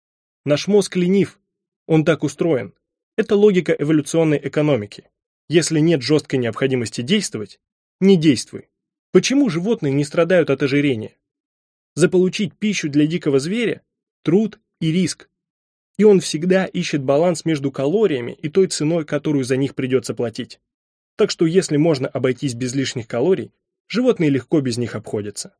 Наш мозг ленив, он так устроен. Это логика эволюционной экономики. Если нет жесткой необходимости действовать, не действуй. Почему животные не страдают от ожирения? Заполучить пищу для дикого зверя – труд и риск. И он всегда ищет баланс между калориями и той ценой, которую за них придется платить. Так что если можно обойтись без лишних калорий, животные легко без них обходятся.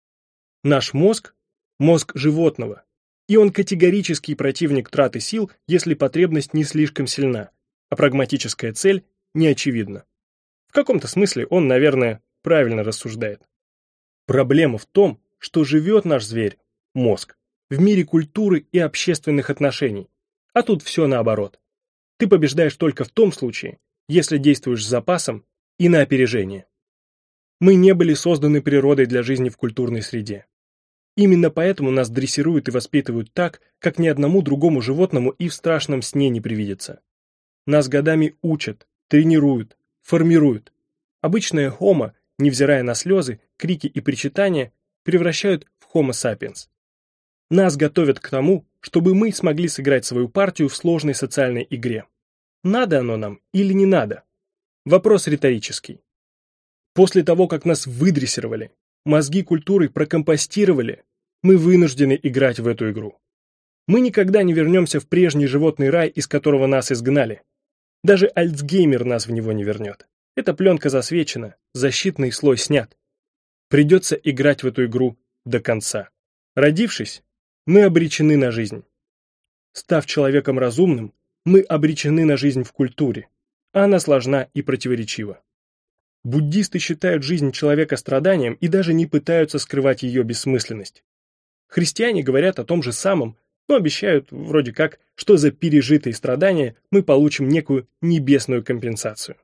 Наш мозг – мозг животного, и он категорический противник траты сил, если потребность не слишком сильна, а прагматическая цель не очевидна. В каком-то смысле он, наверное, правильно рассуждает. Проблема в том, что живет наш зверь, мозг, в мире культуры и общественных отношений, а тут все наоборот. Ты побеждаешь только в том случае, если действуешь с запасом и на опережение. Мы не были созданы природой для жизни в культурной среде. Именно поэтому нас дрессируют и воспитывают так, как ни одному другому животному и в страшном сне не привидится. Нас годами учат, тренируют, формируют. Обычное хомо, невзирая на слезы, крики и причитания, превращают в Homo sapiens. Нас готовят к тому, чтобы мы смогли сыграть свою партию в сложной социальной игре. Надо оно нам или не надо? Вопрос риторический. После того, как нас выдрессировали, мозги культуры прокомпостировали, мы вынуждены играть в эту игру. Мы никогда не вернемся в прежний животный рай, из которого нас изгнали. Даже Альцгеймер нас в него не вернет. Эта пленка засвечена, защитный слой снят. Придется играть в эту игру до конца. Родившись, мы обречены на жизнь. Став человеком разумным, мы обречены на жизнь в культуре, а она сложна и противоречива. Буддисты считают жизнь человека страданием и даже не пытаются скрывать ее бессмысленность. Христиане говорят о том же самом, но обещают, вроде как, что за пережитые страдания мы получим некую небесную компенсацию.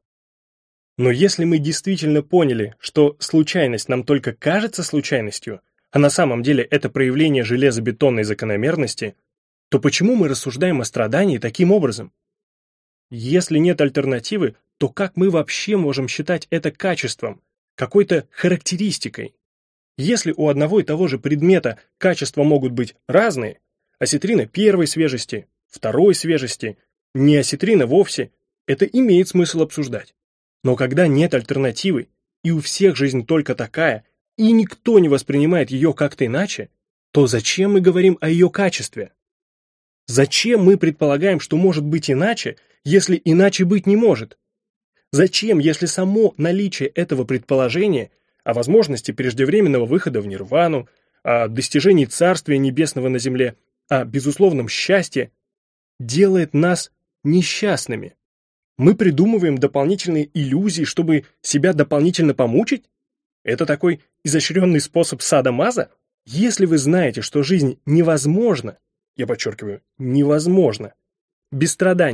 Но если мы действительно поняли, что случайность нам только кажется случайностью, а на самом деле это проявление железобетонной закономерности, то почему мы рассуждаем о страдании таким образом? Если нет альтернативы, то как мы вообще можем считать это качеством, какой-то характеристикой? Если у одного и того же предмета качества могут быть разные, осетрина первой свежести, второй свежести, не осетрина вовсе, это имеет смысл обсуждать. Но когда нет альтернативы, и у всех жизнь только такая, и никто не воспринимает ее как-то иначе, то зачем мы говорим о ее качестве? Зачем мы предполагаем, что может быть иначе, если иначе быть не может? Зачем, если само наличие этого предположения о возможности преждевременного выхода в нирвану, о достижении Царствия Небесного на земле, о безусловном счастье, делает нас несчастными? Мы придумываем дополнительные иллюзии, чтобы себя дополнительно помучить? Это такой изощренный способ садо-мазо? Если вы знаете, что жизнь невозможна, я подчеркиваю, невозможно, без страданий,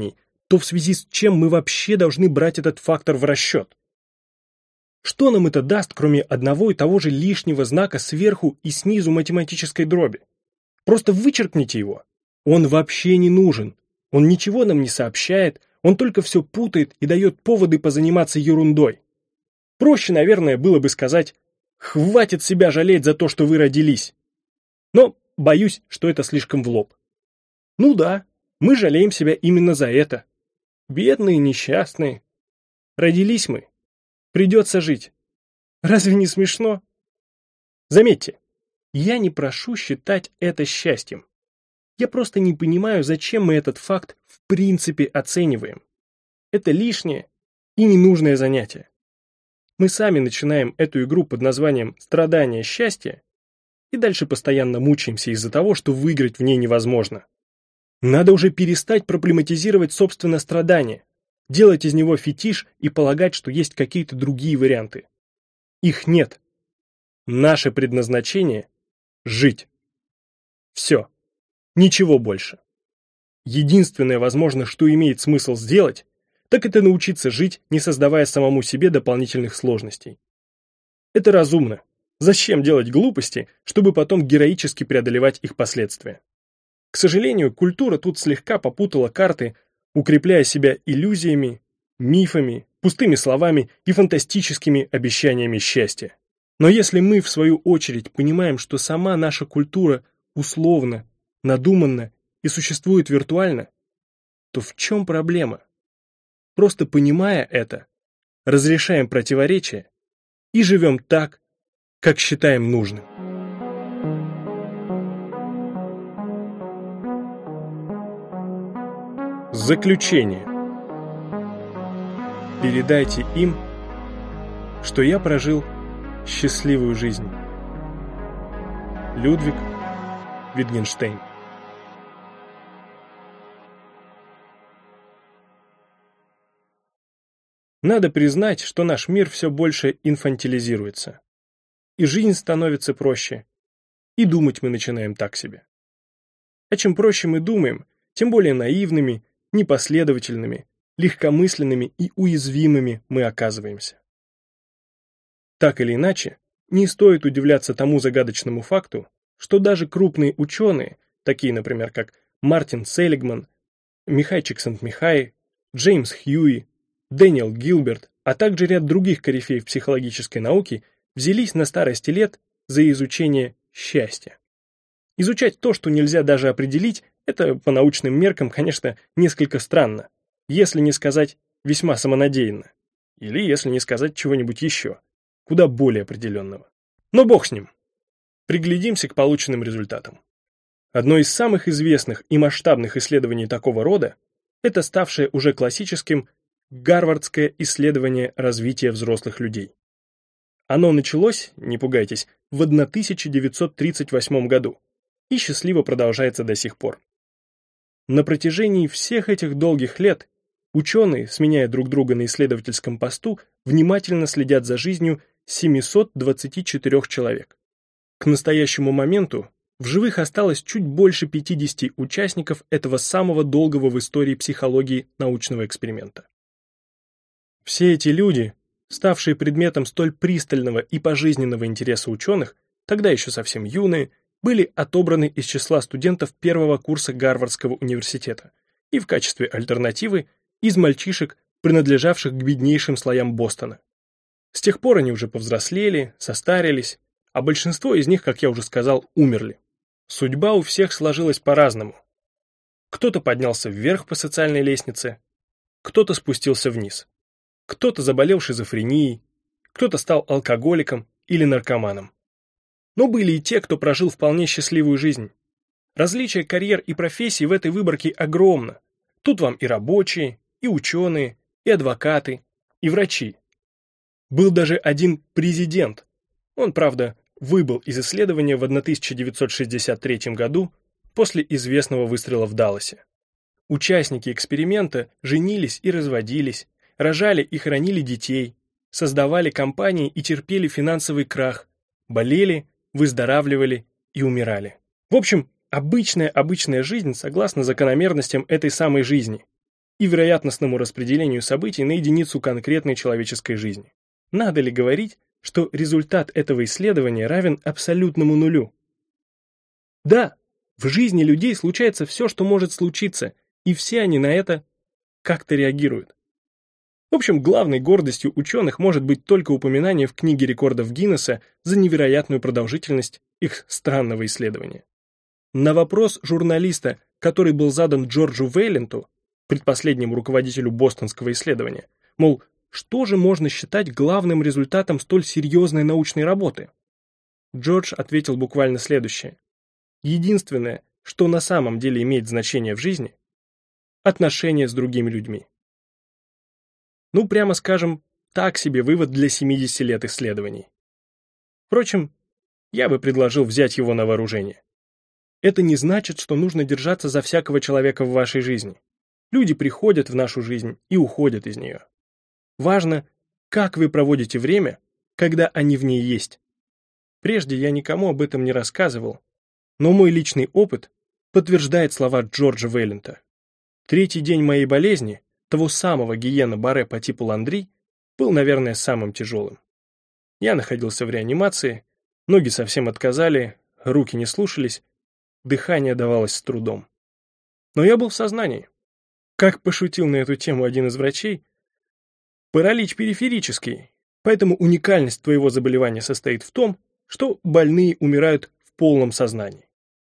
то в связи с чем мы вообще должны брать этот фактор в расчет? Что нам это даст, кроме одного и того же лишнего знака сверху и снизу математической дроби? Просто вычеркните его. Он вообще не нужен. Он ничего нам не сообщает, он только все путает и дает поводы позаниматься ерундой. Проще, наверное, было бы сказать: «Хватит себя жалеть за то, что вы родились». Но боюсь, что это слишком в лоб. Ну да, мы жалеем себя именно за это. Бедные, несчастные. Родились мы. Придется жить. Разве не смешно? Заметьте, я не прошу считать это счастьем. Я просто не понимаю, зачем мы этот факт в принципе оцениваем. Это лишнее и ненужное занятие. Мы сами начинаем эту игру под названием «Страдание счастья» и дальше постоянно мучаемся из-за того, что выиграть в ней невозможно. Надо уже перестать проблематизировать собственное страдание, делать из него фетиш и полагать, что есть какие-то другие варианты. Их нет. Наше предназначение – жить. Все. Ничего больше. Единственное, возможно, что имеет смысл сделать, так это научиться жить, не создавая самому себе дополнительных сложностей. Это разумно. Зачем делать глупости, чтобы потом героически преодолевать их последствия? К сожалению, культура тут слегка попутала карты, укрепляя себя иллюзиями, мифами, пустыми словами и фантастическими обещаниями счастья. Но если мы, в свою очередь, понимаем, что сама наша культура условна, надуманна и существует виртуально, то в чем проблема? Просто понимая это, разрешаем противоречия и живем так, как считаем нужным. Заключение. Передайте им, что я прожил счастливую жизнь. Людвиг Витгенштейн. Надо признать, что наш мир все больше инфантилизируется. И жизнь становится проще, и думать мы начинаем так себе. А чем проще мы думаем, тем более наивными, непоследовательными, легкомысленными и уязвимыми мы оказываемся. Так или иначе, не стоит удивляться тому загадочному факту, что даже крупные ученые, такие, например, как Мартин Селигман, Михай Чиксент-Михай, Джеймс Хьюи, Дэниел Гилберт, а также ряд других корифеев психологической науки, взялись на старости лет за изучение счастья. Изучать то, что нельзя даже определить, это по научным меркам, конечно, несколько странно, если не сказать весьма самонадеянно, или если не сказать чего-нибудь еще, куда более определенного. Но бог с ним. Приглядимся к полученным результатам. Одно из самых известных и масштабных исследований такого рода – это ставшее уже классическим Гарвардское исследование развития взрослых людей. Оно началось, не пугайтесь, в 1938 году и счастливо продолжается до сих пор. На протяжении всех этих долгих лет ученые, сменяя друг друга на исследовательском посту, внимательно следят за жизнью 724 человек. К настоящему моменту в живых осталось чуть больше 50 участников этого самого долгого в истории психологии научного эксперимента. Все эти люди, ставшие предметом столь пристального и пожизненного интереса ученых, тогда еще совсем юные, были отобраны из числа студентов первого курса Гарвардского университета и в качестве альтернативы из мальчишек, принадлежавших к беднейшим слоям Бостона. С тех пор они уже повзрослели, состарились, а большинство из них, как я уже сказал, умерли. Судьба у всех сложилась по-разному. Кто-то поднялся вверх по социальной лестнице, кто-то спустился вниз. Кто-то заболел шизофренией, кто-то стал алкоголиком или наркоманом. Но были и те, кто прожил вполне счастливую жизнь. Различие карьер и профессий в этой выборке огромно. Тут вам и рабочие, и ученые, и адвокаты, и врачи. Был даже один президент. Он, правда, выбыл из исследования в 1963 году после известного выстрела в Далласе. Участники эксперимента женились и разводились, рожали и хоронили детей, создавали компании и терпели финансовый крах, болели, выздоравливали и умирали. В общем, обычная жизнь согласно закономерностям этой самой жизни. и вероятностному распределению событий на единицу конкретной человеческой жизни. Надо ли говорить, что результат этого исследования равен абсолютному нулю? Да, в жизни людей случается все, что может случиться, и все они на это как-то реагируют. В общем, главной гордостью ученых может быть только упоминание в книге рекордов Гиннесса за невероятную продолжительность их странного исследования. На вопрос журналиста, который был задан Джорджу Вейленту, предпоследнему руководителю бостонского исследования, мол, что же можно считать главным результатом столь серьезной научной работы? Джордж ответил буквально следующее. Единственное, что на самом деле имеет значение в жизни – отношения с другими людьми. Ну, прямо скажем, так себе вывод для 70 лет исследований. Впрочем, я бы предложил взять его на вооружение. Это не значит, что нужно держаться за всякого человека в вашей жизни. Люди приходят в нашу жизнь и уходят из нее. Важно, как вы проводите время, когда они в ней есть. Прежде я никому об этом не рассказывал, но мой личный опыт подтверждает слова Джорджа Вейлента. Третий день моей болезни, того самого Гийена-Барре по типу Ландри, был, наверное, самым тяжелым. Я находился в реанимации, ноги совсем отказали, руки не слушались, дыхание давалось с трудом. Но я был в сознании. Как пошутил на эту тему один из врачей, паралич периферический, поэтому уникальность твоего заболевания состоит в том, что больные умирают в полном сознании.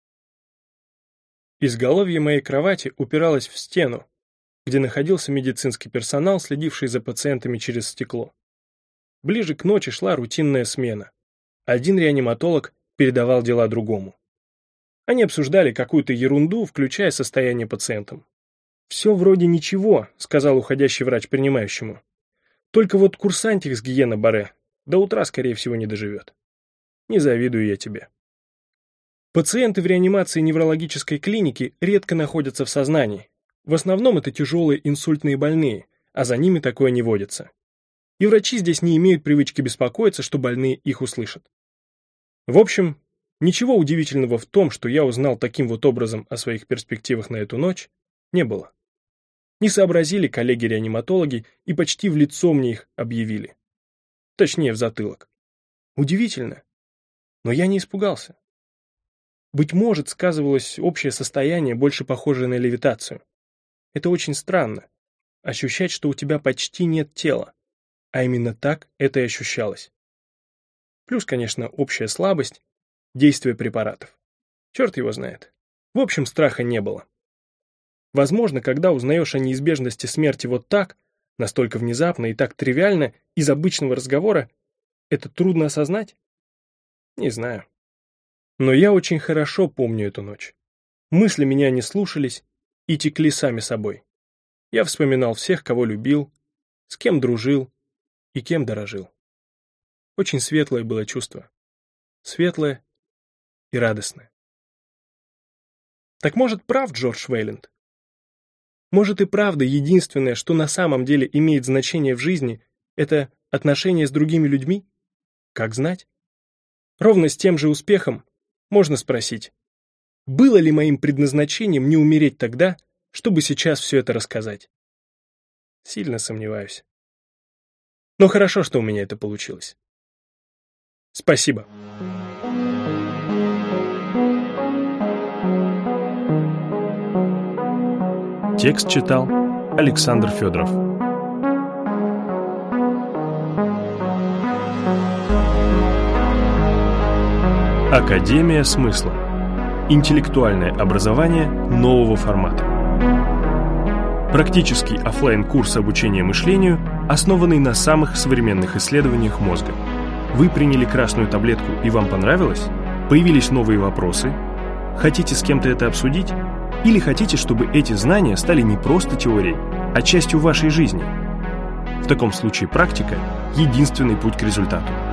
Изголовье моей кровати упиралось в стену, где находился медицинский персонал, следивший за пациентами через стекло. Ближе к ночи шла рутинная смена. Один реаниматолог передавал дела другому. Они обсуждали какую-то ерунду, включая состояние пациентам. «Все вроде ничего», — сказал уходящий врач принимающему. «Только вот курсантик с Гийена-Барре до утра, скорее всего, не доживет. Не завидую я тебе». Пациенты в реанимации неврологической клиники редко находятся в сознании. В основном это тяжелые инсультные больные, а за ними такое не водится. И врачи здесь не имеют привычки беспокоиться, что больные их услышат. В общем, ничего удивительного в том, что я узнал таким вот образом о своих перспективах на эту ночь, не было. Не сообразили коллеги-реаниматологи и почти в лицо мне их объявили. Точнее, в затылок. Удивительно, но я не испугался. Быть может, сказывалось общее состояние, больше похожее на левитацию. Это очень странно, ощущать, что у тебя почти нет тела, а именно так это и ощущалось. Плюс, конечно, общая слабость, действие препаратов. Черт его знает. В общем, страха не было. Возможно, когда узнаешь о неизбежности смерти вот так, настолько внезапно и так тривиально, из обычного разговора, это трудно осознать? Не знаю. Но я очень хорошо помню эту ночь. Мысли меня не слушались и текли сами собой. Я вспоминал всех, кого любил, с кем дружил и кем дорожил. Очень светлое было чувство. Светлое и радостное. Так может, прав Джордж Вейлент? Может и правда единственное, что на самом деле имеет значение в жизни, это отношения с другими людьми? Как знать? Ровно с тем же успехом можно спросить, было ли моим предназначением не умереть тогда, чтобы сейчас все это рассказать? Сильно сомневаюсь. Но хорошо, что у меня это получилось. Спасибо. Текст читал Александр Федоров. Академия смысла. Интеллектуальное образование нового формата. Практический офлайн-курс обучения мышлению, основанный на самых современных исследованиях мозга. Вы приняли красную таблетку и вам понравилось? Появились новые вопросы? Хотите с кем-то это обсудить? Или хотите, чтобы эти знания стали не просто теорией, а частью вашей жизни? В таком случае практика – единственный путь к результату.